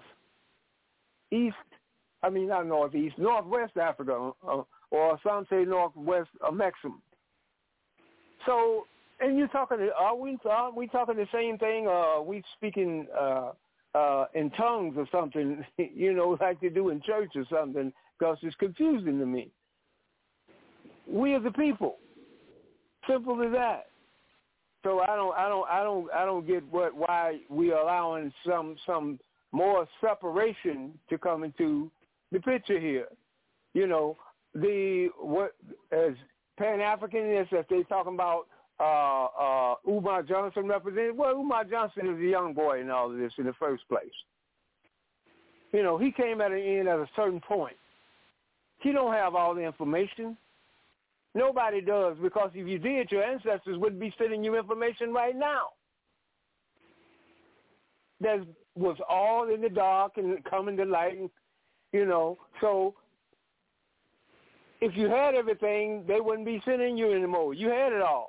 Africa, or some say Northwest Mexico. So, and you're talking, are we talking the same thing? Are we speaking in tongues or something, like they do in church or something, because it's confusing to me. We as a people, simple as that. So I don't get why we are allowing some more separation to come into the picture here. As Pan-Africanists, as they talking about Umar Johnson represented. Well, Umar Johnson is a young boy in all of this in the first place. He came at an end at a certain point. He don't have all the information. Nobody does, because if you did, your ancestors wouldn't be sending you information right now. That was all in the dark and coming to light, So if you had everything, they wouldn't be sending you anymore. You had it all.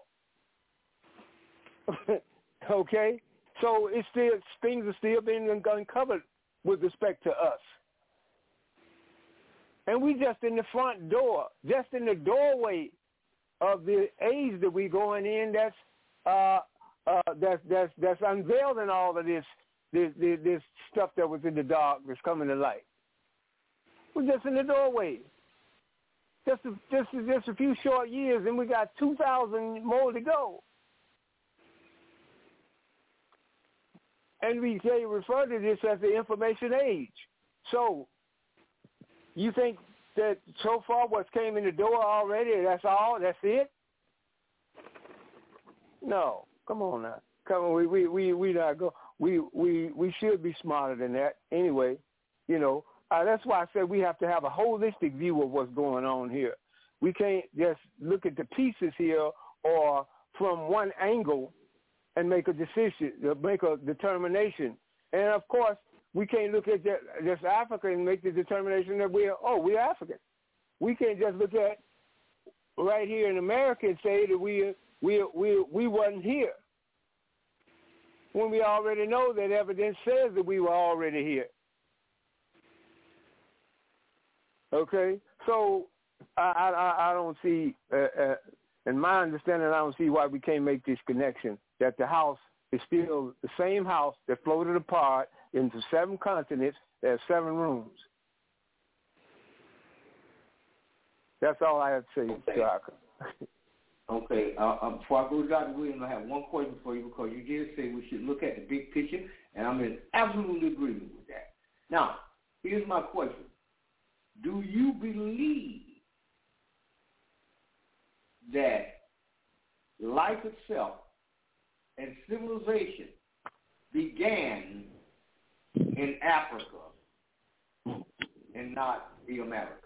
Okay? So things are still being uncovered with respect to us. And we just in the front door, just in the doorway of the age that we going in, that's unveiling all of this stuff that was in the dark that's coming to light. We're just in the doorway. Just a few short years, and we got 2,000 more to go. And we refer to this as the information age. So you think that so far what's came in the door already, that's all? That's it? No. Come on now. Come on. We not go. We should be smarter than that. Anyway, that's why I said we have to have a holistic view of what's going on here. We can't just look at the pieces here or from one angle and make a decision, make a determination. And of course, we can't look at just Africa and make the determination that we're African. We can't just look at right here in America and say that we wasn't here, when we already know that evidence says that we were already here. Okay, so I don't see, in my understanding, I don't see why we can't make this connection, that the house is still the same house that floated apart into 7 continents. There's 7 rooms. That's all I have to say, Dr. Okay. Before I go to Dr. Williams, I have one question for you, because you did say we should look at the big picture, and I'm in absolute agreement with that. Now, here's my question. Do you believe that life itself and civilization began in Africa and not the Americas?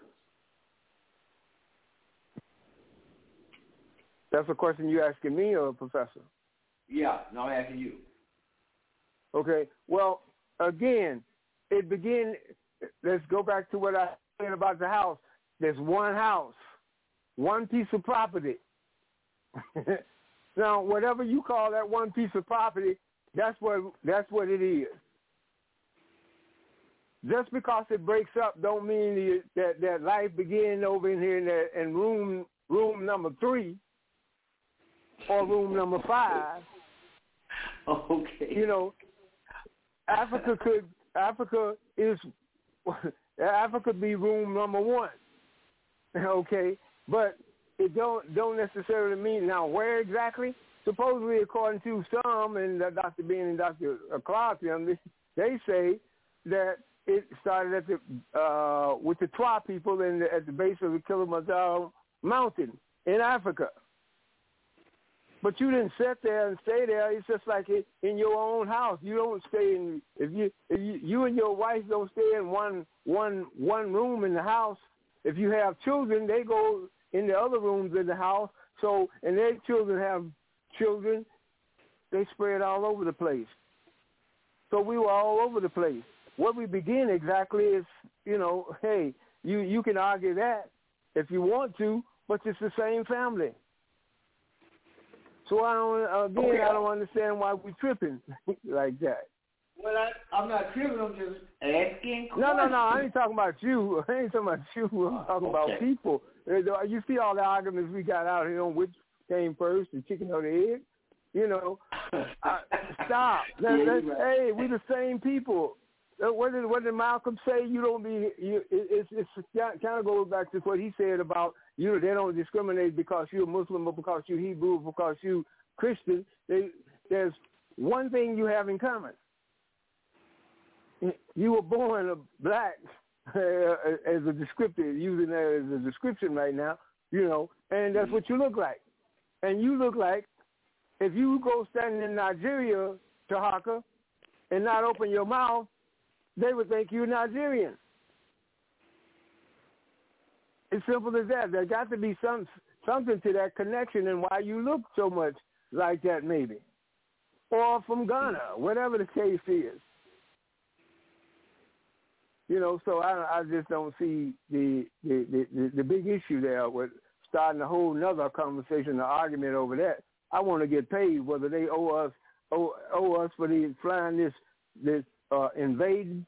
That's a question you asking me or Professor? Yeah, no, I'm asking you. Okay. Well, again, it began. Let's go back to what I said about the house. There's one house, one piece of property. Now, whatever you call that one piece of property, that's what it is. Just because it breaks up don't mean that life began over in here in room number 3 or room number 5. Okay. Africa could be room number 1. Okay. but it don't necessarily mean now where exactly. Supposedly, according to some, and Dr. Bean and Dr. Clark, they say that it started at the with the Twa people at the base of the Kilimanjaro mountain in Africa. But you didn't sit there and stay there. It's just like in your own house. You don't stay in if you and your wife don't stay in one room in the house. If you have children, they go in the other rooms in the house. So and their children have children. They spread all over the place. So we were all over the place. What we begin exactly is, hey, you can argue that if you want to, but it's the same family. So I don't understand why we're tripping like that. Well, I'm not tripping. I'm just asking questions. No. I ain't talking about you. I'm talking about people. You see all the arguments we got out here on which came first, the chicken or the egg. Stop. Hey, we the same people. What did Malcolm say? You don't be. It's kind of goes back to what he said about they don't discriminate because you're Muslim or because you're Hebrew or because you're Christian. There's one thing you have in common. You were born black, as a descriptor, using that as a description right now. And that's what you look like. And you look like if you go standing in Nigeria, Tahaka, and not open your mouth, they would think you're Nigerian. It's simple as that. There got to be something to that connection and why you look so much like that maybe. Or from Ghana, whatever the case is. So I just don't see the big issue there with starting a whole nother conversation or argument over that. I want to get paid whether they owe us for the flying this invading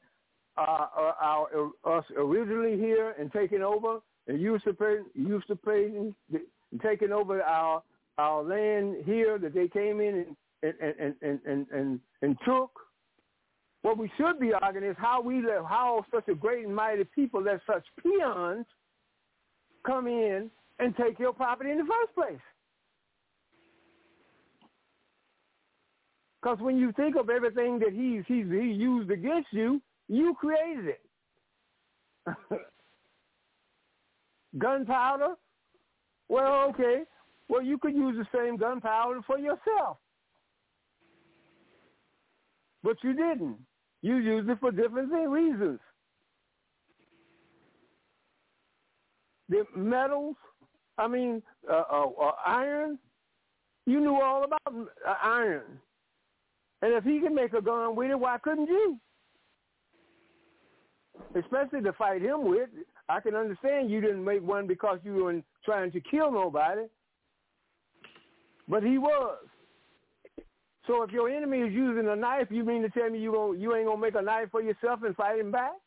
us originally here and taking over and usurpating and taking over our land here that they came in and took. What we should be arguing is how such a great and mighty people let such peons come in and take your property in the first place. Because when you think of everything that he used against you, you created it. Gunpowder? Well, okay. Well, you could use the same gunpowder for yourself. But you didn't. You used it for different reasons. The metals, iron, you knew all about iron. And if he can make a gun with it, why couldn't you? Especially to fight him with. I can understand you didn't make one because you were trying to kill nobody. But he was. So if your enemy is using a knife, you mean to tell me you ain't going to make a knife for yourself and fight him back?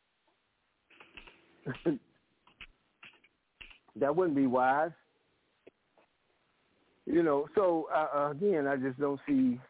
That wouldn't be wise. So again, I just don't see...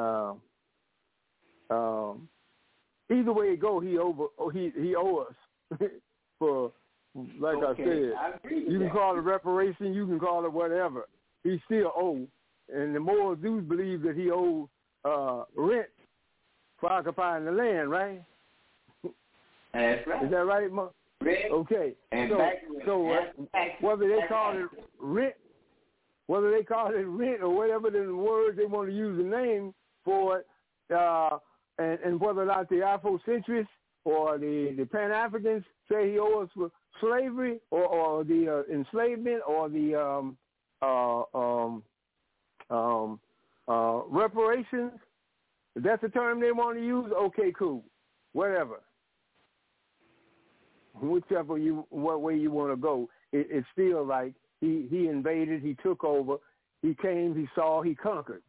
either way it go, he owe us for, like I said, you can call it reparation, you can call it whatever. He still owe, and the Moors do believe that he owes rent for occupying the land, right? That's right. Is that right, Mo? Okay. And so whether they call it rent, or whatever the word they want to use the name for it. And whether or not the Afrocentrists or the Pan-Africans say he owes us for slavery or the enslavement or the reparations, if that's the term they want to use, okay, cool, whatever. Whichever what way you want to go, it's still like he invaded, he took over, he came, he saw, he conquered.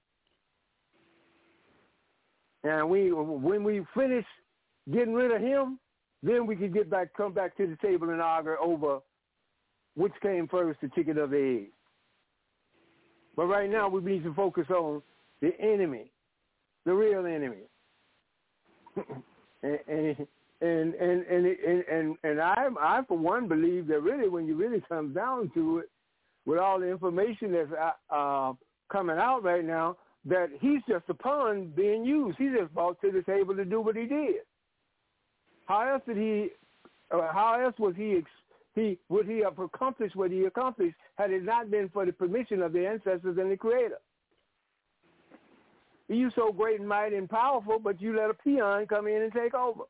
And when we finish getting rid of him, then we can come back to the table and argue over which came first, the chicken or the egg. But right now we need to focus on the enemy, the real enemy. and I for one believe that really when you really come down to it, with all the information that's coming out right now, that he's just a pawn being used. He just brought to the table to do what he did. How else would he have accomplished what he accomplished had it not been for the permission of the ancestors and the Creator? You so great and mighty and powerful, but you let a peon come in and take over.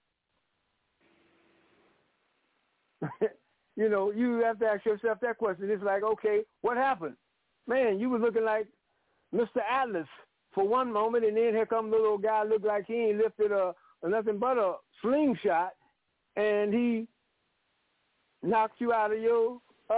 You know, you have to ask yourself that question. It's like, okay, what happened? Man, you were looking like Mr. Atlas for one moment, and then here comes the little guy look like he ain't lifted nothing but a slingshot, and he knocked you out of your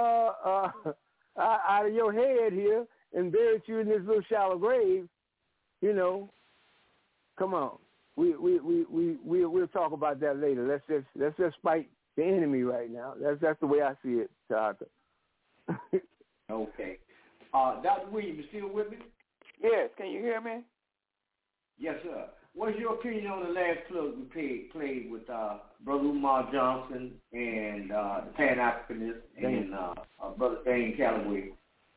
head here and buried you in this little shallow grave. You know, come on. We'll talk about that later. Let's just fight the enemy right now. That's the way I see it, Arthur. Okay. Dr. Williams, you still with me? Yes. Can you hear me? Yes, sir. What's your opinion on the last club we played with Brother Umar Johnson and the Pan-Africanist and Brother Dane Calloway?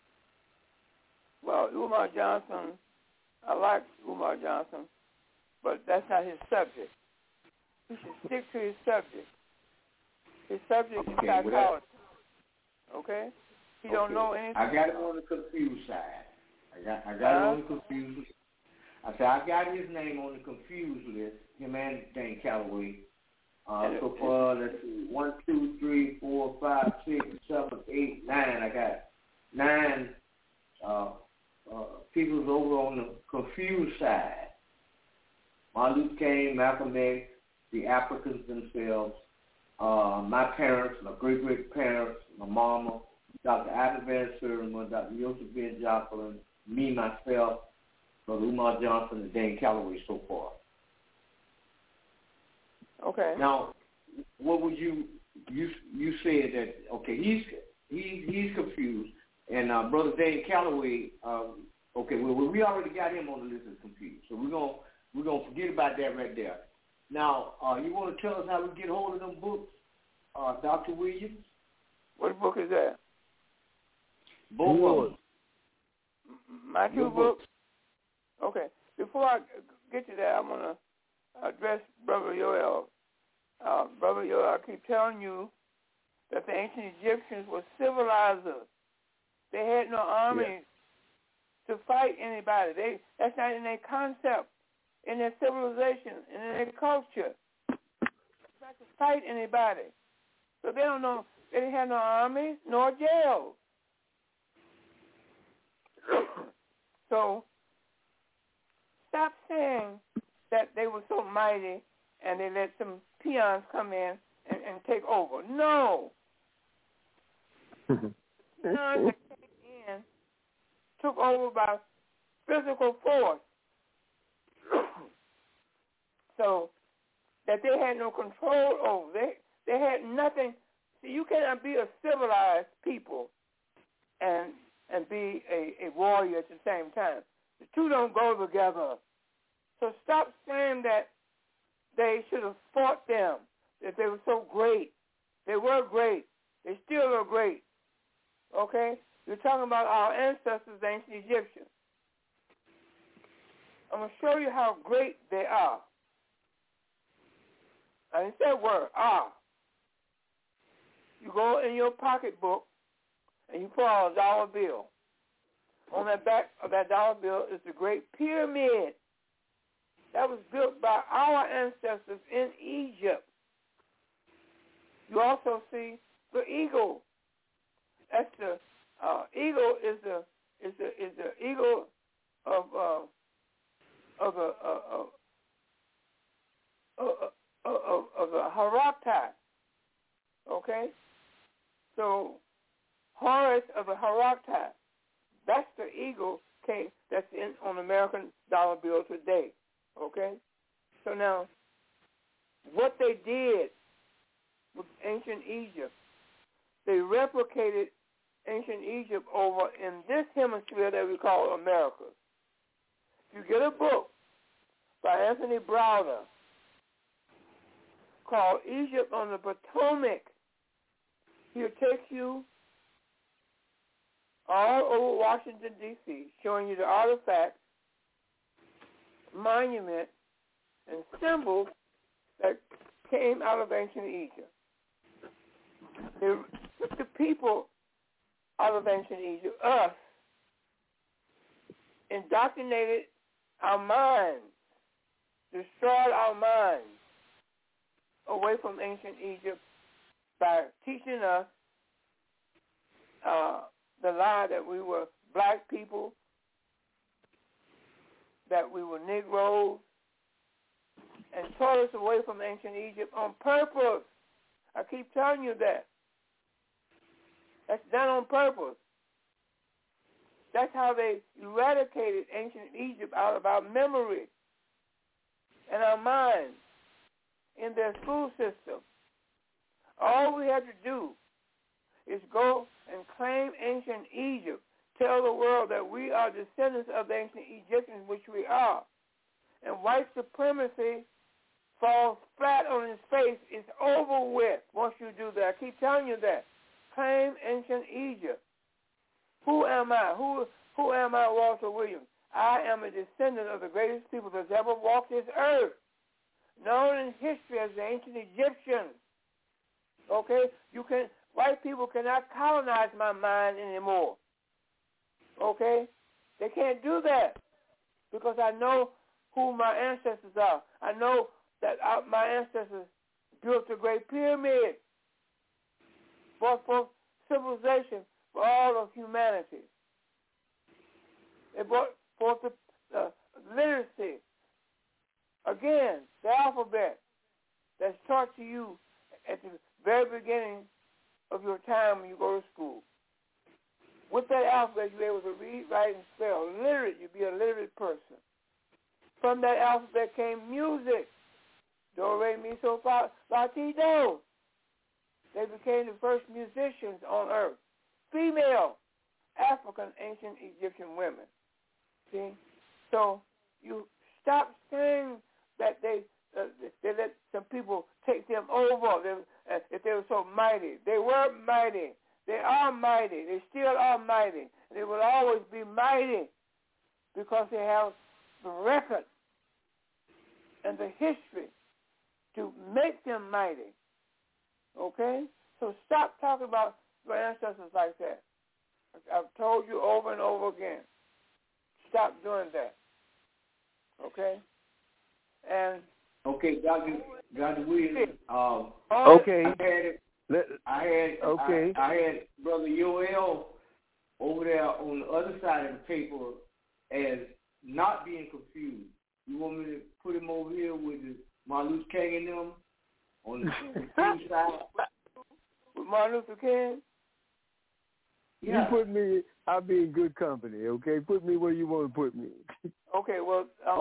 Well, Umar Johnson, I like Umar Johnson, but that's not his subject. He should stick to his subject. His subject is psychology. Okay? He don't know anything. I got him on the confused side. I got him on the confused. I said I got his name on the confused list. Him and Dane Calloway. So far, let's see, 1, 2, 3, 4, 5, 6, 7, 8, 9. I got 9 people over on the confused side. Martin Luther King, Malcolm X, the Africans themselves, my parents, my great-great-parents, my mama, Dr. Abner Van Sertima, Dr. Joseph Ben Jocelyn, me, myself, Brother Umar Johnson, and Dane Calloway so far. Okay. Now, what would you said that, okay, he's confused, and Brother Dane Calloway, okay, well, we already got him on the list as confused, so we're gonna forget about that right there. Now, you want to tell us how we get hold of them books, Dr. Williams? What book is that? Both of them. My two books? Okay. Before I get to that, I'm going to address Brother Yoel. Brother Yoel, I keep telling you that the ancient Egyptians were civilizers. They had no army to fight anybody. That's not in their concept, in their civilization, in their culture. Not to fight anybody. So they don't know. They didn't have no armies nor jails. So stop saying that they were so mighty and they let some peons come in and take over. No. Peons that came in took over by physical force. So that they had no control over. They had nothing. See, you cannot be a civilized people and be a warrior at the same time. The two don't go together. So stop saying that they should have fought them, that they were so great. They were great. They still are great. Okay? You're talking about our ancestors, the ancient Egyptians. I'm going to show you how great they are. I didn't say word, are. You go in your pocketbook and you pull out a dollar bill. On the back of that dollar bill is the Great Pyramid. That was built by our ancestors in Egypt. You also see the eagle. That's the eagle is the eagle of the Haraktat. Okay, so Horus of the Haraktat. That's the eagle that's on American dollar bill today. Okay? So now, what they did with ancient Egypt, they replicated ancient Egypt over in this hemisphere that we call America. You get a book by Anthony Browder called Egypt on the Potomac. He'll take you all over Washington, D.C., showing you the artifacts, monuments, and symbols that came out of ancient Egypt. The people out of ancient Egypt, us, indoctrinated our minds, destroyed our minds away from ancient Egypt by teaching us the lie that we were black people, that we were Negroes, and tore us away from ancient Egypt on purpose. I keep telling you that. That's done on purpose. That's how they eradicated ancient Egypt out of our memory and our minds in their school system. All we have to do is go and claim ancient Egypt, tell the world that we are descendants of the ancient Egyptians, which we are. And white supremacy falls flat on its face. It's over with once you do that. I keep telling you that. Claim ancient Egypt. Who am I? Who am I, Walter Williams? I am a descendant of the greatest people that's ever walked this earth, known in history as the ancient Egyptians. Okay? White people cannot colonize my mind anymore. Okay? They can't do that because I know who my ancestors are. I know that my ancestors built the Great Pyramid, brought forth civilization for all of humanity. They brought forth the literacy. Again, the alphabet that's taught to you at the very beginning of your time when you go to school. With that alphabet, you're able to read, write, and spell. Literate, you'd be a literate person. From that alphabet came music. Do, re, mi, so, fa, la, ti, do. They became the first musicians on earth. Female, African, ancient Egyptian women. See? So you stop saying that they let some people take them over if they were so mighty. They were mighty. They are mighty. They still are mighty. They will always be mighty because they have the record and the history to make them mighty. Okay? So stop talking about your ancestors like that. I've told you over and over again. Stop doing that. Okay? And okay, Dr. Williams. Okay. I had Brother Yoel over there on the other side of the paper as not being confused. You want me to put him over here with Martin Luther King and them on the side? With Martin Luther King? Yeah. You put me, I'll be in good company, okay? Put me where you want to put me. Okay, well,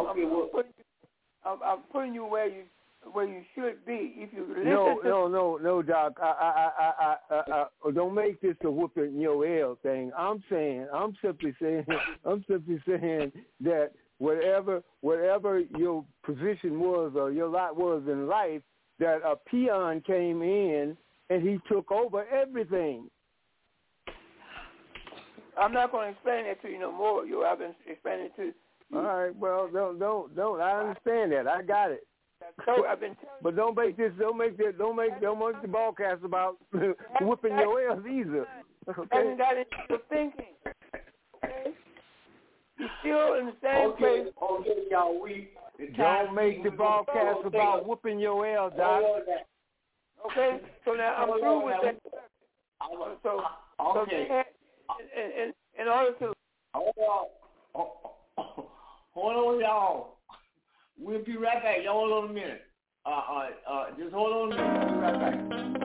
I'm putting you where you should be. If you listen No, Doc. I don't make this a whooping your L thing. I'm simply saying that whatever your position was or your lot was in life, that a peon came in and he took over everything. I'm not going to explain that to you no more. I've been explaining it to you. All right. Well, don't. I understand that. I got it. I've been telling but don't make the broadcast about whooping your ass either. Okay? Hasn't got into your thinking. Okay? You're still in the same place. Okay, y'all. Don't make the broadcast about whooping your ass, Doc. Okay. So now I'm through with that. So okay. In order to hold on, y'all. We'll be right back. Y'all hold on a minute. Just hold on a minute. We'll be right back.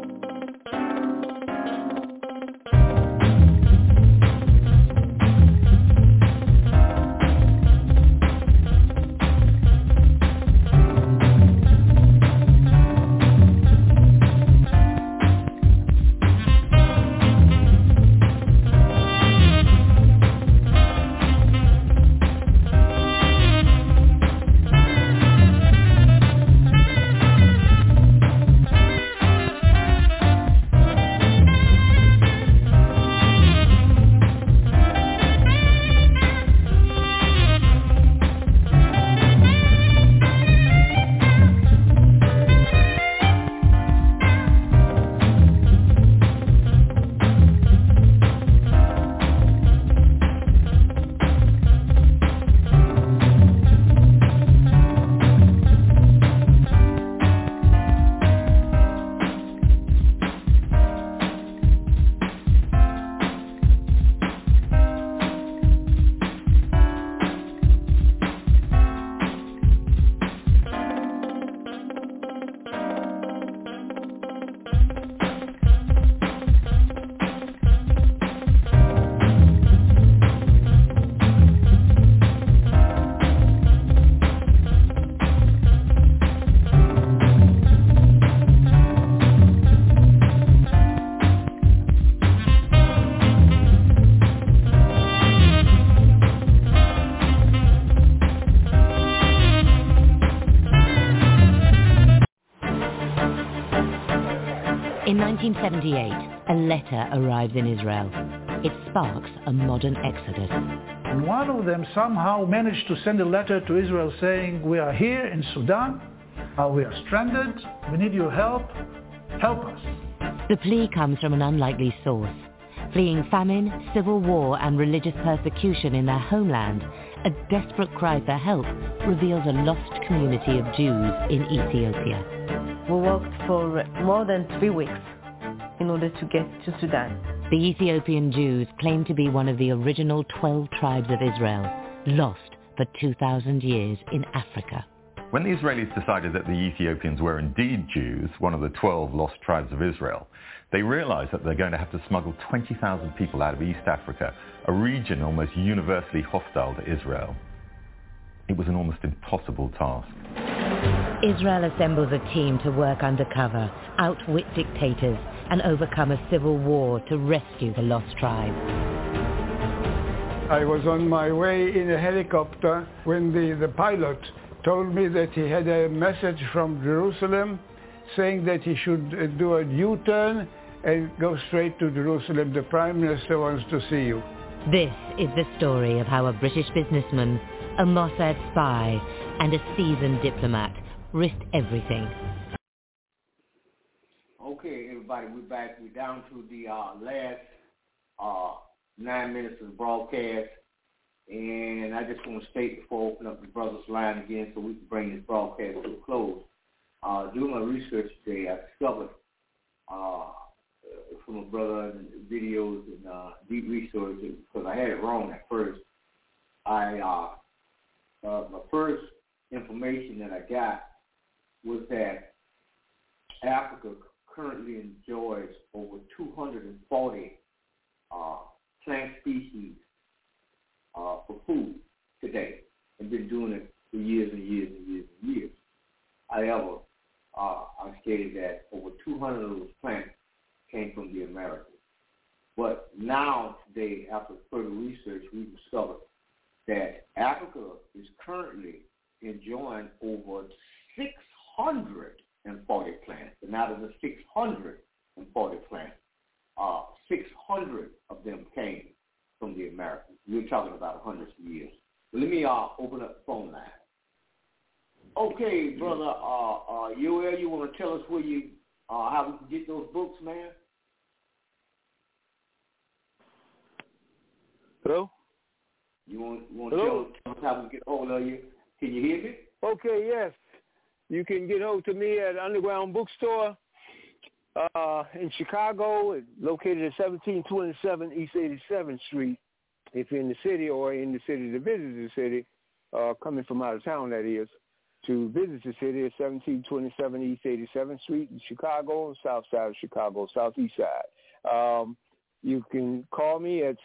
1978, a letter arrives in Israel. It sparks a modern exodus. And one of them somehow managed to send a letter to Israel saying, we are here in Sudan, we are stranded, we need your help us. The plea comes from an unlikely source. Fleeing famine, civil war and religious persecution in their homeland, a desperate cry for help reveals a lost community of Jews in Ethiopia. We walked for more than 3 weeks in order to get to Sudan. The Ethiopian Jews claim to be one of the original 12 tribes of Israel, lost for 2,000 years in Africa. When the Israelis decided that the Ethiopians were indeed Jews, one of the 12 lost tribes of Israel, they realized that they're going to have to smuggle 20,000 people out of East Africa, a region almost universally hostile to Israel. It was an almost impossible task. Israel assembles a team to work undercover, outwit dictators, and overcome a civil war to rescue the lost tribe. I was on my way in a helicopter when the pilot told me that he had a message from Jerusalem saying that he should do a U-turn and go straight to Jerusalem. The Prime Minister wants to see you. This is the story of how a British businessman, a Mossad spy, and a seasoned diplomat risked everything. Okay, everybody, we're back. We're down to the last 9 minutes of the broadcast. And I just want to state before I open up the brother's line again so we can bring this broadcast to a close. Doing my research today, I discovered from a brother and videos and deep research, because I had it wrong at first. My first information that I got was that Africa currently enjoys over 240 plant species for food today, and been doing it for years and years and years and years. However, I stated that over 200 of those plants came from the Americas. But now, today, after further research, we discovered that Africa is currently enjoying over 640 plants. And out of the 640 plants, 600 of them came from the Americas. We're talking about hundreds of years. But let me open up the phone line. Okay, brother, Yoel, you want to tell us where you, how we can get those books, man? Hello? You want to tell us how we get hold of you? Can you hear me? Okay, yes. You can get hold to me at Underground Bookstore in Chicago, located at 1727 East 87th Street. If you're in the city or in the city to visit the city, coming from out of town, that is, to visit the city at 1727 East 87th Street in Chicago, south side of Chicago, southeast side. You can call me at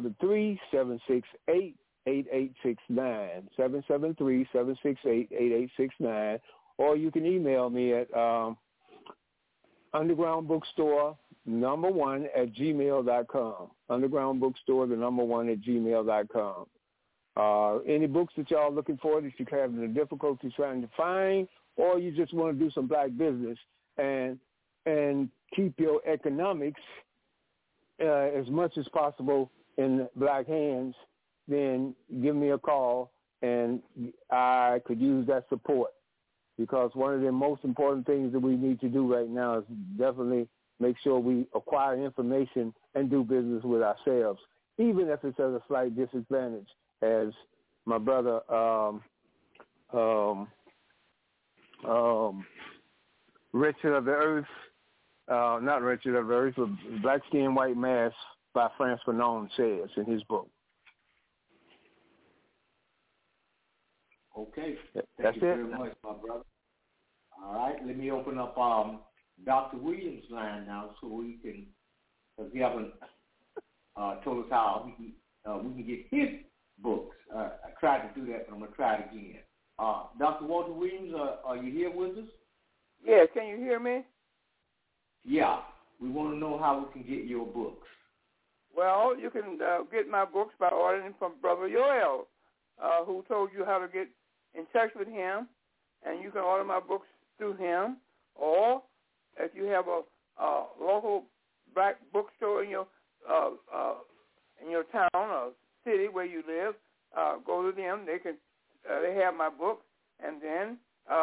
773-768-8869, 773-768-8869, or you can email me at undergroundbookstore1@gmail.com. undergroundbookstore1@gmail.com. Any books that y'all looking for that you're having a difficulty trying to find, or you just want to do some black business and keep your economics as much as possible in black hands, then give me a call and I could use that support. Because one of the most important things that we need to do right now is definitely make sure we acquire information and do business with ourselves, even if it's at a slight disadvantage, as my brother Richard of the Earth, not Richard of the Earth, but Black Skin, White Mask by Frantz Fanon says in his book. Okay. That's Thank you very much, my brother. All right, let me open up Dr. Williams' line now so we can, because he haven't told us how we can get his books. I tried to do that, but I'm going to try it again. Dr. Walter Williams, are you here with us? Yeah, can you hear me? Yeah, we want to know how we can get your books. Well, you can get my books by ordering from Brother Yoel, who told you how to get in touch with him, and you can order my books through him. Or if you have a local black bookstore in your town or city where you live. Go to them. They have my book, and then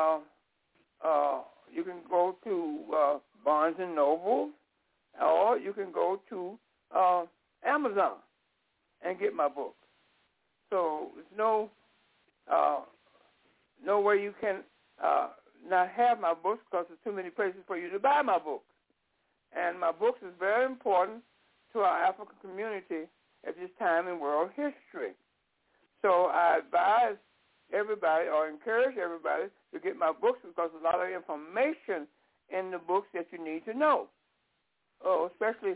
you can go to Barnes and Noble, or you can go to Amazon and get my book. So there's no way you can not have my books because there's too many places for you to buy my books. And my books is very important to our African community at this time in world history. So I advise everybody or encourage everybody to get my books because there's a lot of information in the books that you need to know. Especially,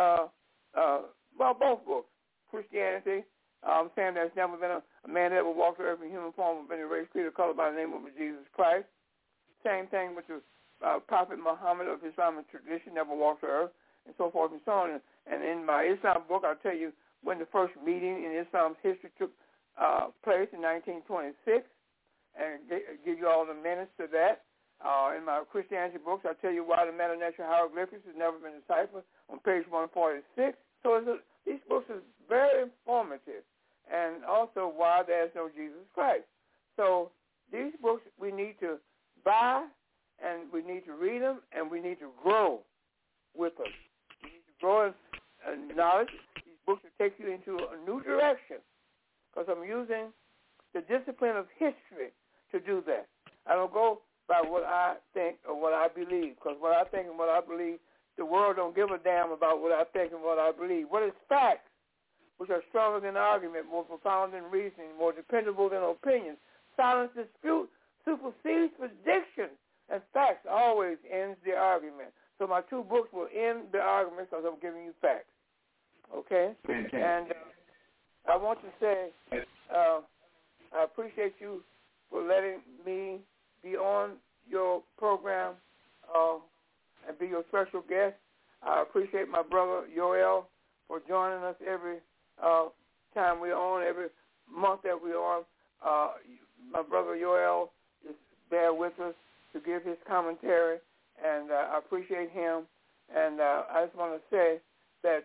both books. Christianity. I'm saying there's never been a man that ever walked the earth in human form of any race, creed, or color by the name of Jesus Christ. Same thing with the Prophet Muhammad of Islamic tradition, never walked the earth, and so forth and so on. And in my Islam book, I'll tell you when the first meeting in Islam's history took place in 1926, and give you all the minutes to that. In my Christianity books, I'll tell you why the Metanatural Hieroglyphics has never been deciphered on page 146. So these books are very informative, and also why there's no Jesus Christ. So these books we need to buy, and we need to read them, and we need to grow with them. We need to grow in knowledge. These books will take you into a new direction because I'm using the discipline of history to do that. I don't go by what I think or what I believe, because what I think and what I believe, the world don't give a damn about what I think and what I believe. What is facts, which are stronger than argument, more profound than reasoning, more dependable than opinion. Silence dispute supersedes prediction, and facts always ends the argument. So my two books will end the argument because I'm giving you facts. Okay? Fantastic. And I want to say I appreciate you for letting me be on your program and be your special guest. I appreciate my brother Yoel for joining us every time we're on, every month that we're on. My brother Yoel is there with us to give his commentary, and I appreciate him. And I just want to say that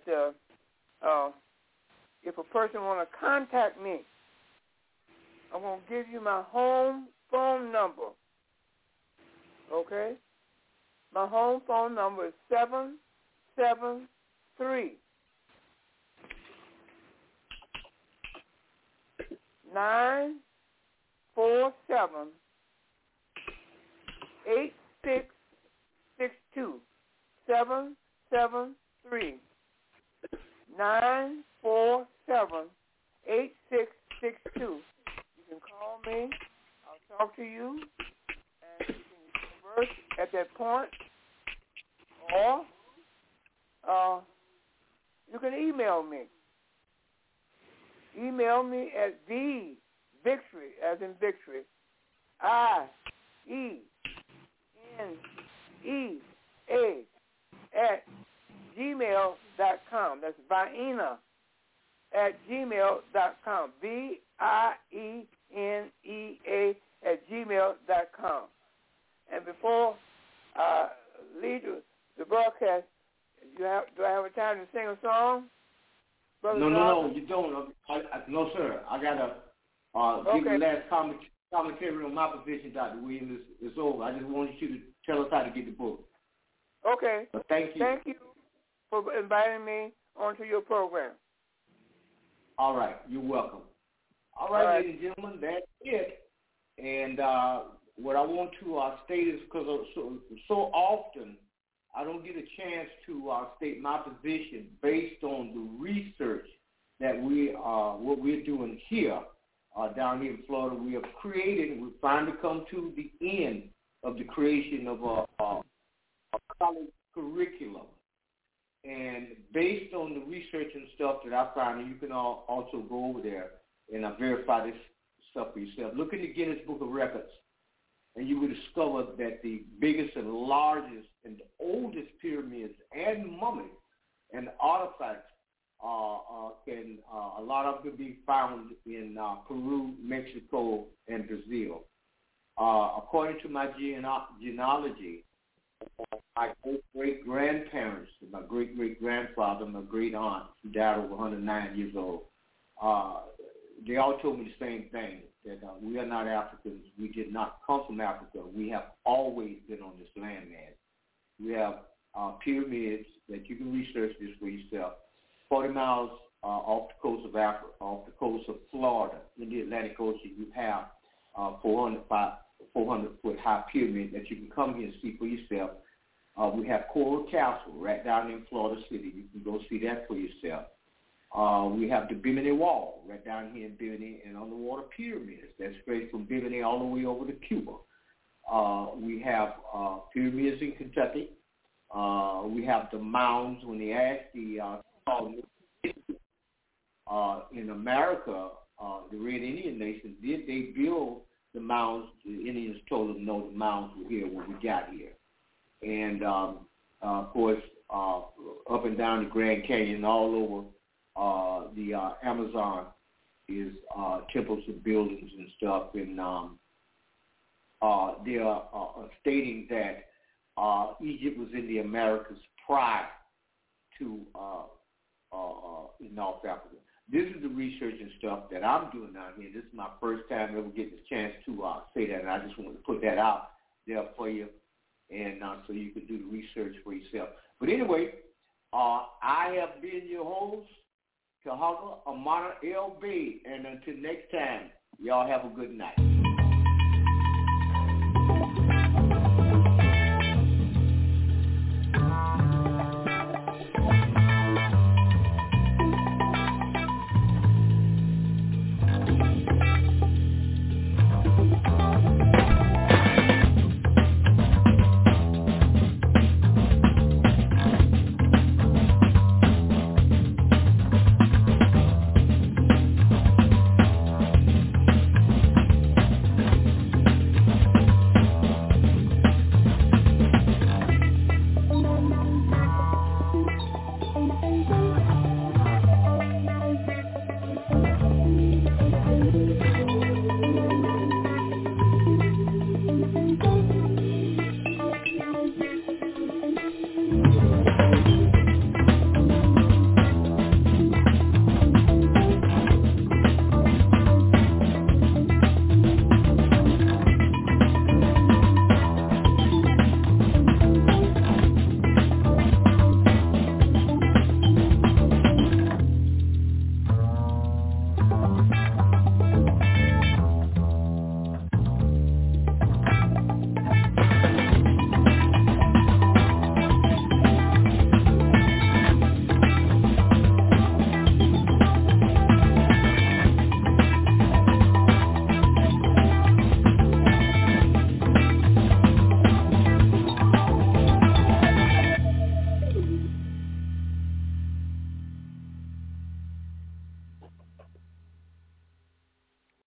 if a person want to contact me, I'm going to give you my home phone number. Okay? My home phone number is 773 947 8662 773 947 8662. You can call me. I'll talk to you, and you can converse at that point, or you can email me. Email me at the Victory, as in victory, IENEA at gmail.com. That's Vienna at gmail.com. VIENEA at gmail.com. And before I lead the broadcast, do I have a time to sing a song? Brother No, you don't. No, sir. I got to give the last commentary on my position, Dr. Williams. It's over. I just wanted you to tell us how to get the book. Okay. But thank you. Thank you for inviting me onto your program. All right. You're welcome. All right, ladies and gentlemen, that's it. And what I want to state is because so often I don't get a chance to state my position based on the research that what we're doing here down here in Florida. We have created, and we've finally come to the end of the creation of a college curriculum. And based on the research and stuff that I found, and you can also go over there and verify this stuff for yourself. Look in the Guinness Book of Records, and you will discover that the biggest and largest and the oldest pyramids and mummies and artifacts a lot of them be found in Peru, Mexico, and Brazil. According to my genealogy, my great-great-grandparents, my great-great-grandfather, my great-aunt, who died over 109 years old, they all told me the same thing, that we are not Africans. We did not come from Africa. We have always been on this landmass. We have pyramids that you can research this for yourself. 40 miles off the coast of Africa, off the coast of Florida, in the Atlantic Ocean, you have 400-foot high pyramid that you can come here and see for yourself. We have Coral Castle right down in Florida City. You can go see that for yourself. We have the Bimini Wall right down here in Bimini, and underwater pyramids that spread from Bimini all the way over to Cuba. We have pyramids in Kentucky. We have the mounds. When they asked in America, the Red Indian Nation, did they build the mounds? The Indians told them no, the mounds were here when we got here. And, of course, up and down the Grand Canyon, all over the Amazon is temples and buildings and stuff. And they are stating that Egypt was in the Americas prior to in North Africa. This is the research and stuff that I'm doing out here. This is my first time ever getting a chance to say that, and I just wanted to put that out there for you, and so you can do the research for yourself. But anyway, I have been your host, Kahaga Amana LB, and until next time, y'all have a good night.